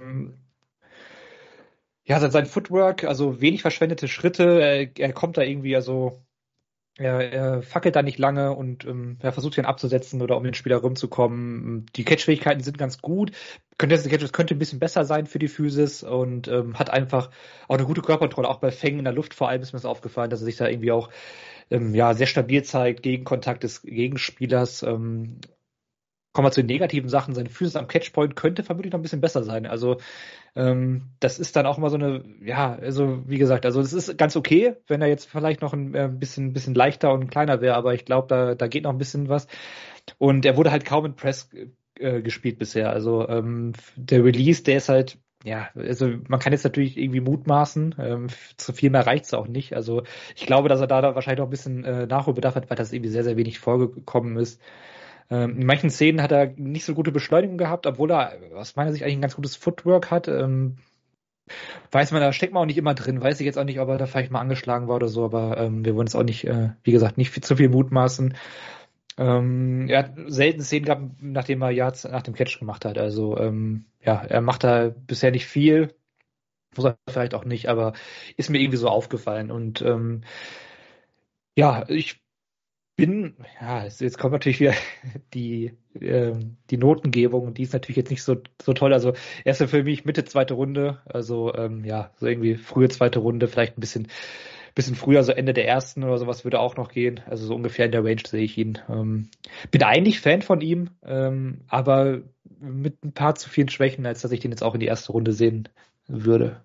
ja, sein, sein Footwork, also wenig verschwendete Schritte. Er, er kommt da irgendwie, also er, er fackelt da nicht lange und ähm, er versucht ihn abzusetzen oder um den Spieler rumzukommen. Die Catch-Fähigkeiten sind ganz gut. Contested Catches könnte ein bisschen besser sein für die Physis und ähm, hat einfach auch eine gute Körperkontrolle. Auch bei Fängen in der Luft vor allem ist mir das aufgefallen, dass er sich da irgendwie auch ähm, ja sehr stabil zeigt gegen Kontakt des Gegenspielers. Ähm, kommen wir zu den negativen Sachen. Seine Physis am Catchpoint könnte vermutlich noch ein bisschen besser sein. Also ähm, das ist dann auch immer so eine, ja, also wie gesagt, also es ist ganz okay, wenn er jetzt vielleicht noch ein äh, bisschen, bisschen leichter und kleiner wäre, aber ich glaube, da, da geht noch ein bisschen was. Und er wurde halt kaum in Press äh, gespielt bisher. Also ähm, der Release, der ist halt, ja, also man kann jetzt natürlich irgendwie mutmaßen, ähm, zu viel mehr reicht's auch nicht. Also ich glaube, dass er da, da wahrscheinlich noch ein bisschen äh, Nachholbedarf hat, weil das irgendwie sehr, sehr wenig vorgekommen ist. In manchen Szenen hat er nicht so gute Beschleunigung gehabt, obwohl er aus meiner Sicht eigentlich ein ganz gutes Footwork hat. Ähm, weiß man, da steckt man auch nicht immer drin. Weiß ich jetzt auch nicht, ob er da vielleicht mal angeschlagen war oder so, aber ähm, wir wollen es auch nicht, äh, wie gesagt, nicht viel, zu viel mutmaßen. Ähm, er hat selten Szenen gehabt, nachdem er Yards nach dem Catch gemacht hat. Also ähm, ja, er macht da bisher nicht viel. Muss er vielleicht auch nicht, aber ist mir irgendwie so aufgefallen. Und ähm, ja, ich bin, ja, jetzt kommt natürlich wieder die, äh, die Notengebung und die ist natürlich jetzt nicht so, so toll. Also erste für mich Mitte zweite Runde, also ähm, ja, so irgendwie frühe zweite Runde, vielleicht ein bisschen, bisschen früher, so Ende der ersten oder sowas würde auch noch gehen. Also so ungefähr in der Range sehe ich ihn. Ähm, bin eigentlich Fan von ihm, ähm, aber mit ein paar zu vielen Schwächen, als dass ich den jetzt auch in die erste Runde sehen würde.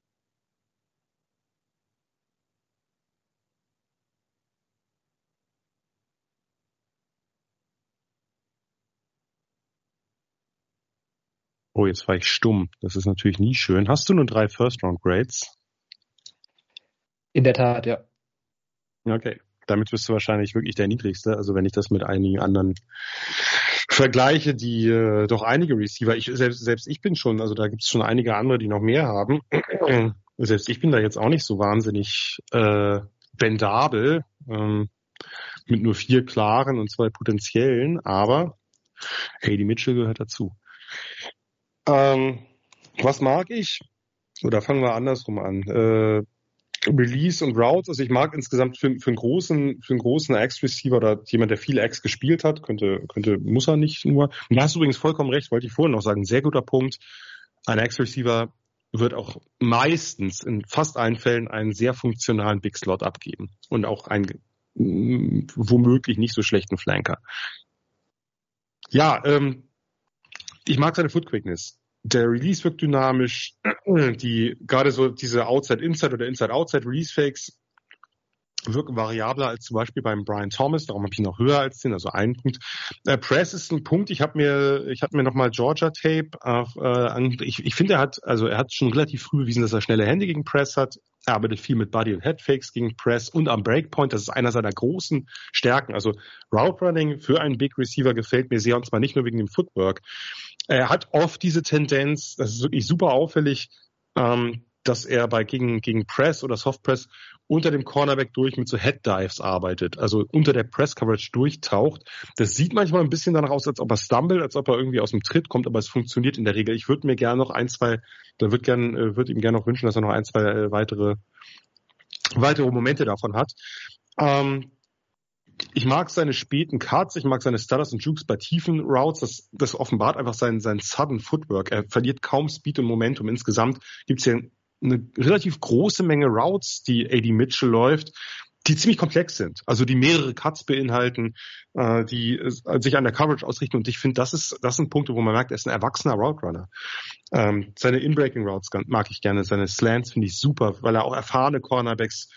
Oh, jetzt war ich stumm. Das ist natürlich nie schön. Hast du nur drei First-Round-Grades? In der Tat, ja. Okay. Damit bist du wahrscheinlich wirklich der Niedrigste. Also wenn ich das mit einigen anderen vergleiche, die äh, doch einige Receiver, ich selbst, selbst ich bin schon, also da gibt es schon einige andere, die noch mehr haben. Selbst ich bin da jetzt auch nicht so wahnsinnig äh, vendabel, ähm, mit nur vier klaren und zwei potenziellen, aber hey, die Mitchell gehört dazu. Ähm, was mag ich? Oder fangen wir andersrum an. Äh, Release und Routes. Also ich mag insgesamt für, für einen großen, für einen großen X-Receiver oder jemand, der viel X gespielt hat, könnte, könnte, muss er nicht nur. Und da hast du übrigens vollkommen recht, wollte ich vorhin noch sagen. Sehr guter Punkt. Ein X-Receiver wird auch meistens in fast allen Fällen einen sehr funktionalen Big Slot abgeben. Und auch einen womöglich nicht so schlechten Flanker. Ja, ähm, ich mag seine Foot Quickness. Der Release wirkt dynamisch. Die, gerade so diese Outside-Inside oder Inside-Outside-Release-Fakes wirken variabler als zum Beispiel beim Brian Thomas. Darum habe ich ihn noch höher als den, also einen Punkt. Äh, Press ist ein Punkt. Ich habe mir, ich habe mir nochmal Georgia Tape. Äh, ich, ich finde, er hat, also er hat schon relativ früh bewiesen, dass er schnelle Hände gegen Press hat. Er arbeitet viel mit Body- und Headfakes gegen Press und am Breakpoint. Das ist einer seiner großen Stärken. Also Route Running für einen Big Receiver gefällt mir sehr, und zwar nicht nur wegen dem Footwork. Er hat oft diese Tendenz, das ist wirklich super auffällig, ähm, dass er bei gegen, gegen Press oder Soft Press unter dem Cornerback durch mit so Head Dives arbeitet, also unter der Press Coverage durchtaucht. Das sieht manchmal ein bisschen danach aus, als ob er stumbled, als ob er irgendwie aus dem Tritt kommt, aber es funktioniert in der Regel. Ich würde mir gerne noch ein, zwei, da würde gern, würde ihm gerne noch wünschen, dass er noch ein, zwei weitere, weitere Momente davon hat. Ähm, Ich mag seine späten Cuts, ich mag seine Stutters und Jukes bei tiefen Routes. Das, das offenbart einfach sein, sein sudden Footwork. Er verliert kaum Speed und Momentum. Insgesamt gibt es hier eine relativ große Menge Routes, die A D Mitchell läuft, die ziemlich komplex sind. Also die mehrere Cuts beinhalten, äh, die äh, sich an der Coverage ausrichten. Und ich finde, das ist, das sind Punkte, wo man merkt, er ist ein erwachsener Route Runner. Ähm, seine In-Breaking Routes mag ich gerne. Seine Slants finde ich super, weil er auch erfahrene Cornerbacks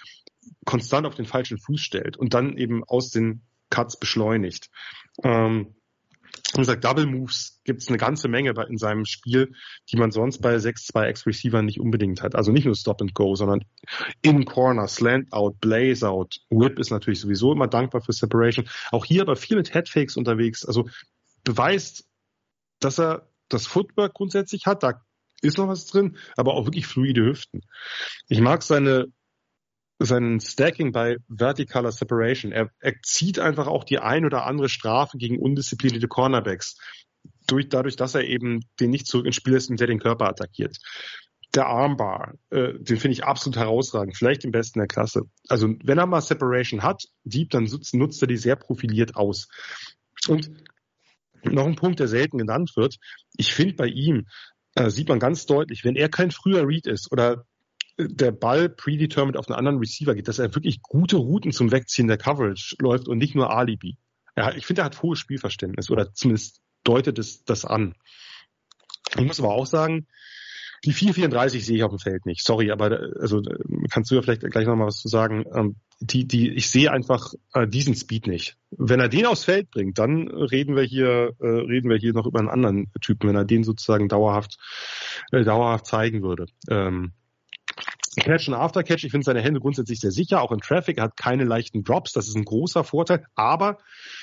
konstant auf den falschen Fuß stellt und dann eben aus den Cuts beschleunigt. Ähm, wie gesagt, Double Moves gibt es eine ganze Menge bei, in seinem Spiel, die man sonst bei sechs zwei X-Receivern nicht unbedingt hat. Also nicht nur Stop and Go, sondern In Corner, Slant Out, Blaze Out. Whip ist natürlich sowieso immer dankbar für Separation. Auch hier aber viel mit Headfakes unterwegs. Also beweist, dass er das Footwork grundsätzlich hat. Da ist noch was drin, aber auch wirklich fluide Hüften. Ich mag seine seinen Stacking bei vertikaler Separation. Er, er zieht einfach auch die ein oder andere Strafe gegen undisziplinierte Cornerbacks. Durch, dadurch, dass er eben den nicht zurück ins Spiel lässt und der den Körper attackiert. Der Armbar, äh, den finde ich absolut herausragend. Vielleicht den besten der Klasse. Also, wenn er mal Separation hat, Deep, dann nutzt, nutzt er die sehr profiliert aus. Und noch ein Punkt, der selten genannt wird. Ich finde bei ihm, äh, sieht man ganz deutlich, wenn er kein früher Read ist oder der Ball predetermined auf einen anderen Receiver geht, dass er wirklich gute Routen zum Wegziehen der Coverage läuft und nicht nur Alibi. Ja, ich finde, er hat hohes Spielverständnis oder zumindest deutet es das an. Ich muss aber auch sagen, die vier vierunddreißig sehe ich auf dem Feld nicht. Sorry, aber also kannst du ja vielleicht gleich nochmal was zu sagen. Ähm, die, die, ich sehe einfach äh, diesen Speed nicht. Wenn er den aufs Feld bringt, dann reden wir hier, äh, reden wir hier noch über einen anderen Typen, wenn er den sozusagen dauerhaft, äh, dauerhaft zeigen würde. Ähm, Catch und Aftercatch, ich finde seine Hände grundsätzlich sehr sicher, auch in Traffic, er hat keine leichten Drops, das ist ein großer Vorteil, aber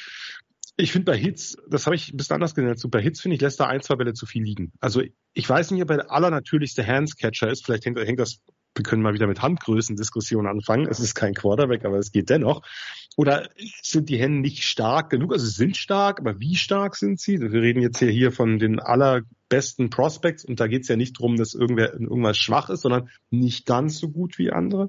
ich finde bei Hits, das habe ich ein bisschen anders genannt, bei Hits finde ich, lässt er ein, zwei Bälle zu viel liegen. Also ich weiß nicht, ob er der allernatürlichste Handscatcher ist, vielleicht hängt, hängt das, wir können mal wieder mit Handgrößen-Diskussionen anfangen, es ist kein Quarterback, aber es geht dennoch. Oder sind die Hände nicht stark genug? Also sie sind stark, aber wie stark sind sie? Wir reden jetzt hier, hier von den allerbesten Prospects und da geht es ja nicht darum, dass irgendwer in irgendwas schwach ist, sondern nicht ganz so gut wie andere.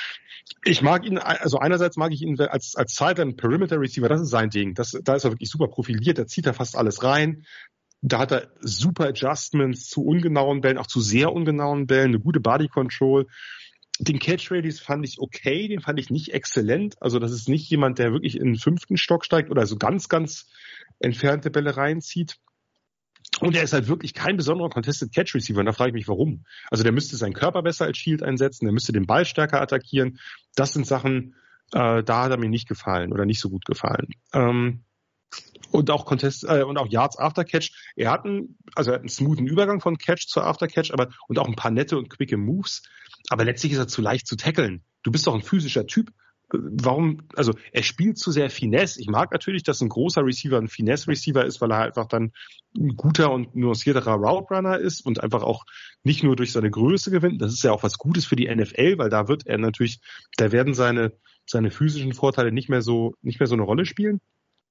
Ich mag ihn, also einerseits mag ich ihn als, als Sideline Perimeter Receiver, das ist sein Ding. Das, da ist er wirklich super profiliert, da zieht er fast alles rein. Da hat er super Adjustments zu ungenauen Bällen, auch zu sehr ungenauen Bällen, eine gute Body Control. Den Catch Radius fand ich okay, den fand ich nicht exzellent. Also das ist nicht jemand, der wirklich in den fünften Stock steigt oder so ganz, ganz entfernte Bälle reinzieht. Und er ist halt wirklich kein besonderer Contested Catch Receiver. Und da frage ich mich, warum. Also der müsste seinen Körper besser als Shield einsetzen, der müsste den Ball stärker attackieren. Das sind Sachen, äh, da hat er mir nicht gefallen oder nicht so gut gefallen. Ähm, und auch Contest äh, und auch Yards After Catch. Er hat einen, also er hat einen smoothen Übergang von Catch zu After Catch, aber und auch ein paar nette und quicke Moves. Aber letztlich ist er zu leicht zu tackeln. Du bist doch ein physischer Typ. Warum, also er spielt zu sehr Finesse. Ich mag natürlich, dass ein großer Receiver ein Finesse-Receiver ist, weil er einfach dann ein guter und nuancierterer Route-Runner ist und einfach auch nicht nur durch seine Größe gewinnt. Das ist ja auch was Gutes für die N F L, weil da wird er natürlich, da werden seine, seine physischen Vorteile nicht mehr so, nicht mehr so eine Rolle spielen.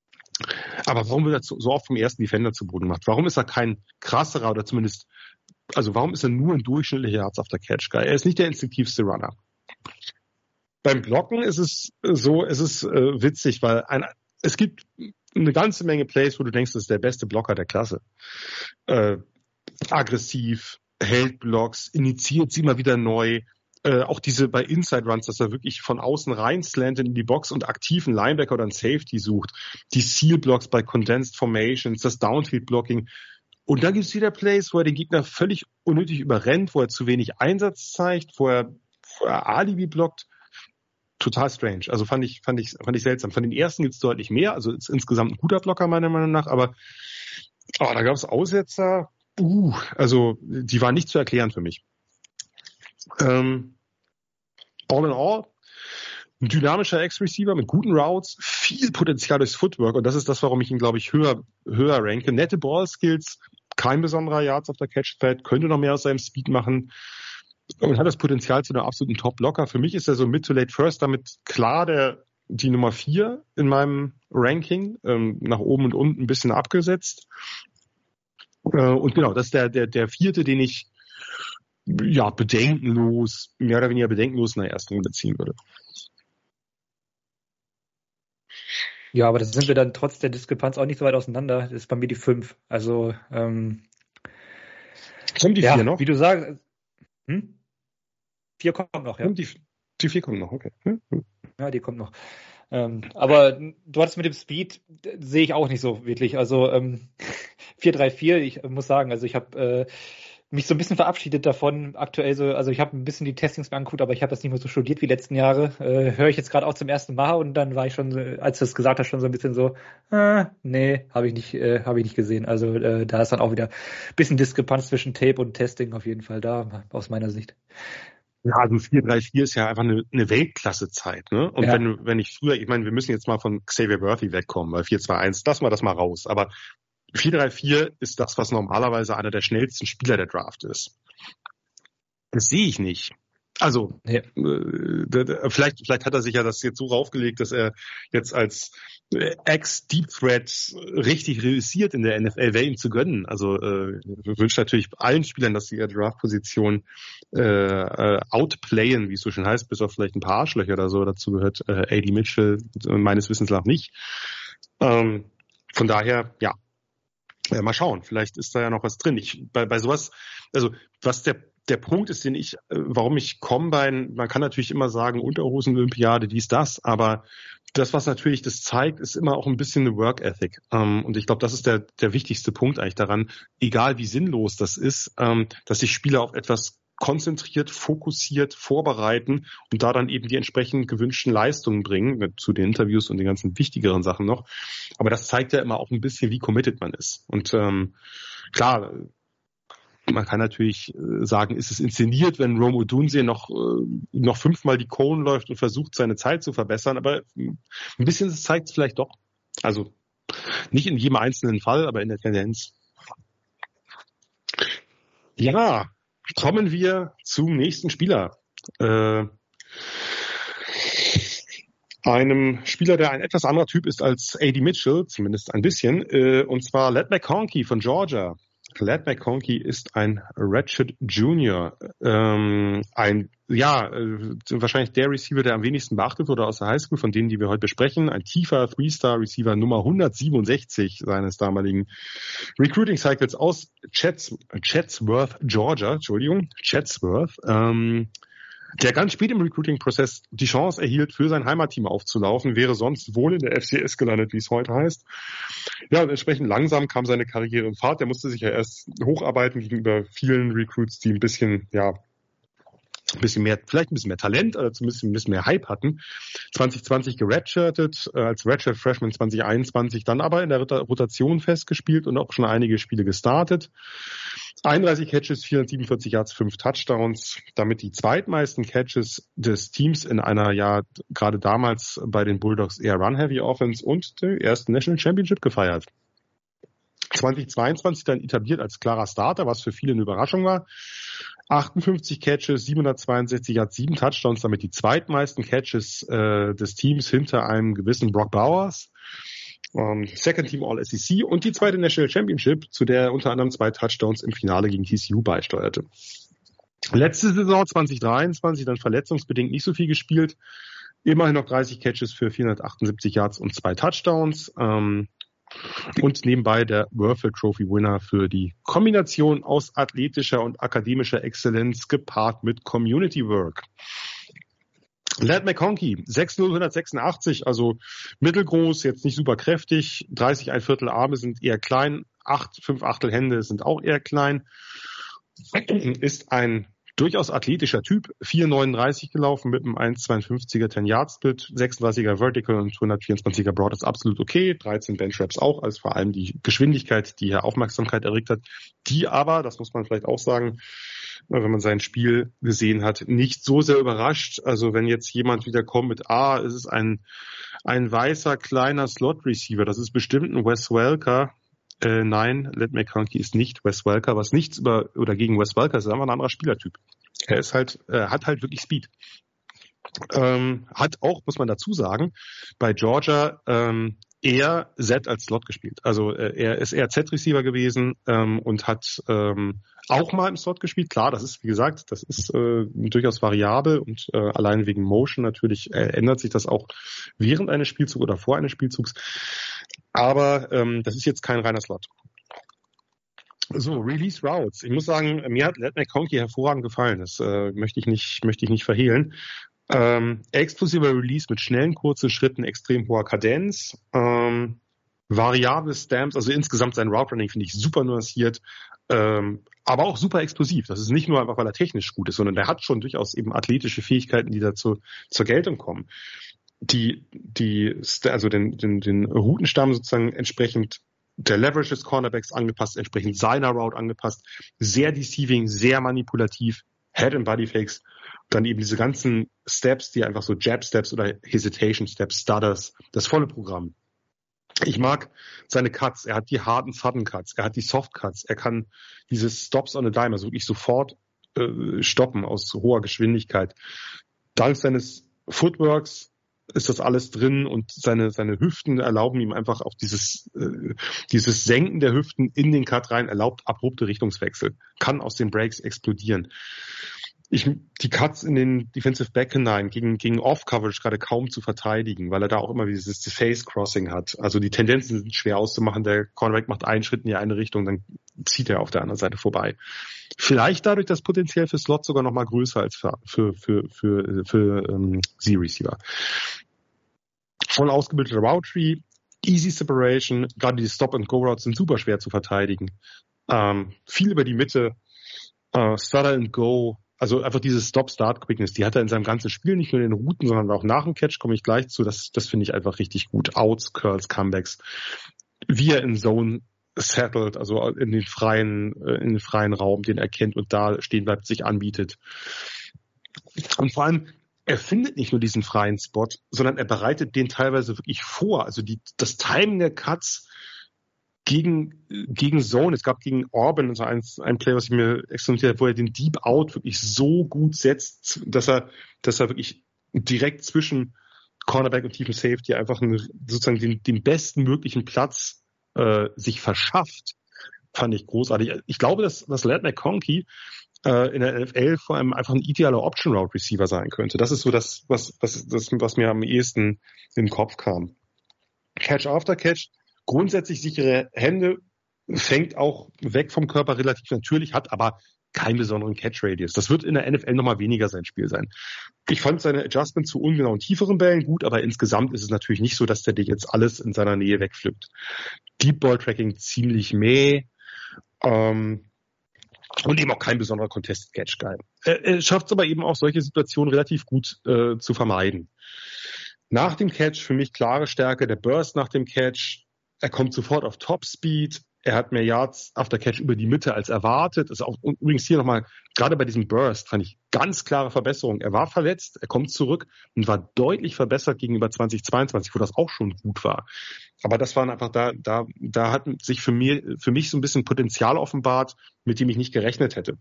Aber warum wird er so oft vom ersten Defender zu Boden gemacht? Warum ist er kein krasserer oder zumindest, also warum ist er nur ein durchschnittlicher Yards after Catch Guy? Er ist nicht der instinktivste Runner. Beim Blocken ist es so, es ist äh, witzig, weil ein, es gibt eine ganze Menge Plays, wo du denkst, das ist der beste Blocker der Klasse. Äh, aggressiv, hält Blocks, initiiert sie immer wieder neu. Äh, auch diese bei Inside Runs, dass er wirklich von außen rein slantet in die Box und aktiven Linebacker oder einen Safety sucht. Die Seal Blocks bei Condensed Formations, das Downfield Blocking. Und dann gibt es wieder Plays, wo er den Gegner völlig unnötig überrennt, wo er zu wenig Einsatz zeigt, wo er, wo er Alibi blockt. Total strange. Also fand ich, fand ich, fand ich seltsam. Von den ersten gibt es deutlich mehr. Also ist insgesamt ein guter Blocker meiner Meinung nach. Aber oh, da gab es Aussetzer. Uh, also die waren nicht zu erklären für mich. Ähm, all in all, ein dynamischer Ex-Receiver mit guten Routes, viel Potenzial durchs Footwork. Und das ist das, warum ich ihn, glaube ich, höher, höher ranke. Nette Ball-Skills, kein besonderer Yards auf der Catch-Pad, könnte noch mehr aus seinem Speed machen. Und hat das Potenzial zu einem absoluten Top-Blocker. Für mich ist er so mid to late first, damit klar der die Nummer vier in meinem Ranking, ähm, nach oben und unten ein bisschen abgesetzt. Äh, und genau, das ist der, der, der vierte, den ich ja bedenkenlos, mehr oder weniger bedenkenlos in der ersten Runde ziehen würde. Ja, aber da sind wir dann trotz der Diskrepanz auch nicht so weit auseinander. Das ist bei mir die fünf. Also ähm, kommt die ja, vier noch? Wie du sagst, hm? Vier kommt noch, ja. Die, die vier kommt noch, okay. Hm? Ja, die kommt noch. Ähm, aber du hattest mit dem Speed, sehe ich auch nicht so wirklich. Also ähm, vier drei vier, ich muss sagen, also ich habe äh, mich so ein bisschen verabschiedet davon, aktuell so, also ich habe ein bisschen die Testings mir angeguckt, aber ich habe das nicht mehr so studiert wie die letzten Jahre. Äh, höre ich jetzt gerade auch zum ersten Mal und dann war ich schon, als du es gesagt hast, schon so ein bisschen so, äh, nee, habe ich nicht, äh, habe ich nicht gesehen. Also äh, da ist dann auch wieder ein bisschen Diskrepanz zwischen Tape und Testing auf jeden Fall da, aus meiner Sicht. Ja, also vier drei vier ist ja einfach eine, eine Weltklasse-Zeit, ne? Und Ja. wenn, wenn ich früher, ich meine, wir müssen jetzt mal von Xavier Worthy wegkommen, weil vier zwei eins, lassen wir das mal raus. Aber vier drei vier ist das, was normalerweise einer der schnellsten Spieler der Draft ist. Das sehe ich nicht. Also, Ja. äh, vielleicht, vielleicht hat er sich ja das jetzt so raufgelegt, dass er jetzt als Ex-Deep Threat richtig reüssiert in der N F L, wäre ihm zu gönnen. Also, äh, wünscht natürlich allen Spielern, dass sie ihre Draft-Position äh, äh, outplayen, wie es so schön heißt, bis auf vielleicht ein paar Arschlöcher oder so. Dazu gehört äh, A D Mitchell meines Wissens nach nicht. Ähm, von daher, ja. Ja, mal schauen, vielleicht ist da ja noch was drin. Ich, bei, bei sowas, also was der der Punkt ist, den ich, warum ich Combine, man kann natürlich immer sagen, Unterhosen-Olympiade, dies, das, aber das, was natürlich das zeigt, ist immer auch ein bisschen eine Work Ethic. Und ich glaube, das ist der der wichtigste Punkt eigentlich daran, egal wie sinnlos das ist, dass sich Spieler auf etwas konzentriert, fokussiert vorbereiten und da dann eben die entsprechend gewünschten Leistungen bringen, zu den Interviews und den ganzen wichtigeren Sachen noch. Aber das zeigt ja immer auch ein bisschen, wie committed man ist. Und ähm, klar, man kann natürlich sagen, ist es inszeniert, wenn Rome Odunze noch noch fünfmal die Cone läuft und versucht, seine Zeit zu verbessern. Aber ein bisschen zeigt es vielleicht doch. Also nicht in jedem einzelnen Fall, aber in der Tendenz. Ja, kommen wir zum nächsten Spieler. Äh, einem Spieler, der ein etwas anderer Typ ist als A D Mitchell, zumindest ein bisschen, äh, und zwar Ladd McConkey von Georgia. Ladd McConkey ist ein Redshirt Junior, ähm, ein, ja, äh, wahrscheinlich der Receiver, der am wenigsten beachtet wurde aus der Highschool, von denen, die wir heute besprechen. Ein tiefer Three-Star-Receiver Nummer hundertsiebenundsechzig seines damaligen Recruiting-Cycles aus Chats, Chatsworth, Georgia, Entschuldigung, Chatsworth, ähm, der ganz spät im Recruiting-Prozess die Chance erhielt, für sein Heimatteam aufzulaufen, wäre sonst wohl in der F C S gelandet, wie es heute heißt. Ja, und entsprechend langsam kam seine Karriere in Fahrt. Der musste sich ja erst hocharbeiten gegenüber vielen Recruits, die ein bisschen, ja, ein bisschen mehr, vielleicht ein bisschen mehr Talent oder zumindest ein bisschen mehr Hype hatten. zwanzig zwanzig geredshirtet, äh, als Redshirt Freshman zwanzig einundzwanzig dann aber in der Rotation festgespielt und auch schon einige Spiele gestartet. einunddreißig Catches, vierhundertsiebenundvierzig Yards, fünf Touchdowns, damit die zweitmeisten Catches des Teams in einer, ja, gerade damals bei den Bulldogs eher Run-Heavy Offense und der ersten National Championship gefeiert. zwanzig zweiundzwanzig dann etabliert als klarer Starter, was für viele eine Überraschung war. achtundfünfzig Catches, siebenhundertzweiundsechzig Yards, sieben Touchdowns, damit die zweitmeisten Catches äh, des Teams hinter einem gewissen Brock Bowers. Um, Second Team All S E C und die zweite National Championship, zu der er unter anderem zwei Touchdowns im Finale gegen T C U beisteuerte. Letzte Saison zwanzig dreiundzwanzig dann verletzungsbedingt nicht so viel gespielt. Immerhin noch dreißig Catches für vierhundertachtundsiebzig Yards und zwei Touchdowns. Ähm, und nebenbei der Werfel Trophy Winner für die Kombination aus athletischer und akademischer Exzellenz gepaart mit Community Work. Ladd McConkey, sechs null, hundertsechsundachtzig, also mittelgroß, jetzt nicht super kräftig, dreißig ein Viertel Arme sind eher klein, acht, fünf Achtel Hände sind auch eher klein, ist ein durchaus athletischer Typ, vier neununddreißig gelaufen mit einem eins zweiundfünfziger zehn-Yard-Split, sechsunddreißiger Vertical und hundertvierundzwanziger Broad ist absolut okay, dreizehn Bench-Reps auch, also vor allem die Geschwindigkeit, die hier Aufmerksamkeit erregt hat, die aber, das muss man vielleicht auch sagen, wenn man sein Spiel gesehen hat, nicht so sehr überrascht. Also wenn jetzt jemand wieder kommt mit, ah, es ist ein ein weißer, kleiner Slot-Receiver, das ist bestimmt ein Wes Welker. Äh, nein, Ladd McConkey ist nicht Wes Welker, was nichts über oder gegen Wes Welker ist, ist einfach ein anderer Spielertyp. Er ist halt, äh, hat halt wirklich Speed. Ähm, hat auch, muss man dazu sagen, bei Georgia ähm, eher Z als Slot gespielt. Also äh, er ist eher Z-Receiver gewesen ähm, und hat ähm, auch mal im Slot gespielt. Klar, das ist, wie gesagt, das ist äh, durchaus variabel und äh, allein wegen Motion natürlich äh, ändert sich das auch während eines Spielzugs oder vor eines Spielzugs. Aber ähm, das ist jetzt kein reiner Slot. So, Release Routes. Ich muss sagen, mir hat Ladd McConkey hervorragend gefallen. Das äh, möchte ich nicht, möchte ich nicht verhehlen. Ähm, explosiver Release mit schnellen, kurzen Schritten, extrem hoher Kadenz. Ähm, variable Stamps, also insgesamt sein Route Running finde ich super nuanciert, ähm, aber auch super explosiv. Das ist nicht nur einfach, weil er technisch gut ist, sondern der hat schon durchaus eben athletische Fähigkeiten, die dazu zur Geltung kommen. Die, die, also den, den, den Routenstamm sozusagen entsprechend der Leverage des Cornerbacks angepasst, entsprechend seiner Route angepasst, sehr deceiving, sehr manipulativ, Head- and Body-Fakes, dann eben diese ganzen Steps, die einfach so Jab-Steps oder Hesitation-Steps, Stutters, das volle Programm. Ich mag seine Cuts, er hat die harten Sudden-Cuts, er hat die Soft-Cuts, er kann diese Stops on a Dime, also wirklich sofort äh, stoppen aus hoher Geschwindigkeit. Dank seines Footworks ist das alles drin und seine seine Hüften erlauben ihm einfach auch dieses äh, dieses Senken der Hüften in den Cut rein, erlaubt abrupte Richtungswechsel, kann aus den Breaks explodieren. Ich, die Cuts in den Defensive Back hinein gegen, gegen Off-Coverage gerade kaum zu verteidigen, weil er da auch immer dieses Face-Crossing hat. Also die Tendenzen sind schwer auszumachen. Der Cornerback macht einen Schritt in die eine Richtung, dann zieht er auf der anderen Seite vorbei. Vielleicht dadurch das Potenzial für Slot sogar noch mal größer als für, für, für, für, für ähm, Z-Receiver. Voll ausgebildeter Route Tree, easy separation, gerade die Stop-and-Go-Routes sind super schwer zu verteidigen. Ähm, viel über die Mitte, äh, Stutter and Go, also einfach diese Stop-Start-Quickness, die hat er in seinem ganzen Spiel, nicht nur in den Routen, sondern auch nach dem Catch, komme ich gleich zu. Das, das finde ich einfach richtig gut. Outs, Curls, Comebacks. Wie er in Zone settled, also in den freien, in den freien Raum, den er kennt und da stehen bleibt, sich anbietet. Und vor allem, er findet nicht nur diesen freien Spot, sondern er bereitet den teilweise wirklich vor. Also die, das Timing der Cuts gegen, gegen Zone. Es gab gegen Orban also ein, ein Play, was ich mir extra notiert habe, wo er den Deep Out wirklich so gut setzt, dass er, dass er wirklich direkt zwischen Cornerback und tiefen Safety einfach einen, sozusagen den, den besten möglichen Platz äh, sich verschafft. Fand ich großartig. Ich glaube, dass, dass Ladd McConkey äh, in der N F L vor allem einfach ein idealer Option Route Receiver sein könnte. Das ist so das, was, was, das, was mir am ehesten in den Kopf kam. Catch after Catch. Grundsätzlich sichere Hände, fängt auch weg vom Körper relativ natürlich, hat aber keinen besonderen Catch-Radius. Das wird in der N F L nochmal weniger sein Spiel sein. Ich fand seine Adjustment zu ungenauen tieferen Bällen gut, aber insgesamt ist es natürlich nicht so, dass der dich jetzt alles in seiner Nähe wegpflückt. Deep Ball Tracking ziemlich mäh ähm, und eben auch kein besonderer Contested Catch Guy. Er, er schafft es aber eben auch, solche Situationen relativ gut äh, zu vermeiden. Nach dem Catch für mich klare Stärke, der Burst nach dem Catch. Er kommt sofort auf Top-Speed. Er hat mehr Yards after Catch über die Mitte als erwartet. Das ist auch übrigens hier nochmal, gerade bei diesem Burst fand ich ganz klare Verbesserung. Er war verletzt, er kommt zurück und war deutlich verbessert gegenüber zwanzig zweiundzwanzig, wo das auch schon gut war. Aber das waren einfach da, da, da hat sich für mich, für mich so ein bisschen Potenzial offenbart, mit dem ich nicht gerechnet hätte.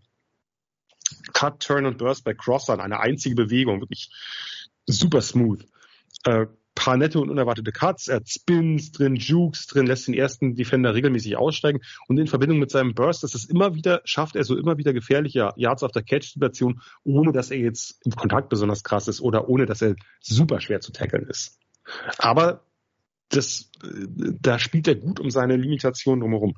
Cut, Turn und Burst bei Crossern, eine einzige Bewegung, wirklich super smooth. Äh, paar nette und unerwartete Cuts, er hat Spins drin, Jukes drin, lässt den ersten Defender regelmäßig aussteigen und in Verbindung mit seinem Burst, dass es immer wieder, schafft er so immer wieder gefährliche Yards after Catch-Situationen, ohne dass er jetzt im Kontakt besonders krass ist oder ohne dass er super schwer zu tackeln ist. Aber das, da spielt er gut um seine Limitation drumherum.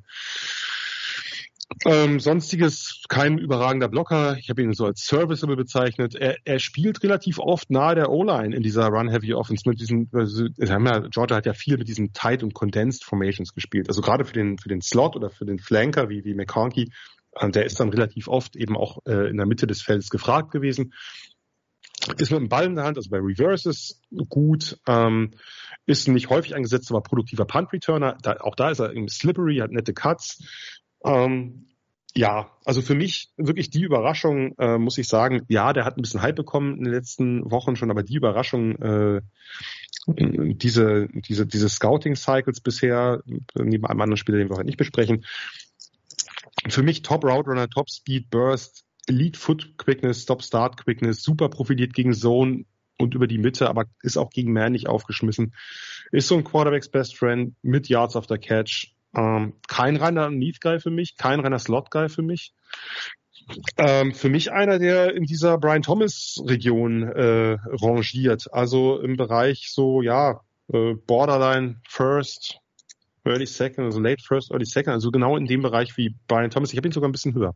Ähm, sonstiges, kein überragender Blocker. Ich habe ihn so als serviceable bezeichnet. Er, er spielt relativ oft nahe der O-Line in dieser Run-Heavy-Offense. Mit diesen, also, ja, Georgia hat ja viel mit diesen Tight- und Condensed Formations gespielt. Also gerade für den, für den Slot oder für den Flanker wie, wie McConkey, äh, der ist dann relativ oft eben auch äh, in der Mitte des Feldes gefragt gewesen. Ist mit dem Ball in der Hand, also bei Reverses gut, ähm, ist nicht häufig eingesetzt, aber produktiver Punt-Returner. Da, auch da ist er eben slippery, hat nette Cuts. Ähm, ja, also für mich wirklich die Überraschung, äh, muss ich sagen, ja, der hat ein bisschen Hype bekommen in den letzten Wochen schon, aber die Überraschung, äh, diese, diese, diese Scouting-Cycles bisher, neben einem anderen Spieler, den wir heute nicht besprechen, für mich Top Route Runner, Top Speed, Burst, Elite Foot Quickness, Stop Start Quickness, super profiliert gegen Zone und über die Mitte, aber ist auch gegen Man nicht aufgeschmissen, ist so ein Quarterbacks Best Friend mit Yards after Catch. Ähm, kein reiner Need-Guy für mich, kein reiner Slot-Guy für mich. Ähm, für mich einer, der in dieser Brian Thomas-Region äh, rangiert. Also im Bereich so, ja, äh, Borderline First, Early Second, also Late First, Early Second, also genau in dem Bereich wie Brian Thomas. Ich habe ihn sogar ein bisschen höher.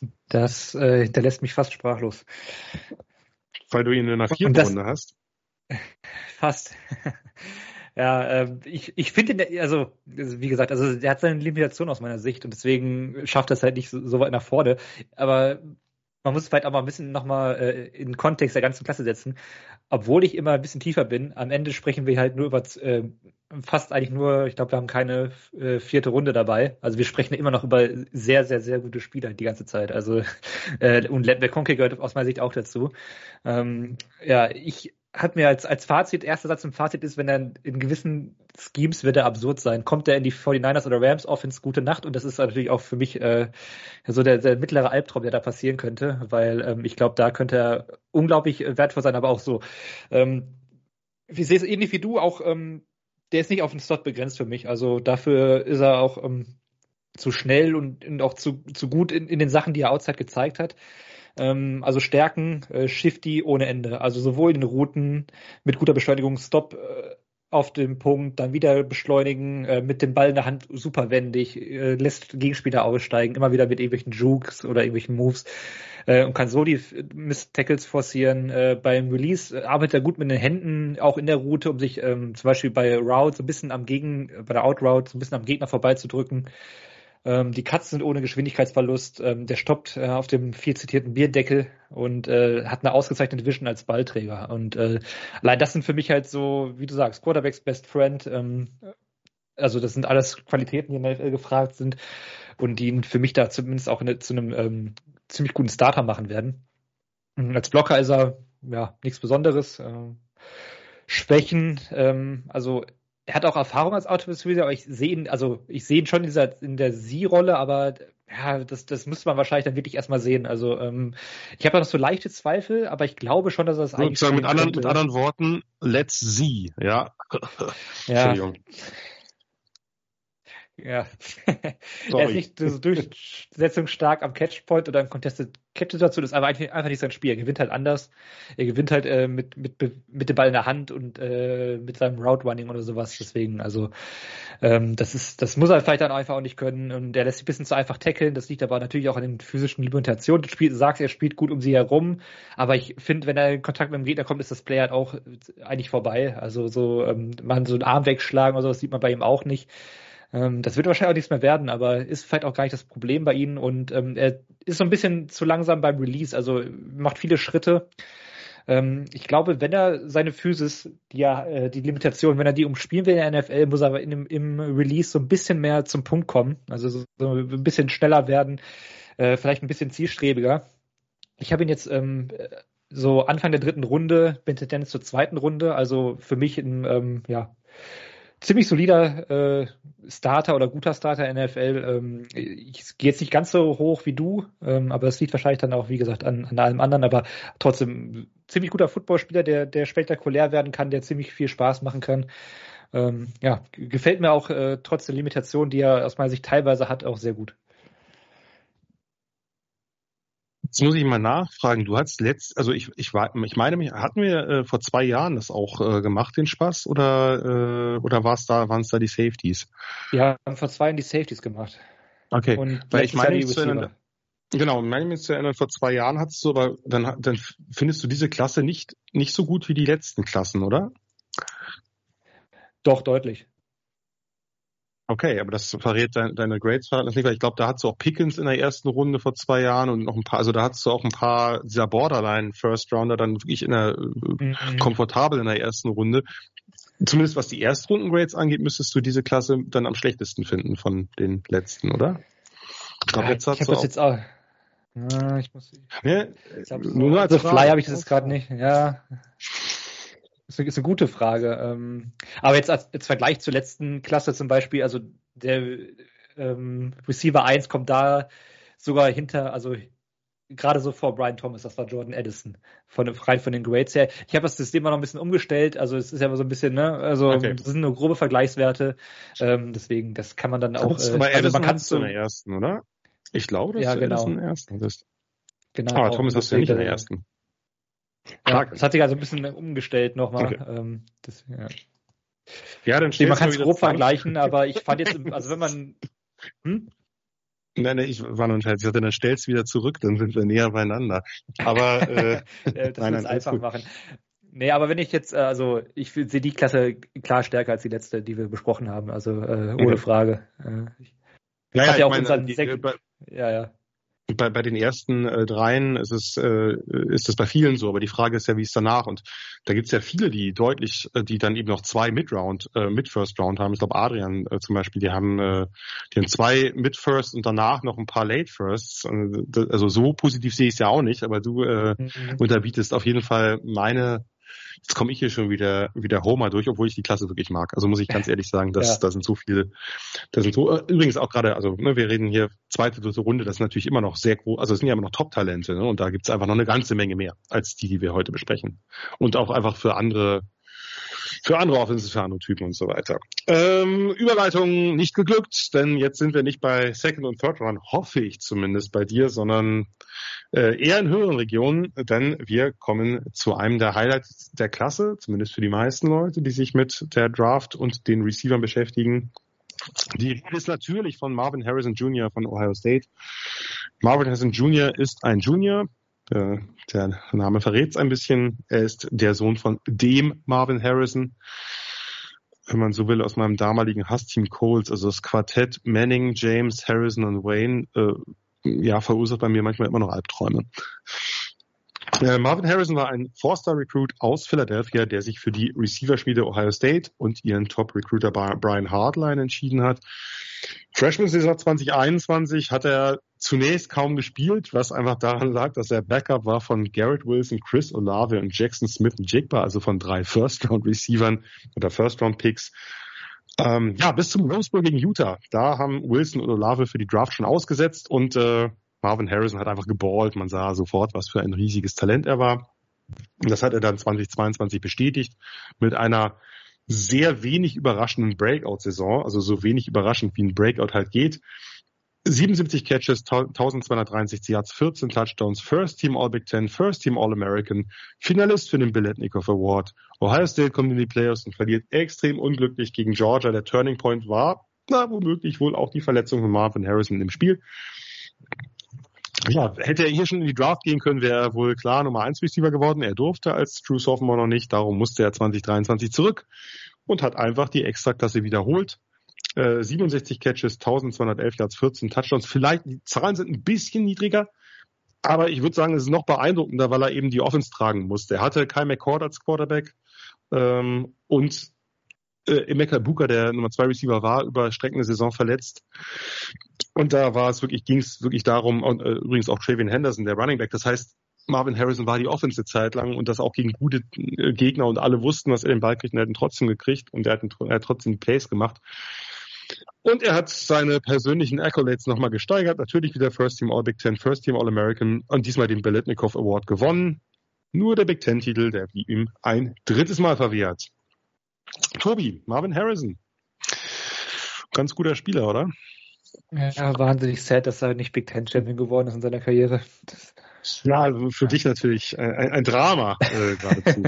Das, äh, der lässt mich fast sprachlos. Weil du ihn in einer vierten das, Runde hast? Fast. Ja, äh, ich, ich finde, also wie gesagt, also der hat seine Limitation aus meiner Sicht und deswegen schafft er es halt nicht so, so weit nach vorne. Aber man muss es vielleicht auch mal ein bisschen nochmal äh, in den Kontext der ganzen Klasse setzen. Obwohl ich immer ein bisschen tiefer bin, am Ende sprechen wir halt nur über äh, fast eigentlich nur, ich glaube, wir haben keine äh, vierte Runde dabei. Also wir sprechen immer noch über sehr, sehr, sehr gute Spieler die ganze Zeit. Also äh, und Len McConkey gehört aus meiner Sicht auch dazu. Ähm, ja, ich hat mir als, als Fazit, erster Satz im Fazit ist, wenn er in gewissen Schemes wird er absurd sein. Kommt er in die forty-niners oder Rams Offense, gute Nacht. Und das ist natürlich auch für mich äh, so der, der mittlere Albtraum, der da passieren könnte, weil ähm, ich glaube, da könnte er unglaublich wertvoll sein, aber auch so. Ähm, ich sehe es ähnlich wie du, auch ähm, der ist nicht auf den Slot begrenzt für mich. Also dafür ist er auch ähm, zu schnell und, und auch zu, zu gut in, in den Sachen, die er outside gezeigt hat. Ähm, also Stärken, äh, Shifty ohne Ende. Also sowohl in den Routen mit guter Beschleunigung, Stop äh, auf dem Punkt, dann wieder beschleunigen, äh, mit dem Ball in der Hand super wendig, äh, lässt Gegenspieler aussteigen, immer wieder mit irgendwelchen Jukes oder irgendwelchen Moves äh, und kann so die Miss-Tackles forcieren. Äh, beim Release äh, arbeitet er gut mit den Händen, auch in der Route, um sich ähm, zum Beispiel bei Route so ein bisschen am Gegen, bei der Out-Route so ein bisschen am Gegner vorbeizudrücken. Ähm, die Cuts sind ohne Geschwindigkeitsverlust. Ähm, der stoppt äh, auf dem viel zitierten Bierdeckel und äh, hat eine ausgezeichnete Vision als Ballträger. Und äh, allein das sind für mich halt so, wie du sagst, Quarterbacks Best Friend. Ähm, also das sind alles Qualitäten, die in der N F L gefragt sind und die ihn für mich da zumindest auch eine, zu einem ähm, ziemlich guten Starter machen werden. Und als Blocker ist er ja nichts Besonderes. Ähm, Schwächen, ähm, also er hat auch Erfahrung als Auto-Receiver, aber ich sehe ihn, also ich sehe ihn schon in dieser in der Sie-Rolle, aber ja, das, das müsste man wahrscheinlich dann wirklich erstmal sehen. Also ähm, ich habe da noch so leichte Zweifel, aber ich glaube schon, dass er das eigentlich sozusagen mit anderen, mit anderen Worten, let's see, ja. Ja. Entschuldigung. Ja, er ist nicht so durchsetzungsstark am Catchpoint oder im Contested Catch-Situation, ist aber einfach, einfach nicht sein Spiel. Er gewinnt halt anders. Er gewinnt halt äh, mit, mit, mit dem Ball in der Hand und äh, mit seinem Route-Running oder sowas. Deswegen, also ähm, das ist, das muss er vielleicht dann einfach auch nicht können. Und er lässt sich ein bisschen zu einfach tackeln. Das liegt aber natürlich auch an den physischen Limitationen. Du spielst, sagst, er spielt gut um sie herum, aber ich finde, wenn er in Kontakt mit dem Gegner kommt, ist das Play halt auch eigentlich vorbei. Also so ähm, man so einen Arm wegschlagen oder so, das sieht man bei ihm auch nicht. Das wird wahrscheinlich auch nichts mehr werden, aber ist vielleicht auch gar nicht das Problem bei ihnen und ähm, er ist so ein bisschen zu langsam beim Release, also macht viele Schritte. Ähm, ich glaube, wenn er seine Physis, die ja äh, die Limitation, wenn er die umspielen will in der N F L, muss er aber in dem, im Release so ein bisschen mehr zum Punkt kommen, also so, so ein bisschen schneller werden, äh, vielleicht ein bisschen zielstrebiger. Ich habe ihn jetzt ähm, so Anfang der dritten Runde, bin Tendenz zur zweiten Runde, also für mich ein ähm, ja ziemlich solider äh, Starter oder guter Starter in der N F L. Ähm, ich gehe jetzt nicht ganz so hoch wie du, ähm, aber das liegt wahrscheinlich dann auch, wie gesagt, an, an allem anderen, aber trotzdem ziemlich guter Footballspieler, der, der spektakulär werden kann, der ziemlich viel Spaß machen kann. Ähm, ja, gefällt mir auch äh, trotz der Limitation, die er aus meiner Sicht teilweise hat, auch sehr gut. Jetzt muss ich mal nachfragen. Du hast letzt, also ich, ich war, ich meine, hatten wir äh, vor zwei Jahren das auch äh, gemacht, den Spaß, oder äh, oder war es da, waren es da die Safeties? Ja, haben vor zwei Jahren die Safeties gemacht. Okay, und weil ich meine, mich zu erinnern, genau, meine mich zu erinnern, vor zwei Jahren hattest du, aber dann, dann findest du diese Klasse nicht nicht so gut wie die letzten Klassen, oder? Doch, deutlich. Okay, aber das verrät deine, deine Grades-Verhältnis nicht, weil ich glaube, da hattest du auch Pickens in der ersten Runde vor zwei Jahren und noch ein paar, also da hattest du auch ein paar dieser Borderline-First-Rounder dann wirklich in der, mhm. komfortabel in der ersten Runde. Zumindest was die Erstrunden-Grades angeht, müsstest du diese Klasse dann am schlechtesten finden von den letzten, oder? Ich glaube, ja, jetzt ich habe das jetzt auch. Ja, ich muss. Ja, ich glaub, so, nur als Fly habe ich das jetzt gerade nicht. Ja. Das ist eine gute Frage. Aber jetzt als, als Vergleich zur letzten Klasse zum Beispiel, also der ähm, Receiver eins kommt da sogar hinter, also gerade so vor Brian Thomas, das war Jordan Addison, von, rein von den Grades her. Ich habe das System mal noch ein bisschen umgestellt, also es ist ja immer so ein bisschen, ne, also okay. Das sind nur grobe Vergleichswerte, ähm, deswegen, das kann man dann auch. Äh, aber also man kann es so in der ersten, oder? Ich glaube, dass ja, du genau. Addison in der ersten bist. Genau. Aber Thomas hast du ja nicht in der ersten. Ja, das hat sich also ein bisschen umgestellt nochmal. Okay. Ähm, das, ja. ja, dann man kann es grob vergleichen, aber ich fand jetzt, also wenn man. Hm? Nein, nein, ich war noch nicht. Ich dachte, dann stellst du wieder zurück, dann sind wir näher beieinander. Aber äh, das nein, nein, einfach machen. Nee, aber wenn ich jetzt, also ich sehe die Klasse klar stärker als die letzte, die wir besprochen haben, also äh, ohne okay. Frage. Äh, ich naja, ja ich auch meine, unseren die, Sek- bei, ja, ja. bei, bei den ersten äh, dreien ist es, äh, ist es bei vielen so, aber die Frage ist ja, wie es danach, und da gibt es ja viele, die deutlich, äh, die dann eben noch zwei Mid-Round, äh, Mid-First-Round haben. Ich glaube, Adrian äh, zum Beispiel, die haben, äh, die haben zwei Mid-First und danach noch ein paar Late-Firsts. Äh, also so positiv sehe ich es ja auch nicht, aber du äh, mhm. unterbietest auf jeden Fall meine. Jetzt komme ich hier schon wieder wieder Homer durch, obwohl ich die Klasse wirklich mag. Also muss ich ganz ehrlich sagen, dass ja. da sind so viele, da sind so übrigens auch gerade, also ne, wir reden hier zweite, dritte Runde, das ist natürlich immer noch sehr groß, also es sind ja immer noch Top-Talente, ne, und da gibt's einfach noch eine ganze Menge mehr als die, die wir heute besprechen. Und auch einfach für andere für andere Offensive-Typen und so weiter. Ähm, Überleitung nicht geglückt, denn jetzt sind wir nicht bei Second und Third Round, hoffe ich zumindest bei dir, sondern äh, eher in höheren Regionen, denn wir kommen zu einem der Highlights der Klasse, zumindest für die meisten Leute, die sich mit der Draft und den Receivern beschäftigen. Die Rede ist natürlich von Marvin Harrison Junior von Ohio State. Marvin Harrison Junior ist ein Junior. Der Name verrät es ein bisschen. Er ist der Sohn von dem Marvin Harrison, wenn man so will, aus meinem damaligen Hassteam Colts. Also das Quartett Manning, James, Harrison und Wayne, äh, ja, verursacht bei mir manchmal immer noch Albträume. Äh, Marvin Harrison war ein Four-Star-Recruit aus Philadelphia, der sich für die Receiver-Schmiede Ohio State und ihren Top-Recruiter Brian Hartline entschieden hat. Freshman-Saison zwanzig einundzwanzig hat er zunächst kaum gespielt, was einfach daran lag, dass er Backup war von Garrett Wilson, Chris Olave und Jackson Smith-Njigba, also von drei First-Round-Receivern oder First-Round-Picks. Ähm, ja, bis zum Rose Bowl gegen Utah. Da haben Wilson und Olave für die Draft schon ausgesetzt und äh, Marvin Harrison hat einfach geballt. Man sah sofort, was für ein riesiges Talent er war. Und das hat er dann zwanzig zweiundzwanzig bestätigt mit einer sehr wenig überraschenden Breakout-Saison, also so wenig überraschend wie ein Breakout halt geht. siebenundsiebzig Catches, eintausendzweihundertdreiundsechzig Yards, vierzehn Touchdowns, First Team All-Big Ten, First Team All-American, Finalist für den Biletnikoff Award. Ohio State kommt in die Playoffs und verliert extrem unglücklich gegen Georgia. Der Turning Point war, na, womöglich wohl auch die Verletzung von Marvin Harrison im Spiel. Ja, hätte er hier schon in die Draft gehen können, wäre er wohl klar Nummer eins Receiver geworden. Er durfte als True Sophomore noch nicht, darum musste er zwanzig dreiundzwanzig zurück und hat einfach die Extraklasse wiederholt. Äh, siebenundsechzig Catches, eintausendzweihundertelf Yards, vierzehn Touchdowns. Vielleicht, die Zahlen sind ein bisschen niedriger, aber ich würde sagen, es ist noch beeindruckender, weil er eben die Offense tragen musste. Er hatte Kyle McCord als Quarterback ähm, und äh, Emeka Buka, der Nummer zwei Receiver war, über Strecken der Saison verletzt. Und da war es wirklich, ging es wirklich darum, und äh, übrigens auch Travion Henderson, der Running Back. Das heißt, Marvin Harrison war die Offense eine Zeit lang und das auch gegen gute äh, Gegner und alle wussten, was er den Ball kriegt und er hat ihn trotzdem gekriegt und er hat, ihn, er hat trotzdem Plays gemacht. Und er hat seine persönlichen Accolades nochmal gesteigert. Natürlich wieder First Team All-Big Ten, First Team All-American und diesmal den Biletnikoff Award gewonnen. Nur der Big Ten-Titel, der blieb ihm ein drittes Mal verwehrt. Tobi, Marvin Harrison. Ganz guter Spieler, oder? Ja, wahnsinnig sad, dass er nicht Big Ten Champion geworden ist in seiner Karriere. Das ja, also für dich natürlich ein, ein Drama äh, geradezu.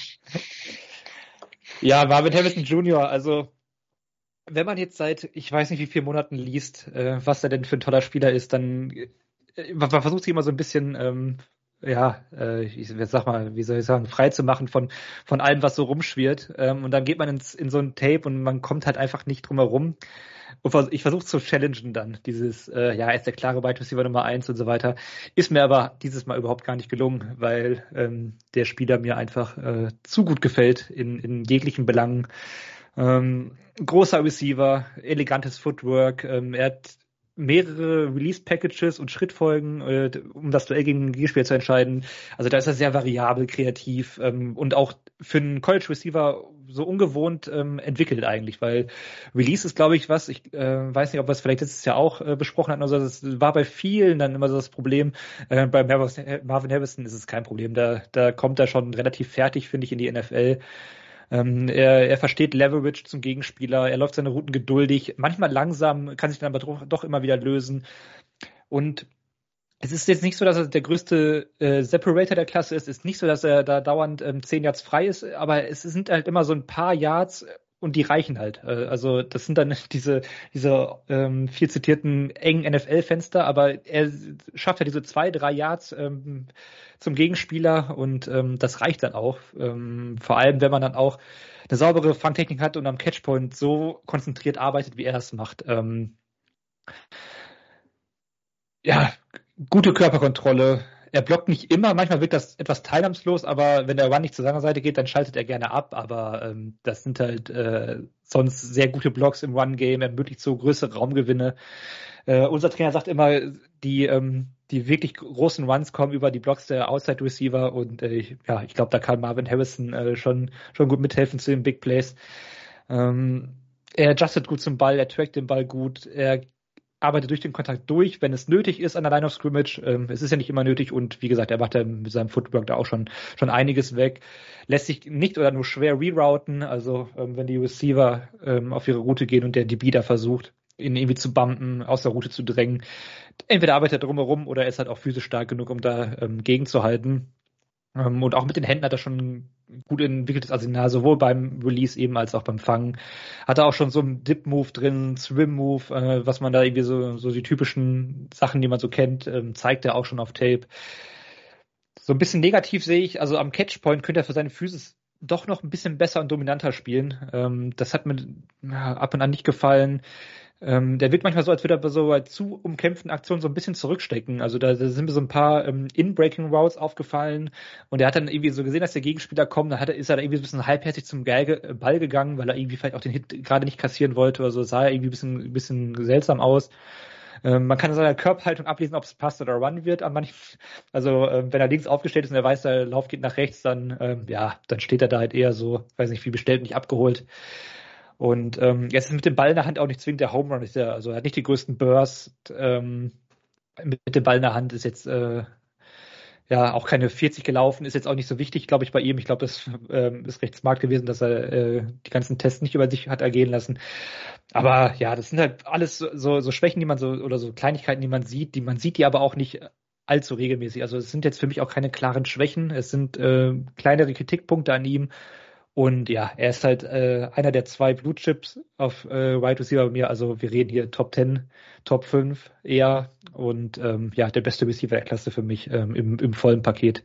Ja, Marvin Harrison Junior, also wenn man jetzt seit, ich weiß nicht wie vielen Monaten liest, äh, was er denn für ein toller Spieler ist, dann äh, man versucht sich immer so ein bisschen, ähm, ja, äh, ich sag mal, wie soll ich sagen, frei zu machen von von allem, was so rumschwirrt. Ähm, und dann geht man ins, in so ein Tape und man kommt halt einfach nicht drum herum. Und ich versuche zu challengen dann, dieses, äh, ja, er ist der klare Wide Receiver Nummer eins und so weiter. Ist mir aber dieses Mal überhaupt gar nicht gelungen, weil ähm, der Spieler mir einfach äh, zu gut gefällt in, in jeglichen Belangen. Ähm, großer Receiver, elegantes Footwork, ähm, er hat mehrere Release-Packages und Schrittfolgen, äh, um das Duell gegen den Gegenspieler zu entscheiden. Also da ist er sehr variabel, kreativ ähm, und auch für einen College-Receiver so ungewohnt ähm, entwickelt eigentlich, weil Release ist, glaube ich, was, ich äh, weiß nicht, ob wir es vielleicht letztes Jahr auch äh, besprochen hatten, also das war bei vielen dann immer so das Problem. Äh, bei Marvin Harrison ist es kein Problem, da, da kommt er schon relativ fertig, finde ich, in die N F L. Ähm, er, er versteht Leverage zum Gegenspieler, er läuft seine Routen geduldig, manchmal langsam, kann sich dann aber doch, doch immer wieder lösen. Und es ist jetzt nicht so, dass er der größte äh, Separator der Klasse ist, es ist nicht so, dass er da dauernd ähm, zehn Yards frei ist, aber es sind halt immer so ein paar Yards und die reichen halt. Also das sind dann diese diese ähm, viel zitierten engen N F L-Fenster, aber er schafft ja diese zwei, drei Yards ähm, zum Gegenspieler und ähm, das reicht dann auch. Ähm, vor allem, wenn man dann auch eine saubere Fangtechnik hat und am Catchpoint so konzentriert arbeitet, wie er das macht. Ähm, ja, gute Körperkontrolle. Er blockt nicht immer, manchmal wirkt das etwas teilnahmslos, aber wenn der Run nicht zu seiner Seite geht, dann schaltet er gerne ab, aber ähm, das sind halt äh, sonst sehr gute Blocks im Run-Game, er ermöglicht so größere Raumgewinne. Äh, unser Trainer sagt immer, die ähm, die wirklich großen Runs kommen über die Blocks der Outside-Receiver und äh, ja, ich glaube, da kann Marvin Harrison äh, schon schon gut mithelfen zu den Big Plays. Ähm, er adjustet gut zum Ball, er trackt den Ball gut, er arbeitet durch den Kontakt durch, wenn es nötig ist an der Line of Scrimmage. Ähm, es ist ja nicht immer nötig und wie gesagt, er macht ja mit seinem Footwork da auch schon schon einiges weg. Lässt sich nicht oder nur schwer rerouten, also ähm, wenn die Receiver ähm, auf ihre Route gehen und der D B da versucht, ihn irgendwie zu bumpen, aus der Route zu drängen. Entweder arbeitet er drumherum oder er ist halt auch physisch stark genug, um da ähm, gegenzuhalten. Ähm, und auch mit den Händen hat er schon gut entwickeltes Arsenal, sowohl beim Release eben als auch beim Fangen. Hat er auch schon so einen Dip-Move drin, Swim-Move, äh, was man da irgendwie so, so die typischen Sachen, die man so kennt, ähm, zeigt er auch schon auf Tape. So ein bisschen negativ sehe ich, also am Catchpoint könnte er für seine Physis doch noch ein bisschen besser und dominanter spielen. Ähm, das hat mir ja, ab und an nicht gefallen. Ähm, der wirkt manchmal so, als würde er bei so bei zu umkämpften Aktionen so ein bisschen zurückstecken. Also da, da sind mir so ein paar ähm, In-Breaking-Routes aufgefallen und er hat dann irgendwie so gesehen, dass der Gegenspieler kommt, dann hat er, ist er da irgendwie so ein bisschen halbherzig zum Geige, Ball gegangen, weil er irgendwie vielleicht auch den Hit gerade nicht kassieren wollte oder so, sah er irgendwie ein bisschen, ein bisschen seltsam aus. Ähm, man kann in seiner Körperhaltung ablesen, ob es passt oder Run wird an manchen. Also ähm, wenn er links aufgestellt ist und er weiß, der Lauf geht nach rechts, dann ähm, ja, dann steht er da halt eher so, weiß nicht, wie bestellt, nicht abgeholt. Und ähm, jetzt ist mit dem Ball in der Hand auch nicht zwingend der Home Run. Ist ja, also er hat nicht die größten Burst. Ähm, mit dem Ball in der Hand ist jetzt äh, ja auch keine vierzig gelaufen, ist jetzt auch nicht so wichtig, glaube ich, bei ihm. Ich glaube, das ähm, ist recht smart gewesen, dass er äh, die ganzen Tests nicht über sich hat ergehen lassen. Aber ja, das sind halt alles so, so Schwächen, die man so, oder so Kleinigkeiten, die man sieht, die man sieht, die aber auch nicht allzu regelmäßig. Also es sind jetzt für mich auch keine klaren Schwächen. Es sind äh, kleinere Kritikpunkte an ihm. Und ja, er ist halt äh, einer der zwei Blue Chips auf äh, Wide Receiver bei mir. Also wir reden hier Top zehn, Top fünf eher. Und ähm, ja, der beste Receiver der Klasse für mich ähm, im, im vollen Paket.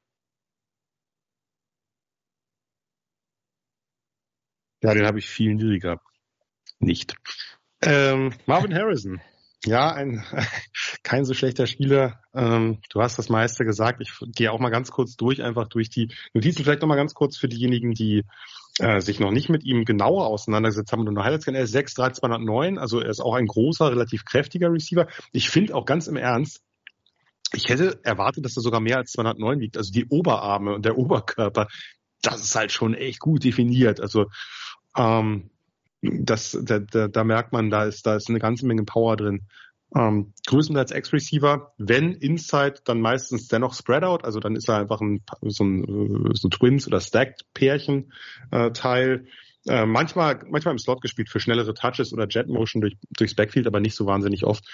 Ja, den habe ich viel niedriger. Nicht. Ähm, Marvin Harrison. Ja, ein kein so schlechter Spieler. Ähm, du hast das meiste gesagt. Ich gehe auch mal ganz kurz durch, einfach durch die Notizen. Vielleicht noch mal ganz kurz für diejenigen, die äh, sich noch nicht mit ihm genauer auseinandergesetzt haben und nur Highlights kennen. Er ist sechs drei zweihundertneun, also er ist auch ein großer, relativ kräftiger Receiver. Ich finde auch ganz im Ernst, ich hätte erwartet, dass er sogar mehr als zweihundertneun wiegt. Also die Oberarme und der Oberkörper, das ist halt schon echt gut definiert. Also ähm, Das, da, da, da merkt man, da ist, da ist eine ganze Menge Power drin. Ähm, größtenteils Ex-Receiver, wenn Inside, dann meistens dennoch Spreadout, also dann ist er einfach ein, so ein so Twins- oder Stacked-Pärchen-Teil. Äh, manchmal, manchmal im Slot gespielt für schnellere Touches oder Jet-Motion durch, durchs Backfield, aber nicht so wahnsinnig oft.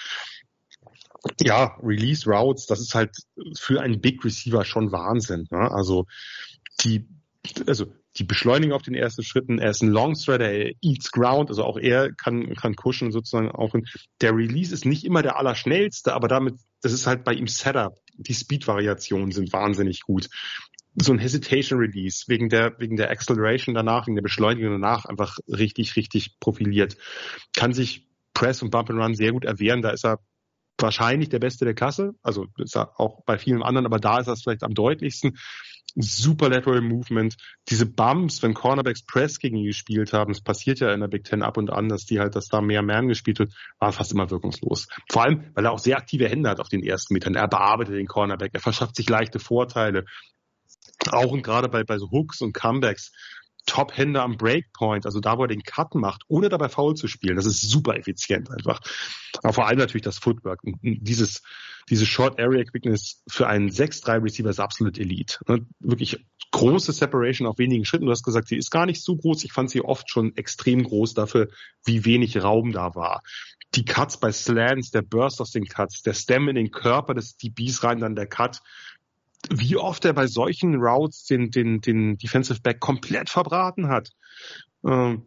Ja, Release Routes, das ist halt für einen Big Receiver schon Wahnsinn. Ne? Also die, also die Beschleunigung auf den ersten Schritten, er ist ein Longstrider, er eats ground, also auch er kann kann kuschen sozusagen auch. Der Release ist nicht immer der allerschnellste, aber damit, das ist halt bei ihm Setup. Die Speed-Variationen sind wahnsinnig gut. So ein Hesitation Release wegen der wegen der Acceleration danach, wegen der Beschleunigung danach einfach richtig, richtig profiliert. Kann sich Press und Bump and Run sehr gut erwehren, da ist er wahrscheinlich der Beste der Klasse, also ist er auch bei vielen anderen, aber da ist er vielleicht am deutlichsten. Super Lateral Movement, diese Bumps, wenn Cornerbacks Press gegen ihn gespielt haben, es passiert ja in der Big Ten ab und an, dass die halt, dass da mehr Man gespielt wird, war fast immer wirkungslos. Vor allem, weil er auch sehr aktive Hände hat auf den ersten Metern. Er bearbeitet den Cornerback, er verschafft sich leichte Vorteile. Auch und gerade bei, bei so Hooks und Comebacks, Top-Hände am Breakpoint, also da, wo er den Cut macht, ohne dabei faul zu spielen. Das ist super effizient einfach. Aber vor allem natürlich das Footwork. Und dieses, diese Short-Area-Quickness für einen sechs drei Receiver ist absolut Elite. Wirklich große Separation auf wenigen Schritten. Du hast gesagt, sie ist gar nicht so groß. Ich fand sie oft schon extrem groß dafür, wie wenig Raum da war. Die Cuts bei Slants, der Burst aus den Cuts, der Stem in den Körper des D Bs rein, dann der Cut. Wie oft er bei solchen Routes den, den, den Defensive Back komplett verbraten hat. Ähm,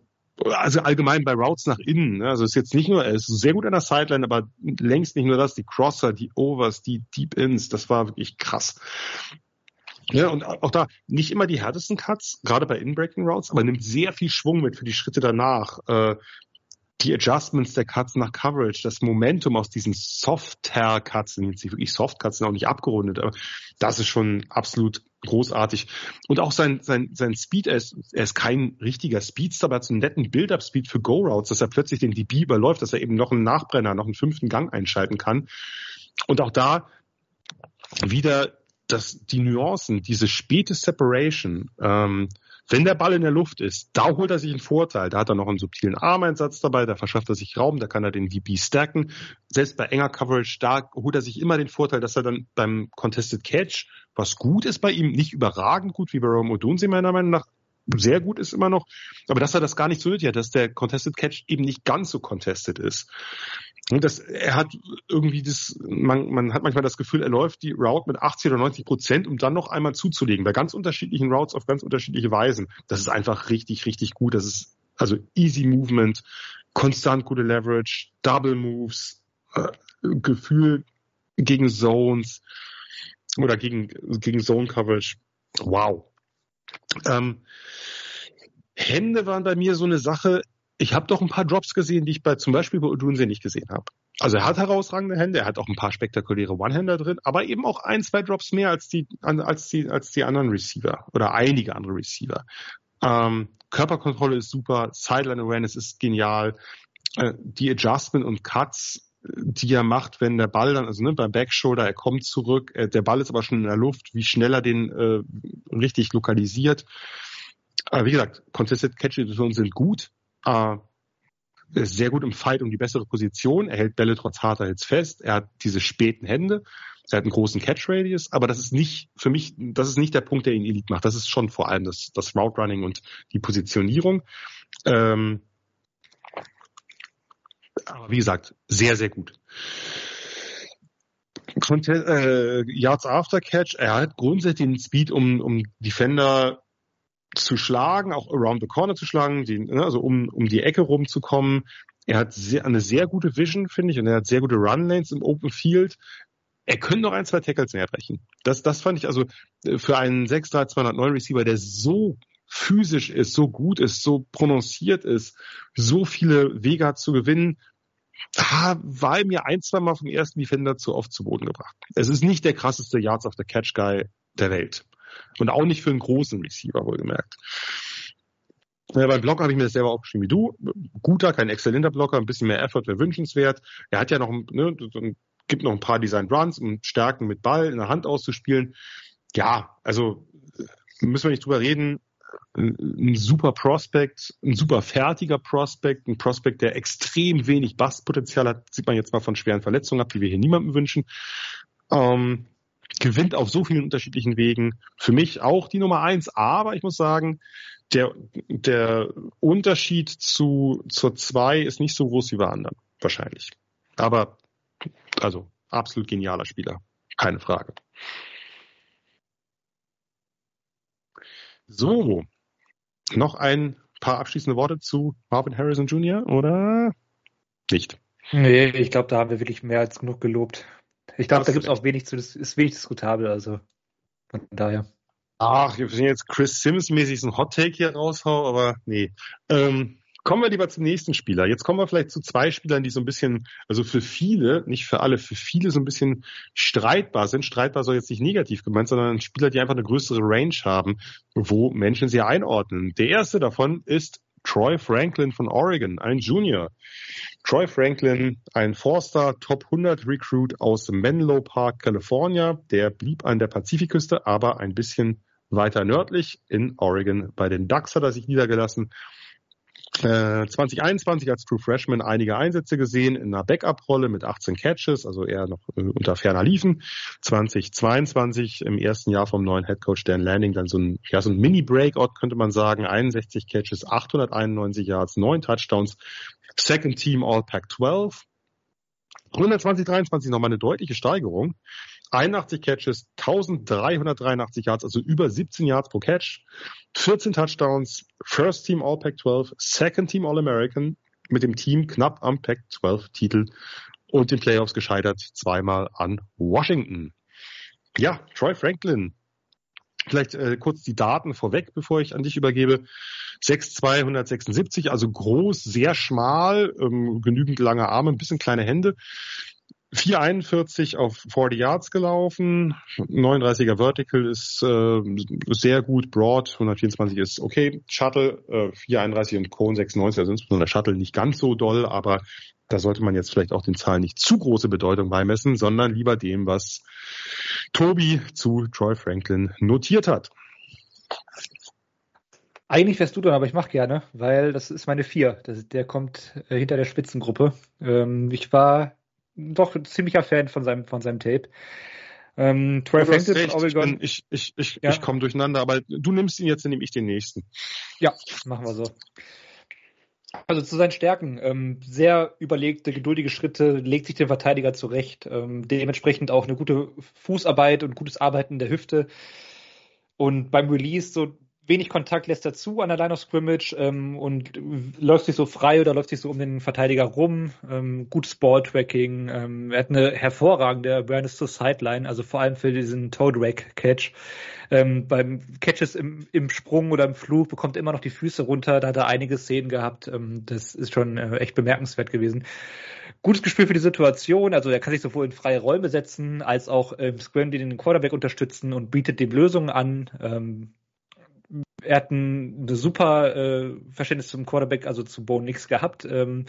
Also allgemein bei Routes nach innen. Ne? Also ist jetzt nicht nur, er ist sehr gut an der Sideline, aber längst nicht nur das, die Crosser, die Overs, die Deep Ins, das war wirklich krass. Ja, und auch da nicht immer die härtesten Cuts, gerade bei In-Breaking Routes, aber nimmt sehr viel Schwung mit für die Schritte danach. Äh, die Adjustments der Cuts nach Coverage, das Momentum aus diesen Softer-Cuts, sind jetzt nicht wirklich Soft-Cuts, sind auch nicht abgerundet, aber das ist schon absolut großartig. Und auch sein, sein, sein Speed, er ist, er ist kein richtiger Speedster, aber hat so einen netten Build-Up-Speed für Go-Routes, dass er plötzlich den D B überläuft, dass er eben noch einen Nachbrenner, noch einen fünften Gang einschalten kann. Und auch da wieder das, die Nuancen, diese späte Separation, ähm, wenn der Ball in der Luft ist, da holt er sich einen Vorteil. Da hat er noch einen subtilen Armeinsatz dabei, da verschafft er sich Raum, da kann er den D B stacken. Selbst bei enger Coverage, da holt er sich immer den Vorteil, dass er dann beim Contested Catch, was gut ist bei ihm, nicht überragend gut wie bei Rome Odunze meiner Meinung nach, sehr gut ist immer noch, aber dass er das gar nicht so nötig hat, dass der Contested Catch eben nicht ganz so contested ist. Und das, er hat irgendwie das, man, man hat manchmal das Gefühl, er läuft die Route mit achtzig oder neunzig Prozent, um dann noch einmal zuzulegen, bei ganz unterschiedlichen Routes auf ganz unterschiedliche Weisen. Das ist einfach richtig, richtig gut. Das ist also easy Movement, konstant gute Leverage, Double Moves, äh, Gefühl gegen Zones oder gegen, gegen Zone Coverage. Wow. Ähm, Hände waren bei mir so eine Sache. Ich habe doch ein paar Drops gesehen, die ich bei zum Beispiel bei Odunze nicht gesehen habe. Also er hat herausragende Hände, er hat auch ein paar spektakuläre One-Hander drin, aber eben auch ein, zwei Drops mehr als die als die als die anderen Receiver oder einige andere Receiver. Ähm, Körperkontrolle ist super, Sideline Awareness ist genial, äh, die Adjustment und Cuts, die er macht, wenn der Ball dann, also ne, beim Backshoulder, er kommt zurück, äh, der Ball ist aber schon in der Luft, wie schnell er den äh, richtig lokalisiert. Aber wie gesagt, Contested Catch-Situationen sind gut. Uh, er ist sehr gut im Fight um die bessere Position. Er hält Bälle trotz harter Hits fest. Er hat diese späten Hände. Er hat einen großen Catch-Radius. Aber das ist nicht, für mich, das ist nicht der Punkt, der ihn Elite macht. Das ist schon vor allem das, das Route-Running und die Positionierung. Ähm, aber wie gesagt, sehr, sehr gut. Contest, äh, Yards After Catch. Er hat grundsätzlich den Speed, um, um Defender zu schlagen, auch around the corner zu schlagen, die, also um, um die Ecke rumzukommen. Er hat sehr, eine sehr gute Vision, finde ich, und er hat sehr gute Run-Lanes im Open Field. Er könnte noch ein, zwei Tackles näher brechen. Das, das fand ich also für einen sechs drei zweihundertneun Receiver, der so physisch ist, so gut ist, so prononciert ist, so viele Wege hat zu gewinnen, ah, war er mir ein, zwei Mal vom ersten Defender zu oft zu Boden gebracht. Es ist nicht der krasseste Yards After Catch Guy der Welt. Und auch nicht für einen großen Receiver, wohlgemerkt. Ja, beim Blocker habe ich mir das selber aufgeschrieben wie du. Guter, kein exzellenter Blocker, ein bisschen mehr Effort wäre wünschenswert. Er hat ja noch, ne, gibt noch ein paar Designed Runs, um Stärken mit Ball in der Hand auszuspielen. Ja, also müssen wir nicht drüber reden. Ein super Prospect, ein super fertiger Prospect, ein Prospect, der extrem wenig Bustpotenzial hat, sieht man jetzt mal von schweren Verletzungen ab, die wir hier niemandem wünschen. Ähm, gewinnt auf so vielen unterschiedlichen Wegen. Für mich auch die Nummer eins, aber ich muss sagen, der, der Unterschied zu, zur zwei ist nicht so groß wie bei anderen, wahrscheinlich. Aber, also, absolut genialer Spieler. Keine Frage. So. Noch ein paar abschließende Worte zu Marvin Harrison Junior oder nicht? Nee, ich glaube, da haben wir wirklich mehr als genug gelobt. Ich glaube, da gibt es auch wenig zu, das ist wenig diskutabel, also von daher. Ach, wir sind jetzt Chris Sims-mäßig so ein Hot-Take hier raushau, aber nee. Ähm, kommen wir lieber zum nächsten Spieler. Jetzt kommen wir vielleicht zu zwei Spielern, die so ein bisschen, also für viele, nicht für alle, für viele so ein bisschen streitbar sind. Streitbar soll jetzt nicht negativ gemeint, sondern Spieler, die einfach eine größere Range haben, wo Menschen sie einordnen. Der erste davon ist Troy Franklin von Oregon, ein Junior. Troy Franklin, ein Four-Star Top hundert Recruit aus Menlo Park, California. Der blieb an der Pazifikküste, aber ein bisschen weiter nördlich in Oregon. Bei den Ducks hat er sich niedergelassen. Äh, zwanzig einundzwanzig als True Freshman einige Einsätze gesehen in einer Backup-Rolle mit achtzehn Catches, also eher noch äh, unter ferner Liefen. zwanzig zweiundzwanzig im ersten Jahr vom neuen Headcoach Dan Lanning dann so ein, ja, so ein Mini-Breakout, könnte man sagen. einundsechzig Catches, achthunderteinundneunzig Yards, neun Touchdowns, Second Team All-Pac zwölf. hundertzwanzig dreiundzwanzig nochmal eine deutliche Steigerung. einundachtzig Catches, eintausenddreihundertdreiundachtzig Yards, also über siebzehn Yards pro Catch, vierzehn Touchdowns, First Team All-Pac zwölf, Second Team All-American, mit dem Team knapp am Pac zwölf Titel und den Playoffs gescheitert, zweimal an Washington. Ja, Troy Franklin. Vielleicht äh, kurz die Daten vorweg, bevor ich an dich übergebe. sechs Fuß zweihundertsechsundsiebzig, also groß, sehr schmal, ähm, genügend lange Arme, ein bisschen kleine Hände. vier Komma einundvierzig auf vierzig Yards gelaufen. neununddreißiger Vertical ist äh, sehr gut. Broad hundertvierundzwanzig ist okay. Shuttle äh, vier Komma einunddreißig und Cone sechsundneunzig, also insbesondere Shuttle nicht ganz so doll, aber da sollte man jetzt vielleicht auch den Zahlen nicht zu große Bedeutung beimessen, sondern lieber dem, was Tobi zu Troy Franklin notiert hat. Eigentlich wärst du dran, aber ich mache gerne, weil das ist meine vier. Das, der kommt äh, hinter der Spitzengruppe. Ähm, ich war doch ein ziemlicher Fan von seinem, von seinem Tape. Ähm, Troy Franklin von Oregon. Ich, ich, ich, ja. ich komme durcheinander, aber du nimmst ihn jetzt, dann nehme ich den nächsten. Ja, machen wir so. Also zu seinen Stärken. Ähm, sehr überlegte, geduldige Schritte, legt sich den Verteidiger zurecht. Ähm, dementsprechend auch eine gute Fußarbeit und gutes Arbeiten der Hüfte. Und beim Release so wenig Kontakt lässt er zu an der Line of Scrimmage ähm, und läuft sich so frei oder läuft sich so um den Verteidiger rum. Ähm, gutes Ball-Tracking. Ähm, er hat eine hervorragende Awareness zur Sideline, also vor allem für diesen Toe-Drag-Catch. Ähm, beim Catches im, im Sprung oder im Flug bekommt er immer noch die Füße runter. Da hat er einige Szenen gehabt. Ähm, das ist schon äh, echt bemerkenswert gewesen. Gutes Gespür für die Situation. Also er kann sich sowohl in freie Räume setzen, als auch im Scrum den Quarterback unterstützen und bietet dem Lösungen an. Ähm, Er hat ein eine super äh, Verständnis zum Quarterback, also zu Bo Nix gehabt. Ähm,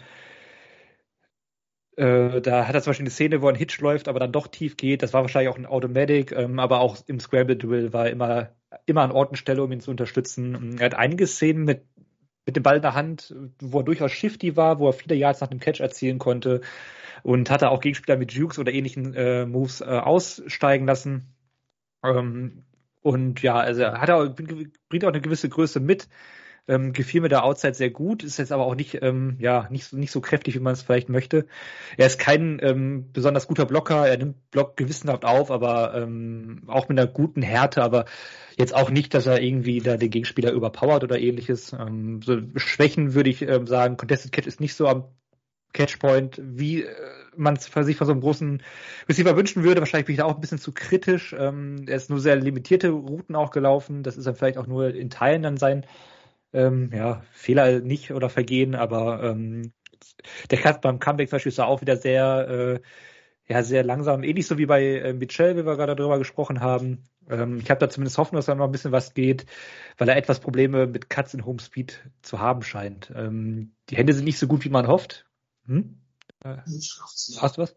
äh, da hat er zum Beispiel eine Szene, wo ein Hitch läuft, aber dann doch tief geht. Das war wahrscheinlich auch ein Automatic, ähm, aber auch im Scramble-Duell war er immer, immer an Ort und Stelle, um ihn zu unterstützen. Er hat einige Szenen mit, mit dem Ball in der Hand, wo er durchaus shifty war, wo er viele Yards nach dem Catch erzielen konnte und hatte auch Gegenspieler mit Jukes oder ähnlichen äh, Moves äh, aussteigen lassen. Ähm, Und ja, also er hat auch, bringt auch eine gewisse Größe mit. Ähm, gefiel mir der Outside sehr gut, ist jetzt aber auch nicht, ähm, ja, nicht, nicht so kräftig, wie man es vielleicht möchte. Er ist kein ähm, besonders guter Blocker, er nimmt Block gewissenhaft auf, aber ähm, auch mit einer guten Härte, aber jetzt auch nicht, dass er irgendwie da den Gegenspieler überpowert oder ähnliches. Ähm, so Schwächen würde ich ähm, sagen, Contested Catch ist nicht so am Catchpoint, wie äh, man es sich von so einem großen Receiver wünschen würde. Wahrscheinlich bin ich da auch ein bisschen zu kritisch. Ähm, er ist nur sehr limitierte Routen auch gelaufen. Das ist dann vielleicht auch nur in Teilen dann sein ähm, ja, Fehler nicht oder Vergehen, aber ähm, der Cut beim Comeback zum Beispiel ist da auch wieder sehr, äh, ja, sehr langsam. Ähnlich so wie bei äh, Mitchell, wie wir gerade darüber gesprochen haben. Ähm, ich habe da zumindest Hoffnung, dass da noch ein bisschen was geht, weil er etwas Probleme mit Cuts in Home Speed zu haben scheint. Ähm, die Hände sind nicht so gut, wie man hofft. Hm? Äh, hast du was?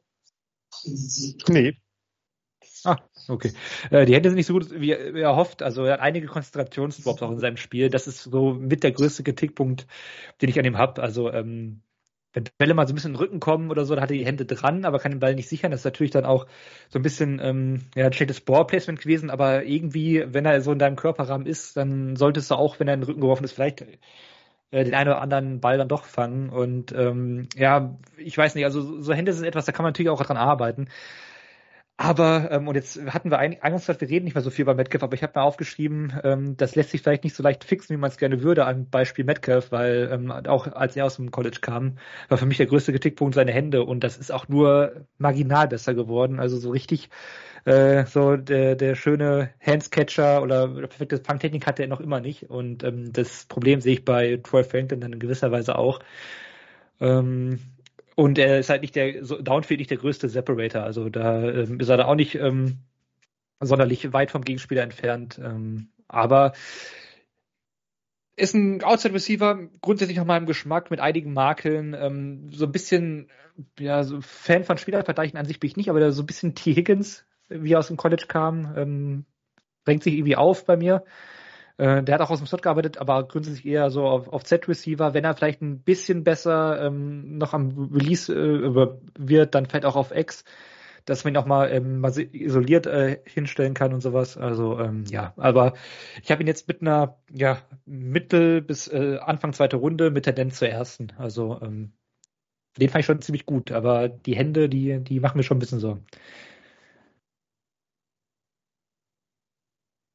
Nee. Ah, okay. Äh, die Hände sind nicht so gut, wie er, wie er hofft. Also er hat einige Konzentrationsdrops auch in seinem Spiel. Das ist so mit der größte Kritikpunkt, den ich an ihm habe. Also ähm, wenn Bälle mal so ein bisschen in den Rücken kommen oder so, dann hat er die Hände dran, aber kann den Ball nicht sichern. Das ist natürlich dann auch so ein bisschen ähm, ja, ein schlechtes Ballplacement gewesen. Aber irgendwie, wenn er so in deinem Körperrahmen ist, dann solltest du auch, wenn er in den Rücken geworfen ist, vielleicht den einen oder anderen Ball dann doch fangen. Und ähm, ja, ich weiß nicht, also so Hände sind etwas, da kann man natürlich auch dran arbeiten. Aber, ähm, und jetzt hatten wir ein, eingangs gesagt, wir reden nicht mehr so viel bei Metcalf, aber ich habe mal aufgeschrieben, ähm, das lässt sich vielleicht nicht so leicht fixen, wie man es gerne würde, am Beispiel Metcalf, weil ähm, auch als er aus dem College kam, war für mich der größte Kritikpunkt seine Hände und das ist auch nur marginal besser geworden. Also so richtig äh, so der, der schöne Handscatcher oder perfekte Fangtechnik hatte er noch immer nicht. Und ähm, das Problem sehe ich bei Troy Franklin dann in gewisser Weise auch. Ähm, Und er ist halt nicht der, so Downfield nicht der größte Separator. Also da ähm, ist er da auch nicht ähm, sonderlich weit vom Gegenspieler entfernt. Ähm, aber ist ein Outside Receiver, grundsätzlich nach meinem Geschmack mit einigen Makeln. Ähm, so ein bisschen, ja, so Fan von Spielervergleichen an sich bin ich nicht, aber der so ein bisschen T. Higgins, wie er aus dem College kam, ähm, drängt sich irgendwie auf bei mir. Der hat auch aus dem Slot gearbeitet, aber grundsätzlich eher so auf, auf Z-Receiver. Wenn er vielleicht ein bisschen besser ähm, noch am Release äh, wird, dann vielleicht auch auf X, dass man ihn auch mal, ähm, mal isoliert äh, hinstellen kann und sowas. Also ähm, ja, aber ich habe ihn jetzt mit einer ja Mittel- bis äh, Anfang zweite Runde mit Tendenz zur ersten. Also ähm, den fand ich schon ziemlich gut, aber die Hände, die, die machen mir schon ein bisschen Sorgen.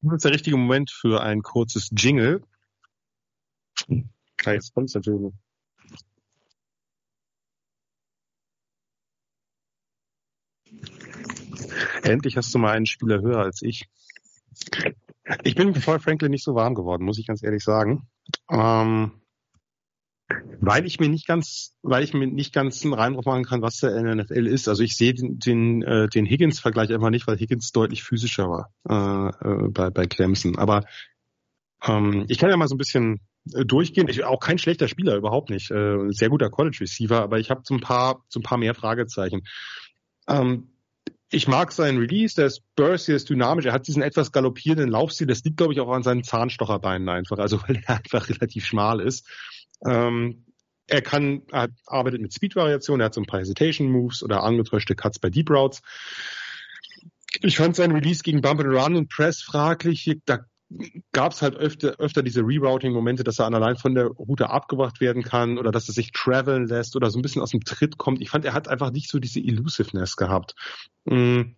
Das ist der richtige Moment für ein kurzes Jingle. Ja, jetzt kommt's natürlich. Endlich hast du mal einen Spieler höher als ich. Ich bin mit Troy Franklin nicht so warm geworden, muss ich ganz ehrlich sagen. Ähm, weil ich mir nicht ganz, weil ich mir nicht ganz einen Reim drauf machen kann, was der N F L ist. Also ich sehe den, den, äh, den Higgins-Vergleich einfach nicht, weil Higgins deutlich physischer war äh, äh, bei, bei Clemson. Aber ähm, ich kann ja mal so ein bisschen äh, durchgehen. Ich, auch kein schlechter Spieler, überhaupt nicht. Äh, sehr guter College-Receiver, aber ich habe so ein paar, so ein paar mehr Fragezeichen. Ähm, Ich mag seinen Release, der ist bursty, der ist dynamisch, er hat diesen etwas galoppierenden Laufstil, das liegt, glaube ich, auch an seinen Zahnstocherbeinen einfach, also weil er einfach relativ schmal ist. Ähm, er kann, er arbeitet mit Speed-Variationen, er hat so ein paar Hesitation-Moves oder angetäuschte Cuts bei Deep Routes. Ich fand seinen Release gegen Bump and Run und Press fraglich, da gab es halt öfter, öfter diese Rerouting-Momente, dass er an allein von der Route abgebracht werden kann oder dass er sich traveln lässt oder so ein bisschen aus dem Tritt kommt. Ich fand, er hat einfach nicht so diese Elusiveness gehabt. Mhm.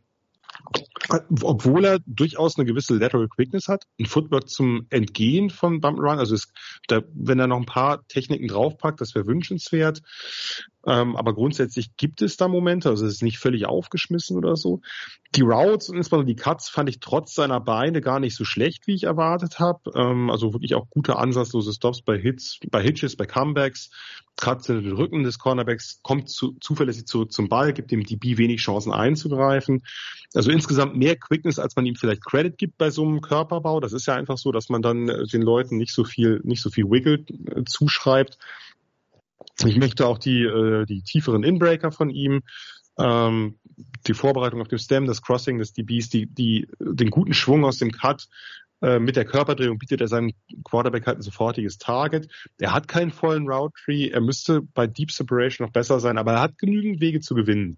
Obwohl er durchaus eine gewisse Lateral Quickness hat, ein Footwork zum Entgehen von Bump and Run, also es, da, wenn er noch ein paar Techniken draufpackt, das wäre wünschenswert. Ähm, aber grundsätzlich gibt es da Momente, also es ist nicht völlig aufgeschmissen oder so. Die Routes und insbesondere die Cuts fand ich trotz seiner Beine gar nicht so schlecht, wie ich erwartet habe. Ähm, also wirklich auch gute ansatzlose Stops bei Hits, bei Hitches, bei Comebacks, Cuts in den Rücken des Cornerbacks, kommt zu, zuverlässig zu, zum Ball, gibt dem D B wenig Chancen einzugreifen. Also insgesamt mehr Quickness, als man ihm vielleicht Credit gibt bei so einem Körperbau. Das ist ja einfach so, dass man dann den Leuten nicht so viel, nicht so viel Wiggle äh, zuschreibt. Ich möchte auch die, äh, die tieferen Inbreaker von ihm, ähm, die Vorbereitung auf dem Stem, das Crossing des D Bs, die, die, den guten Schwung aus dem Cut, äh, mit der Körperdrehung bietet er seinem Quarterback halt ein sofortiges Target. Er hat keinen vollen Route Tree, er müsste bei Deep Separation noch besser sein, aber er hat genügend Wege zu gewinnen.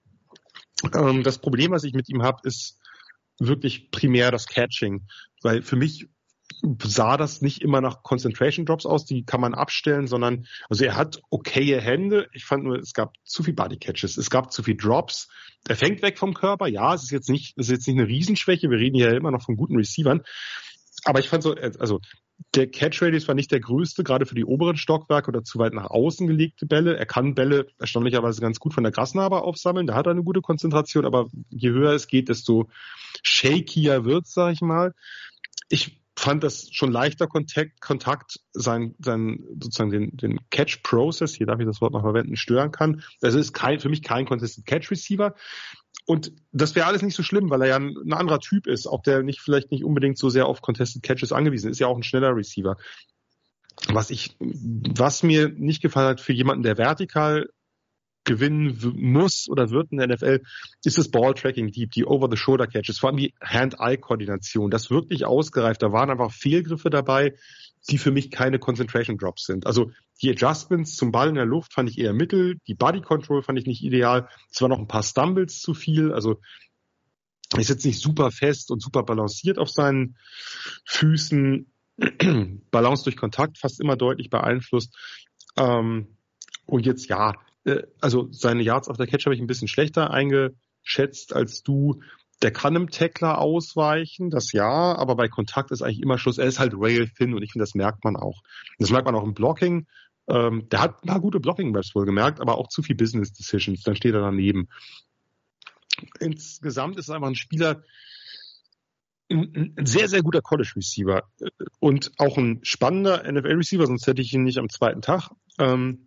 Ähm, das Problem, was ich mit ihm habe, ist wirklich primär das Catching, weil für mich sah das nicht immer nach Concentration Drops aus, die kann man abstellen, sondern, also er hat okaye Hände, ich fand nur, es gab zu viel Body Catches, es gab zu viel Drops, er fängt weg vom Körper, ja, es ist jetzt nicht, es ist jetzt nicht eine Riesenschwäche, wir reden hier immer noch von guten Receivern, aber ich fand so, also der Catch Radius war nicht der größte, gerade für die oberen Stockwerke oder zu weit nach außen gelegte Bälle. Er kann Bälle erstaunlicherweise ganz gut von der Grasnarbe aufsammeln, da hat er eine gute Konzentration, aber je höher es geht, desto shakier wird's, sag ich mal. Ich fand das schon leichter Kontakt, Kontakt sein, sein, sozusagen den, den Catch-Process, hier darf ich das Wort noch verwenden, stören kann. Das ist kein, für mich kein Contested Catch-Receiver. Und das wäre alles nicht so schlimm, weil er ja ein, ein anderer Typ ist, auch der nicht, vielleicht nicht unbedingt so sehr auf Contested Catches angewiesen ist, ist ja auch ein schneller Receiver. Was ich, was mir nicht gefallen hat für jemanden, der vertikal gewinnen w- muss oder wird in der N F L, ist das Ball-Tracking, die, die Over-the-Shoulder-Catches, vor allem die Hand-Eye-Koordination, das wirklich ausgereift. Da waren einfach Fehlgriffe dabei, die für mich keine Concentration-Drops sind. Also die Adjustments zum Ball in der Luft fand ich eher mittel, die Body-Control fand ich nicht ideal, es waren noch ein paar Stumbles zu viel, also ist jetzt nicht super fest und super balanciert auf seinen Füßen, Balance durch Kontakt fast immer deutlich beeinflusst. Ähm, und jetzt ja, also seine Yards auf der Catch habe ich ein bisschen schlechter eingeschätzt als du. Der kann einem Tackler ausweichen, das ja, aber bei Kontakt ist eigentlich immer Schluss. Er ist halt rail thin und ich finde, das merkt man auch. Das merkt man auch im Blocking. Ähm, der hat ein paar gute Blocking-Reps wohl gemerkt, aber auch zu viel Business Decisions. Dann steht er daneben. Insgesamt ist er einfach ein Spieler, ein, ein sehr, sehr guter College-Receiver und auch ein spannender N F L-Receiver, sonst hätte ich ihn nicht am zweiten Tag. Ähm,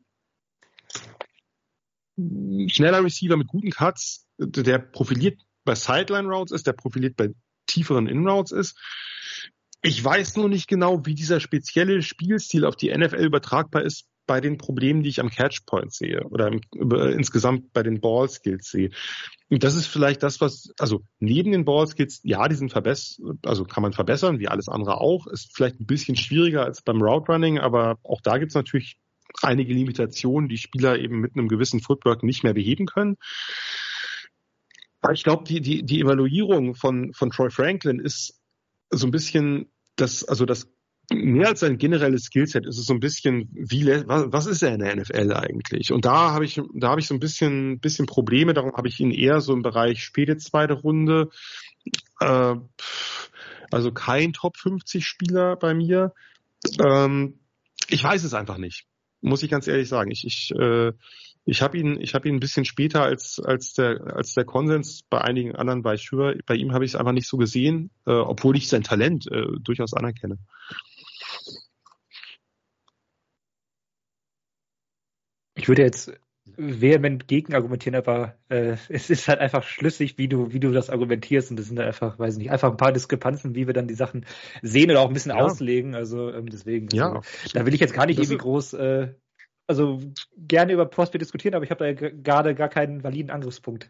schneller Receiver mit guten Cuts, der profiliert bei Sideline Routes ist, der profiliert bei tieferen In-Routes ist. Ich weiß nur nicht genau, wie dieser spezielle Spielstil auf die N F L übertragbar ist bei den Problemen, die ich am Catchpoint sehe oder im, äh, insgesamt bei den Ballskills sehe. Und das ist vielleicht das, was, also neben den Ballskills, ja, die sind verbessert, also kann man verbessern, wie alles andere auch, ist vielleicht ein bisschen schwieriger als beim Route Running, aber auch da gibt es natürlich einige Limitationen, die Spieler eben mit einem gewissen Footwork nicht mehr beheben können. Ich glaube, die, die, die Evaluierung von, von Troy Franklin ist so ein bisschen das, also das, mehr als ein generelles Skillset ist es so ein bisschen, wie, was, was ist er in der N F L eigentlich? Und da habe ich, da habe ich so ein bisschen, bisschen Probleme, darum habe ich ihn eher so im Bereich späte zweite Runde. Äh, Also kein Top fünfzig Spieler bei mir. Ähm, ich weiß es einfach nicht, muss ich ganz ehrlich sagen. Ich ich äh, ich habe ihn ich habe ihn ein bisschen später als als der als der Konsens. Bei einigen anderen war ich höher. Bei ihm habe ich es einfach nicht so gesehen, äh, obwohl ich sein Talent äh, durchaus anerkenne. Ich würde jetzt vehement gegen argumentieren, aber äh, es ist halt einfach schlüssig, wie du wie du das argumentierst, und das sind halt einfach, weiß nicht, einfach ein paar Diskrepanzen, wie wir dann die Sachen sehen oder auch ein bisschen ja. auslegen. Also ähm, deswegen, also, ja, da will ich jetzt gar nicht das irgendwie groß, äh, also gerne über Prospect diskutieren, aber ich habe da g- gerade gar keinen validen Angriffspunkt.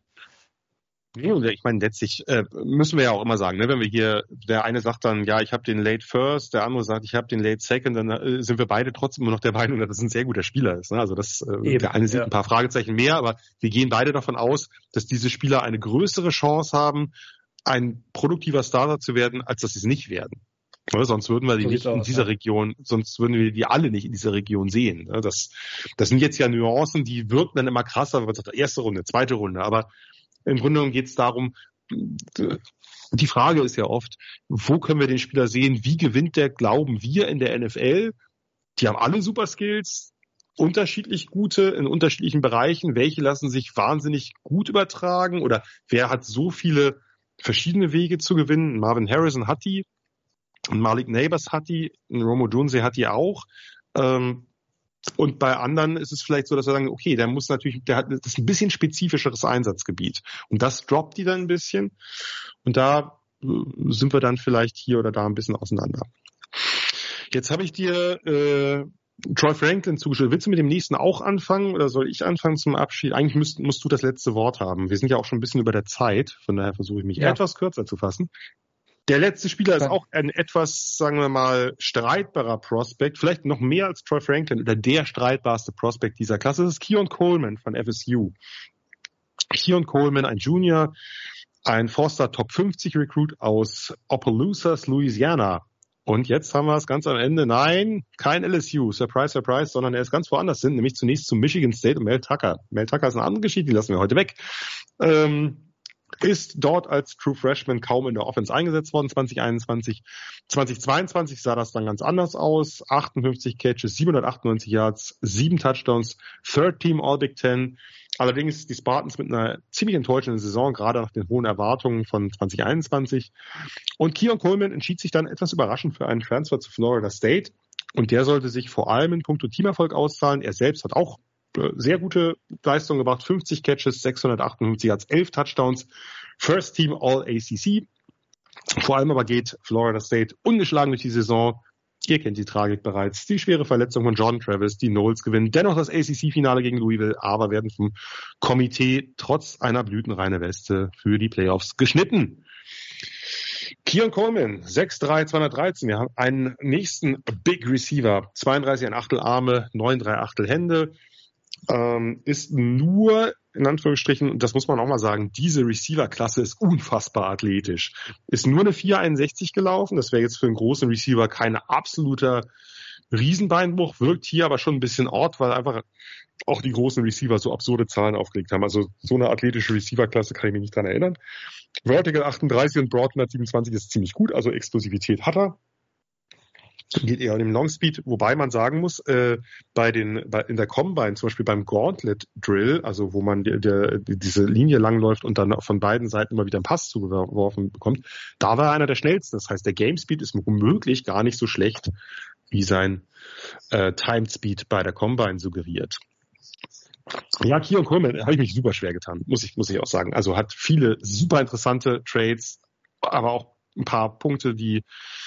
Ich meine, letztlich äh, müssen wir ja auch immer sagen, ne, wenn wir hier, der eine sagt dann, ja, ich habe den Late First, der andere sagt, ich habe den Late Second, dann äh, sind wir beide trotzdem immer noch der Meinung, dass das ein sehr guter Spieler ist. Ne? Also das, äh, Eben, der eine sieht ja. ein paar Fragezeichen mehr, aber wir gehen beide davon aus, dass diese Spieler eine größere Chance haben, ein produktiver Starter zu werden, als dass sie es nicht werden. Ja, sonst würden wir die so nicht in aus, dieser ja. Region, sonst würden wir die alle nicht in dieser Region sehen. Das, das sind jetzt ja Nuancen, die wirken dann immer krasser, wenn man sagt, erste Runde, zweite Runde, aber im Grunde genommen geht es darum, die Frage ist ja oft, wo können wir den Spieler sehen, wie gewinnt der, glauben wir in der N F L? Die haben alle super Skills, unterschiedlich gute in unterschiedlichen Bereichen. Welche lassen sich wahnsinnig gut übertragen oder wer hat so viele verschiedene Wege zu gewinnen? Marvin Harrison hat die, Malik Neighbors hat die, Romo Dunze hat die auch. Ähm, Und bei anderen ist es vielleicht so, dass wir sagen, okay, der muss natürlich, der hat das ist ein bisschen spezifischeres Einsatzgebiet. Und das droppt die dann ein bisschen. Und da sind wir dann vielleicht hier oder da ein bisschen auseinander. Jetzt habe ich dir äh, Troy Franklin zugeschrieben. Willst du mit dem nächsten auch anfangen oder soll ich anfangen zum Abschied? Eigentlich musst, musst du das letzte Wort haben. Wir sind ja auch schon ein bisschen über der Zeit. Von daher versuche ich mich ja. etwas kürzer zu fassen. Der letzte Spieler ist auch ein etwas, sagen wir mal, streitbarer Prospect, vielleicht noch mehr als Troy Franklin oder der streitbarste Prospect dieser Klasse. Das ist Keon Coleman von F S U. Keon Coleman, ein Junior, ein Four-Star Top fünfzig Recruit aus Opelousas, Louisiana. Und jetzt haben wir es ganz am Ende. Nein, kein L S U, surprise, surprise, sondern er ist ganz woanders hin, nämlich zunächst zu Michigan State und Mel Tucker. Mel Tucker ist eine andere Geschichte, die lassen wir heute weg. Ähm, ist dort als True Freshman kaum in der Offense eingesetzt worden, zwanzig einundzwanzig. zwanzig zweiundzwanzig sah das dann ganz anders aus. achtundfünfzig Catches, siebenhundertachtundneunzig Yards, sieben Touchdowns, Third Team All Big Ten. Allerdings die Spartans mit einer ziemlich enttäuschenden Saison, gerade nach den hohen Erwartungen von zwanzig einundzwanzig. Und Keon Coleman entschied sich dann etwas überraschend für einen Transfer zu Florida State. Und der sollte sich vor allem in puncto Teamerfolg auszahlen. Er selbst hat auch sehr gute Leistung gebracht, fünfzig Catches, sechshundertachtundfünfzig Yards, elf Touchdowns, First Team All A C C. Vor allem aber geht Florida State ungeschlagen durch die Saison. Ihr kennt die Tragik bereits. Die schwere Verletzung von Jordan Travis, die Noles gewinnen dennoch das A C C-Finale gegen Louisville, aber werden vom Komitee trotz einer blütenreinen Weste für die Playoffs geschnitten. Keon Coleman, sechs drei, zweihundertdreizehn. Wir haben einen nächsten Big Receiver, zweiunddreißig ein Achtel Arme, neun drei Achtel Hände. Ähm, ist nur, in Anführungsstrichen, und das muss man auch mal sagen, diese Receiver-Klasse ist unfassbar athletisch. Ist nur eine vier einundsechzig gelaufen, das wäre jetzt für einen großen Receiver kein absoluter Riesenbeinbruch, wirkt hier aber schon ein bisschen Ort, weil einfach auch die großen Receiver so absurde Zahlen aufgelegt haben. Also so eine athletische Receiver-Klasse kann ich mich nicht dran erinnern. Vertical achtunddreißig und Broad hundertsiebenundzwanzig ist ziemlich gut, also Explosivität hat er. Geht eher um den Longspeed, wobei man sagen muss, äh, bei den bei, in der Combine, zum Beispiel beim Gauntlet Drill, also wo man die, die, diese Linie langläuft und dann von beiden Seiten immer wieder einen Pass zugeworfen bekommt, da war er einer der schnellsten. Das heißt, der Game Speed ist womöglich gar nicht so schlecht, wie sein äh, Time Speed bei der Combine suggeriert. Ja, Keon Coleman habe ich mich super schwer getan, muss ich muss ich auch sagen. Also hat viele super interessante Trades, aber auch ein paar Punkte, die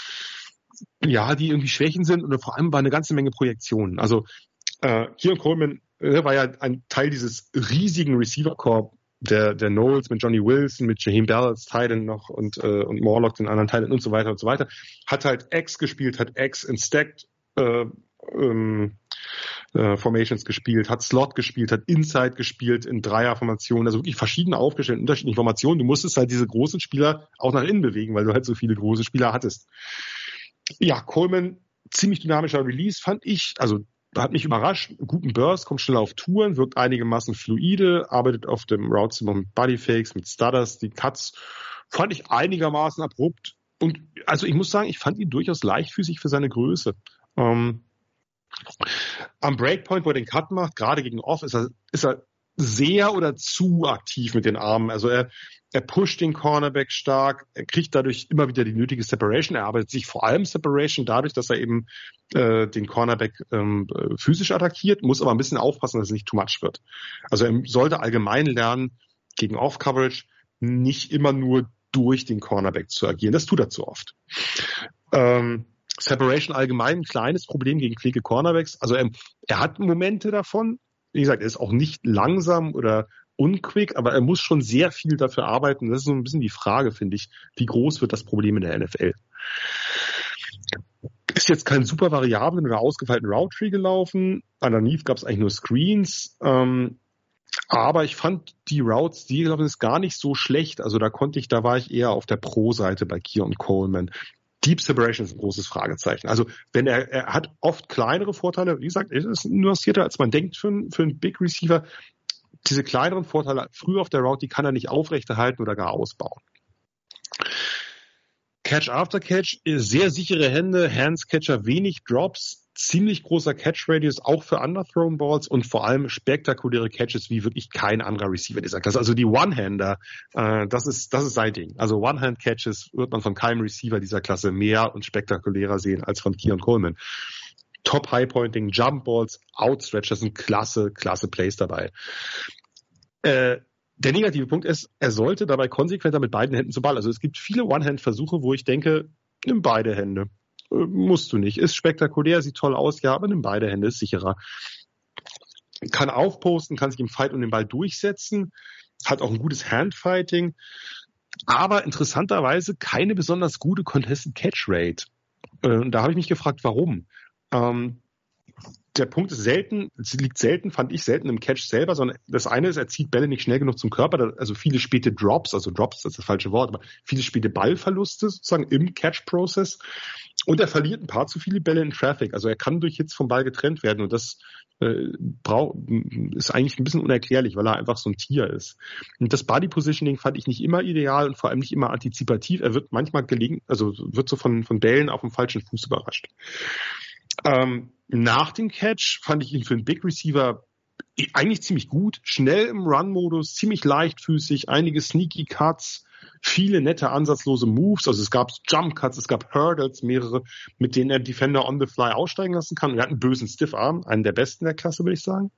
ja, die irgendwie Schwächen sind und vor allem war eine ganze Menge Projektionen. Also äh, Keon Coleman äh, war ja ein Teil dieses riesigen Receiver-Corps der der Noles mit Johnny Wilson, mit Jaheim Bell als Tight End noch und äh, und Morlock den anderen Tight End und so weiter und so weiter. Hat halt X gespielt, hat X in Stacked äh, ähm, äh, Formations gespielt, hat Slot gespielt, hat Inside gespielt in Dreierformationen, also wirklich verschieden aufgestellt, unterschiedliche Formationen. Du musstest halt diese großen Spieler auch nach innen bewegen, weil du halt so viele große Spieler hattest. Ja, Coleman, ziemlich dynamischer Release, fand ich, also hat mich überrascht, guten Burst, kommt schnell auf Touren, wirkt einigermaßen fluide, arbeitet auf dem Routes mit Bodyfakes, mit Stutters, die Cuts fand ich einigermaßen abrupt, und also ich muss sagen, ich fand ihn durchaus leichtfüßig für seine Größe. Ähm, am Breakpoint, wo er den Cut macht, gerade gegen Off, ist er, ist er sehr oder zu aktiv mit den Armen. Also er, er pusht den Cornerback stark, er kriegt dadurch immer wieder die nötige Separation. Er arbeitet sich vor allem Separation dadurch, dass er eben äh, den Cornerback ähm, physisch attackiert, muss aber ein bisschen aufpassen, dass es nicht too much wird. Also er sollte allgemein lernen, gegen Off-Coverage nicht immer nur durch den Cornerback zu agieren. Das tut er zu oft. Ähm, Separation allgemein ein kleines Problem gegen flinke Cornerbacks. Also er, er hat Momente davon. Wie gesagt, er ist auch nicht langsam oder unquick, aber er muss schon sehr viel dafür arbeiten. Das ist so ein bisschen die Frage, finde ich, wie groß wird das Problem in der N F L? Ist jetzt kein super variablen oder ausgefeilten Route Tree gelaufen. Underneath gab es eigentlich nur Screens. Ähm, aber ich fand die Routes, die gelaufen ist, gar nicht so schlecht. Also da konnte ich, da war ich eher auf der Pro-Seite bei Keon Coleman. Deep Separation ist ein großes Fragezeichen. Also wenn er, er hat oft kleinere Vorteile, wie gesagt, es ist nuancierter, als man denkt für, für einen Big Receiver. Diese kleineren Vorteile früh auf der Route, die kann er nicht aufrechterhalten oder gar ausbauen. Catch after Catch, sehr sichere Hände, Hands Catcher, wenig Drops, ziemlich großer Catch Radius, auch für Underthrown Balls und vor allem spektakuläre Catches wie wirklich kein anderer Receiver dieser Klasse. Also die One-Hander, äh, das ist das ist sein Ding. Also One-Hand-Catches wird man von keinem Receiver dieser Klasse mehr und spektakulärer sehen als von Keon Coleman. Top High-Pointing, Jump Balls, Outstretch, das sind klasse, klasse Plays dabei. Äh, der negative Punkt ist, er sollte dabei konsequenter mit beiden Händen zum Ball. Also es gibt viele One-Hand-Versuche, wo ich denke, nimm beide Hände. Äh, musst du nicht. Ist spektakulär, sieht toll aus, ja, aber nimm beide Hände, ist sicherer. Kann aufposten, kann sich im Fight um den Ball durchsetzen, hat auch ein gutes Handfighting, aber interessanterweise keine besonders gute Contested Catch Rate. Äh, und da habe ich mich gefragt, warum? Ähm, der Punkt ist selten, es liegt selten, fand ich selten im Catch selber, sondern das eine ist, er zieht Bälle nicht schnell genug zum Körper, also viele späte Drops, also Drops, das ist das falsche Wort, aber viele späte Ballverluste sozusagen im Catch-Process und er verliert ein paar zu viele Bälle in Traffic, also er kann durch Hits vom Ball getrennt werden und das äh, brauch, ist eigentlich ein bisschen unerklärlich, weil er einfach so ein Tier ist. Und das Body-Positioning fand ich nicht immer ideal und vor allem nicht immer antizipativ, er wird manchmal gelegen, also wird so von, von Bällen auf dem falschen Fuß überrascht. Ähm, nach dem Catch fand ich ihn für einen Big Receiver eigentlich ziemlich gut, schnell im Run-Modus, ziemlich leichtfüßig, einige sneaky Cuts, viele nette ansatzlose Moves, also es gab Jump Cuts, es gab Hurdles, mehrere, mit denen er Defender on the fly aussteigen lassen kann. Und er hat einen bösen Stiff-Arm, einen der besten der Klasse, würde ich sagen.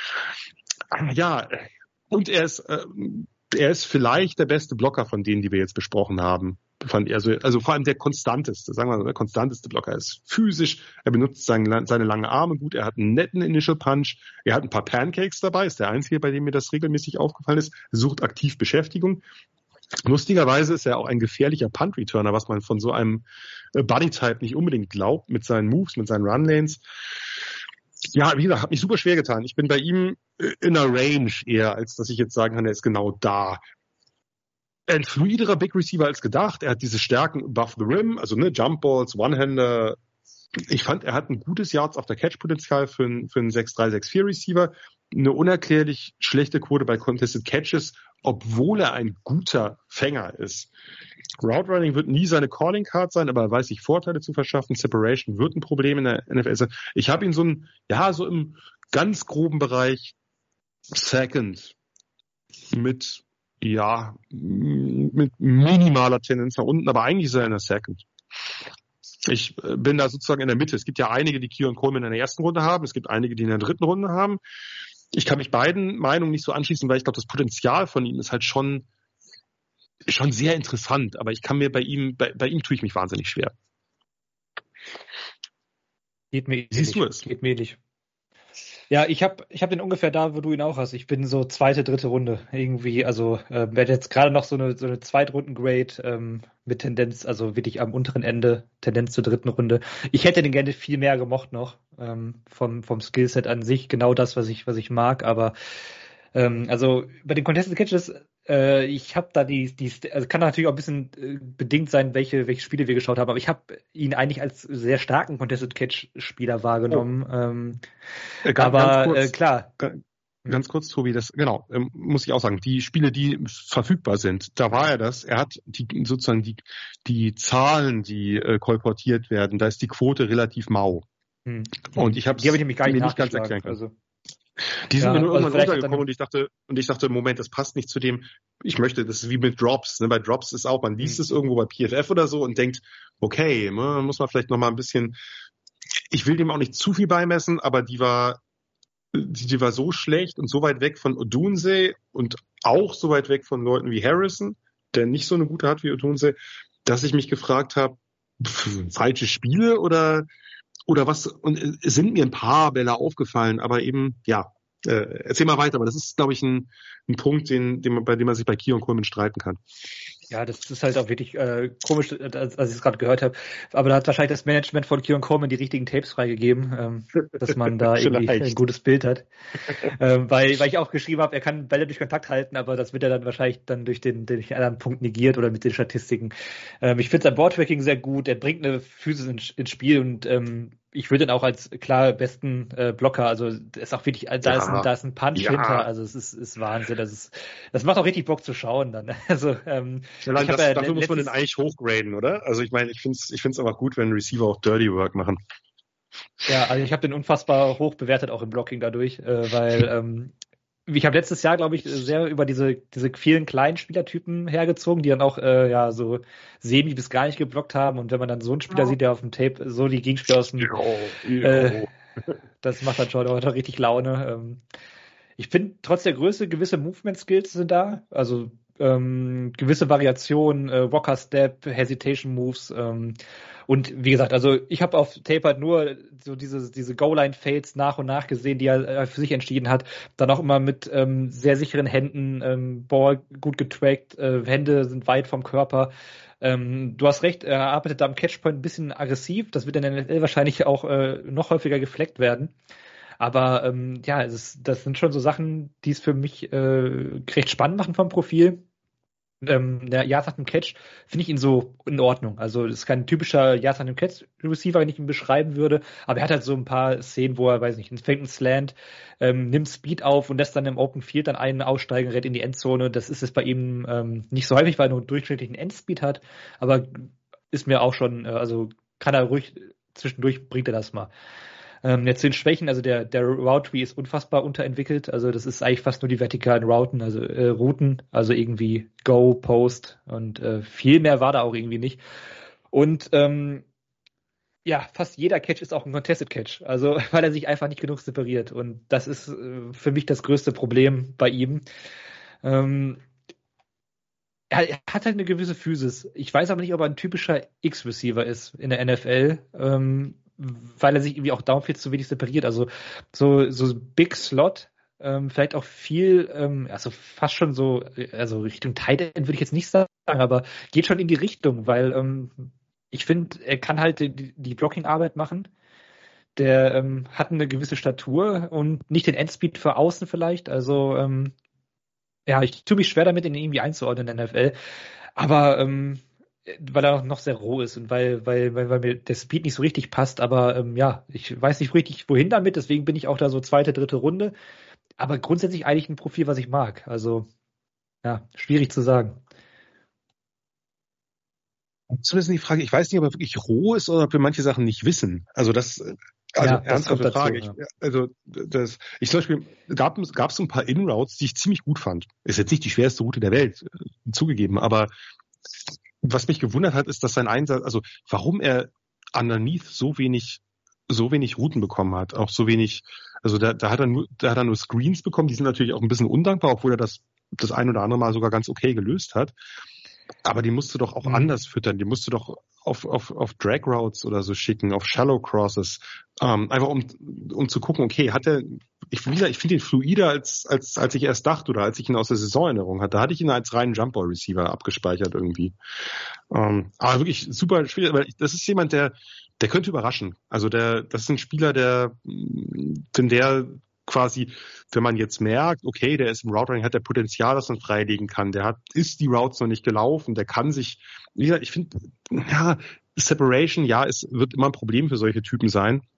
Ja, und er ist, äh, er ist vielleicht der beste Blocker von denen, die wir jetzt besprochen haben. Fand ich, also, also vor allem der konstanteste, sagen wir mal, der konstanteste Blocker. Er ist physisch, er benutzt seine, seine langen Arme gut, er hat einen netten Initial Punch, er hat ein paar Pancakes dabei, ist der einzige, bei dem mir das regelmäßig aufgefallen ist, sucht aktiv Beschäftigung. Lustigerweise ist er auch ein gefährlicher Punt-Returner, was man von so einem Body-Type nicht unbedingt glaubt, mit seinen Moves, mit seinen Run-Lanes. Ja, wie gesagt, hat mich super schwer getan. Ich bin bei ihm in einer Range eher, als dass ich jetzt sagen kann, er ist genau da. Ein fluiderer Big Receiver als gedacht. Er hat diese Stärken above the rim, also ne, Jump Balls, One-Hander. Ich fand, er hat ein gutes Yards after Catch-Potenzial für einen, für einen sechs drei, sechs vier Receiver. Eine unerklärlich schlechte Quote bei Contested Catches, obwohl er ein guter Fänger ist. Route Running wird nie seine Calling Card sein, aber er weiß sich Vorteile zu verschaffen. Separation wird ein Problem in der N F L sein. Ich habe ihn so ein, ja, so im ganz groben Bereich Second mit Ja, mit minimaler Tendenz nach unten, aber eigentlich ist er in der Second. Ich bin da sozusagen in der Mitte. Es gibt ja einige, die Keon Coleman in der ersten Runde haben, es gibt einige, die in der dritten Runde haben. Ich kann mich beiden Meinungen nicht so anschließen, weil ich glaube, das Potenzial von ihm ist halt schon, schon sehr interessant, aber ich kann mir bei ihm, bei, bei ihm tue ich mich wahnsinnig schwer. Geht mir Siehst ähnlich. du es? Geht mir ähnlich. Ja, ich habe ich hab den ungefähr da, wo du ihn auch hast. Ich bin so zweite, dritte Runde irgendwie. Also äh, werde jetzt gerade noch so eine so eine Zweitrunden-Grade ähm, mit Tendenz, also wirklich am unteren Ende, Tendenz zur dritten Runde. Ich hätte den gerne viel mehr gemocht noch ähm, vom vom Skillset an sich. Genau das, was ich was ich mag. Aber ähm, also bei den Contested Catches, äh, ich habe da die die also kann natürlich auch ein bisschen äh, bedingt sein, welche welche Spiele wir geschaut haben. Aber ich habe ihn eigentlich als sehr starken Contested Catch Spieler wahrgenommen. Oh. Ähm, Äh, ganz, aber ganz kurz, äh, klar. Ganz, ganz kurz, Tobi, das, genau, ähm, muss ich auch sagen, die Spiele, die verfügbar sind, da war er das, er hat die, sozusagen die, die Zahlen, die äh, kolportiert werden, da ist die Quote relativ mau. Hm. Und ich habe die habe ich nämlich gar nicht, mir nicht ganz erklären können. Also, die sind ja, mir nur also irgendwann untergekommen und ich dachte, und ich dachte, Moment, das passt nicht zu dem, ich möchte, das ist wie mit Drops, ne? Bei Drops ist auch, man liest hm. es irgendwo bei P F F oder so und denkt, okay, ne, muss man vielleicht nochmal ein bisschen, ich will dem auch nicht zu viel beimessen, aber die war, die, die war so schlecht und so weit weg von Odunze und auch so weit weg von Leuten wie Harrison, der nicht so eine gute hat wie Odunze, dass ich mich gefragt habe, falsche Spiele oder oder was, und es sind mir ein paar Bälle aufgefallen, aber eben, ja, äh, erzähl mal weiter, aber das ist, glaube ich, ein, ein Punkt, den, den man, bei dem man sich bei Keon Coleman streiten kann. Ja, das ist halt auch wirklich äh, komisch, als, als ich es gerade gehört habe. Aber da hat wahrscheinlich das Management von Keon Coleman die richtigen Tapes freigegeben, ähm, dass man da irgendwie ein gutes Bild hat. ähm, weil, weil ich auch geschrieben habe, er kann Bälle durch Kontakt halten, aber das wird er dann wahrscheinlich dann durch den, durch den anderen Punkt negiert oder mit den Statistiken. Ähm, ich finde sein Boardtracking sehr gut, er bringt eine Physis ins, ins Spiel und ähm, ich würde ihn auch als klar besten äh, Blocker, also ist auch wirklich, da ja. ist ein, da ist ein Punch ja. hinter, also es ist, ist Wahnsinn, das ist, das macht auch richtig Bock zu schauen dann. Also ähm, Allein das, ja, dafür muss man den eigentlich hochgraden, oder? Also ich meine, ich finde es ich find's aber gut, wenn Receiver auch Dirty Work machen. Ja, also ich habe den unfassbar hoch bewertet, auch im Blocking dadurch, äh, weil ähm, ich habe letztes Jahr, glaube ich, sehr über diese diese vielen kleinen Spielertypen hergezogen, die dann auch äh, ja so semi bis gar nicht geblockt haben. Und wenn man dann so einen Spieler ja. sieht, der auf dem Tape so die Gegenspieler aus dem, jo, jo. Äh, das macht dann schon auch richtig Laune. Ähm, ich finde, trotz der Größe, gewisse Movement-Skills sind da, also ähm, gewisse Variationen, äh, Walker Step, Hesitation Moves, ähm, und wie gesagt, also ich habe auf Tape halt nur so diese diese Goal-Line-Fades nach und nach gesehen, die er für sich entschieden hat. Dann auch immer mit ähm, sehr sicheren Händen, ähm, Ball gut getrackt, äh, Hände sind weit vom Körper. Ähm, du hast recht, er arbeitet da am Catchpoint ein bisschen aggressiv. Das wird in der N F L wahrscheinlich auch äh, noch häufiger gefleckt werden. Aber ähm, ja, es ist, das sind schon so Sachen, die es für mich äh, recht spannend machen vom Profil. Ähm, der Yards nach dem Catch finde ich ihn so in Ordnung. Also das ist kein typischer Yards nach dem Catch Receiver, wenn ich ihn beschreiben würde, aber er hat halt so ein paar Szenen, wo er, weiß nicht, fängt einen Slant, ähm, nimmt Speed auf und lässt dann im Open Field dann einen aussteigen, rennt in die Endzone. Das ist es bei ihm ähm, nicht so häufig, weil er nur durchschnittlichen Endspeed hat, aber ist mir auch schon, äh, also kann er ruhig, zwischendurch bringt er das mal. Ähm, jetzt zu den Schwächen, also der, der Route Tree ist unfassbar unterentwickelt, also das ist eigentlich fast nur die vertikalen Routen, also äh, Routen, also irgendwie Go, Post und äh, viel mehr war da auch irgendwie nicht. Und ähm, ja, fast jeder Catch ist auch ein Contested Catch, also weil er sich einfach nicht genug separiert und das ist äh, für mich das größte Problem bei ihm. Ähm, er, er hat halt eine gewisse Physis. Ich weiß aber nicht, ob er ein typischer X-Receiver ist in der N F L. Ähm, weil er sich irgendwie auch downfield zu wenig separiert. Also so so Big Slot, ähm, vielleicht auch viel, ähm, also fast schon so, also Richtung Tight End würde ich jetzt nicht sagen, aber geht schon in die Richtung, weil ähm, ich finde, er kann halt die, die Blocking-Arbeit machen. Der ähm, hat eine gewisse Statur und nicht den Endspeed für außen vielleicht. Also ähm, ja, ich tue mich schwer damit, ihn irgendwie einzuordnen in der N F L. Aber ähm, weil er noch sehr roh ist und weil, weil, weil, weil mir der Speed nicht so richtig passt, aber ähm, ja, ich weiß nicht richtig, wohin damit, deswegen bin ich auch da so zweite, dritte Runde, aber grundsätzlich eigentlich ein Profil, was ich mag, also ja, schwierig zu sagen. Zumindest die Frage, ich weiß nicht, ob er wirklich roh ist oder ob wir manche Sachen nicht wissen, also das, also ja, ernsthafte das Frage, dazu, ja. ich, also das, ich zum Beispiel, gab es gab so ein paar In-Routes, die ich ziemlich gut fand, ist jetzt nicht die schwerste Route der Welt, äh, zugegeben, aber was mich gewundert hat, ist, dass sein Einsatz, also warum er underneath so wenig, so wenig Routen bekommen hat, auch so wenig, also da, da hat er nur, da hat er nur Screens bekommen, die sind natürlich auch ein bisschen undankbar, obwohl er das, das ein oder andere Mal sogar ganz okay gelöst hat. Aber die musst du doch auch mhm. anders füttern, die musst du doch auf, auf, auf Drag Routes oder so schicken, auf Shallow Crosses, ähm, einfach um, um zu gucken, okay, hat er, ich, ich finde ihn fluider als, als, als ich erst dachte oder als ich ihn aus der Saisonerinnerung hatte. Da hatte ich ihn als reinen Jump-Ball Receiver abgespeichert irgendwie. Ähm, aber wirklich super schwierig, weil das ist jemand, der, der könnte überraschen. Also der, das ist ein Spieler, der, wenn der quasi, wenn man jetzt merkt, okay, der ist im Route Running, hat der Potenzial, dass man freilegen kann, der hat, ist die Routes noch nicht gelaufen, der kann sich, ja, ich finde, ja, Separation, ja, es wird immer ein Problem für solche Typen sein.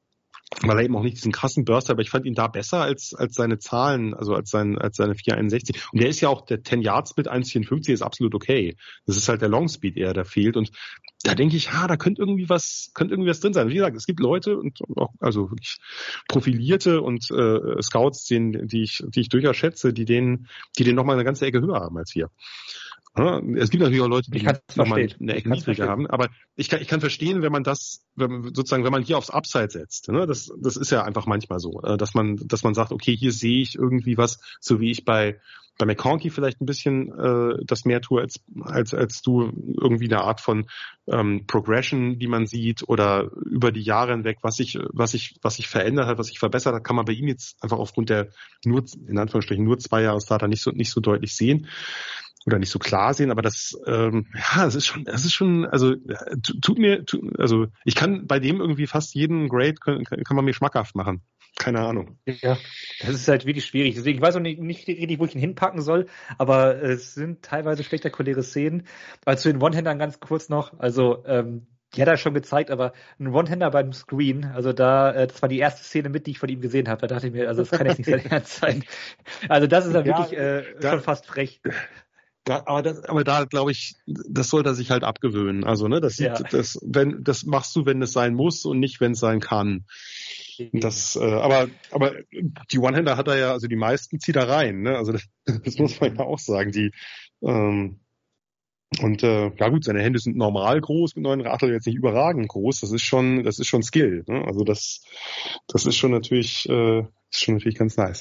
weil er eben auch nicht diesen krassen Burst hat, aber ich fand ihn da besser als als seine Zahlen, also als sein als seine vier einundsechzig. Und der ist ja auch, der zehn Yards mit eins vierundfünfzig ist absolut okay. Das ist halt der Longspeed eher, der fehlt. Und da denke ich, ha, da könnte irgendwie was, könnte irgendwie was drin sein. Wie gesagt, es gibt Leute und auch, also wirklich profilierte und äh, Scouts, den, die ich, die ich durchaus schätze, die den, die den nochmal eine ganze Ecke höher haben als wir. Ja, es gibt natürlich auch Leute, die nochmal eine Ecke niedriger haben, aber ich kann, ich kann verstehen, wenn man das, wenn man, sozusagen, wenn man hier aufs Upside setzt, ne, das, das ist ja einfach manchmal so, dass man, dass man sagt, okay, hier sehe ich irgendwie was, so wie ich bei, bei McConkey vielleicht ein bisschen äh, das mehr tue als, als, als du, irgendwie eine Art von ähm, Progression, die man sieht, oder über die Jahre hinweg, was sich, was sich, was sich verändert hat, was sich verbessert hat, kann man bei ihm jetzt einfach aufgrund der nur, in Anführungsstrichen, nur zwei Jahre Starter nicht so, nicht so deutlich sehen. Oder nicht so klar sehen, aber das, ähm, ja, das ist schon, das ist schon, also tut mir, tut, also ich kann bei dem irgendwie fast jeden Grade kann, kann man mir schmackhaft machen. Keine Ahnung. Ja, das ist halt wirklich schwierig. Deswegen, ich weiß auch nicht, nicht richtig, wo ich ihn hinpacken soll, aber es sind teilweise spektakuläre Szenen. Also zu den One-Handern ganz kurz noch, also ähm, die hat er schon gezeigt, aber ein One-Hander beim Screen, also da, äh, das war die erste Szene mit, die ich von ihm gesehen habe. Da dachte ich mir, also das kann jetzt nicht sein Ernst sein. Also das ist dann ja, wirklich äh, da, schon fast frech. Da, aber, das, aber da glaube ich, das sollte er sich halt abgewöhnen. Also ne, das, sieht, ja. das, wenn, das machst du, wenn es sein muss und nicht, wenn es sein kann. Das, äh, aber, aber die One-Hander hat er ja, also die meisten zieht er rein. Ne? Also das, das muss man ja auch sagen. Die ähm, und äh, ja gut, seine Hände sind normal groß mit neuen Radl, jetzt nicht überragend groß. Das ist schon, das ist schon Skill. Ne? Also das, das ist schon natürlich, äh, ist schon natürlich ganz nice.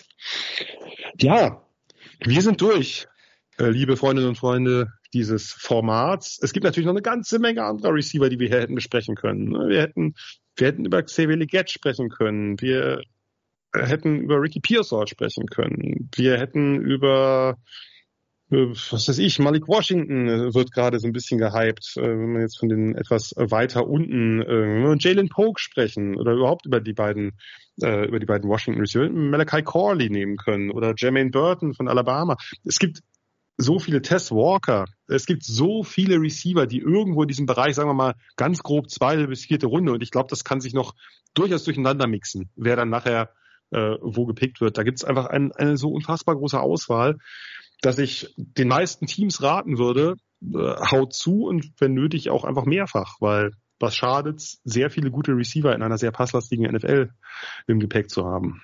Ja, wir sind durch. Liebe Freundinnen und Freunde dieses Formats. Es gibt natürlich noch eine ganze Menge anderer Receiver, die wir hier hätten besprechen können. Wir hätten, wir hätten über Xavier Legette sprechen können. Wir hätten über Ricky Pearsall sprechen können. Wir hätten über, was weiß ich, Malik Washington wird gerade so ein bisschen gehypt, wenn man jetzt von den etwas weiter unten, äh, Jalen Polk sprechen oder überhaupt über die beiden äh, über die beiden Washington Receiver, Malachi Corley nehmen können oder Jermaine Burton von Alabama. Es gibt so viele Tess Walker, es gibt so viele Receiver, die irgendwo in diesem Bereich, sagen wir mal, ganz grob zweite bis vierte Runde, und ich glaube, das kann sich noch durchaus durcheinander mixen, wer dann nachher äh, wo gepickt wird. Da gibt es einfach ein, eine so unfassbar große Auswahl, dass ich den meisten Teams raten würde, äh, haut zu und wenn nötig auch einfach mehrfach, weil was schadet's, sehr viele gute Receiver in einer sehr passlastigen N F L im Gepäck zu haben.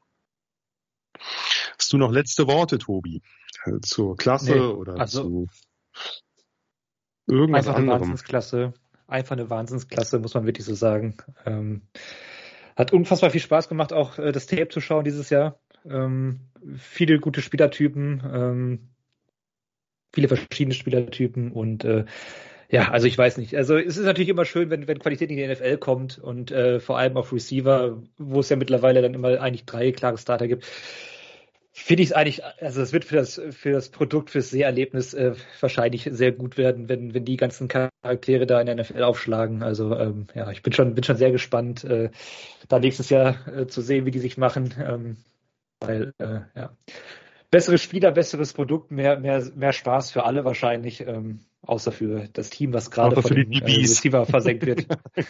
Hast du noch letzte Worte, Tobi? Zur Klasse nee, oder also zu irgendwas einfach eine anderem? Wahnsinnsklasse. Einfach eine Wahnsinnsklasse, muss man wirklich so sagen. Ähm, hat unfassbar viel Spaß gemacht, auch äh, das Tape zu schauen dieses Jahr. Ähm, viele gute Spielertypen, ähm, viele verschiedene Spielertypen und äh, ja, also ich weiß nicht. Also es ist natürlich immer schön, wenn, wenn Qualität in die N F L kommt und äh, vor allem auf Receiver, wo es ja mittlerweile dann immer eigentlich drei klare Starter gibt. Finde ich es eigentlich, also es wird für das für das Produkt, fürs Seherlebnis äh, wahrscheinlich sehr gut werden, wenn wenn die ganzen Charaktere da in der N F L aufschlagen. Also ähm, ja, ich bin schon bin schon sehr gespannt, äh, da nächstes Jahr äh, zu sehen, wie die sich machen, ähm, weil äh, ja bessere Spieler, besseres Produkt, mehr mehr mehr Spaß für alle wahrscheinlich, ähm, außer für das Team, was gerade von dem äh, Receiver versenkt wird.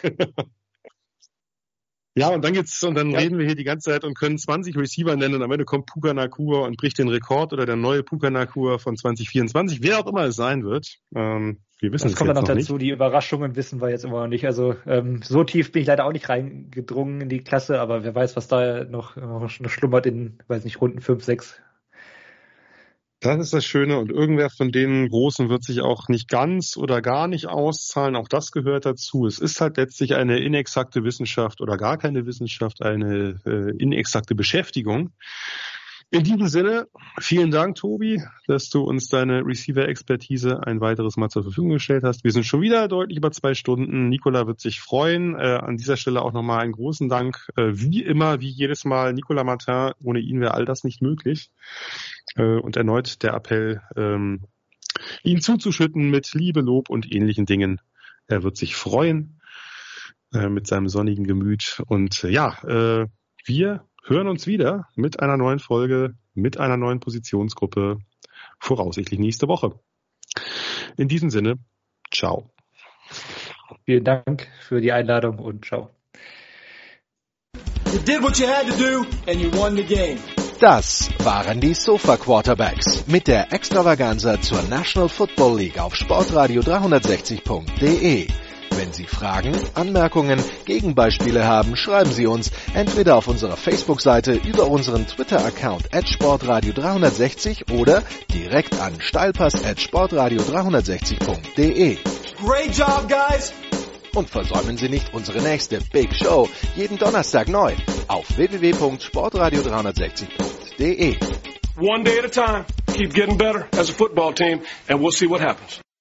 Ja, und dann geht's, und dann ja. reden wir hier die ganze Zeit und können zwanzig Receiver nennen und am Ende kommt Puka Nacua und bricht den Rekord oder der neue Puka Nacua von zwanzig vierundzwanzig, wer auch immer es sein wird. Ähm, wir wissen das es kommt jetzt dann noch noch dazu, nicht. Die Überraschungen wissen wir jetzt immer noch nicht. Also ähm, so tief bin ich leider auch nicht reingedrungen in die Klasse, aber wer weiß, was da noch, noch schlummert in, weiß nicht, Runden fünf, sechs. Das ist das Schöne, und irgendwer von den Großen wird sich auch nicht ganz oder gar nicht auszahlen. Auch das gehört dazu. Es ist halt letztlich eine inexakte Wissenschaft oder gar keine Wissenschaft, eine äh, inexakte Beschäftigung. In diesem Sinne, vielen Dank, Tobi, dass du uns deine Receiver-Expertise ein weiteres Mal zur Verfügung gestellt hast. Wir sind schon wieder deutlich über zwei Stunden. Nicola wird sich freuen. Äh, an dieser Stelle auch nochmal einen großen Dank. Äh, wie immer, wie jedes Mal, Nicolas Martin. Ohne ihn wäre all das nicht möglich. Äh, und erneut der Appell, ähm, ihn zuzuschütten mit Liebe, Lob und ähnlichen Dingen. Er wird sich freuen äh, mit seinem sonnigen Gemüt. Und äh, ja, äh, wir hören uns wieder mit einer neuen Folge, mit einer neuen Positionsgruppe, voraussichtlich nächste Woche. In diesem Sinne, ciao. Vielen Dank für die Einladung und ciao. You did what you had to do and you won the game. Das waren die Sofa Quarterbacks mit der Extravaganza zur National Football League auf sportradio dreihundertsechzig punkt de. Wenn Sie Fragen, Anmerkungen, Gegenbeispiele haben, schreiben Sie uns entweder auf unserer Facebook-Seite, über unseren Twitter-Account at sportradio dreihundertsechzig oder direkt an steilpass at sportradio dreihundertsechzig punkt de. Great job, guys! Und versäumen Sie nicht unsere nächste Big Show, jeden Donnerstag neu, auf w w w punkt sportradio dreihundertsechzig punkt de. One day at a time. Keep getting better as a football team, and we'll see what happens.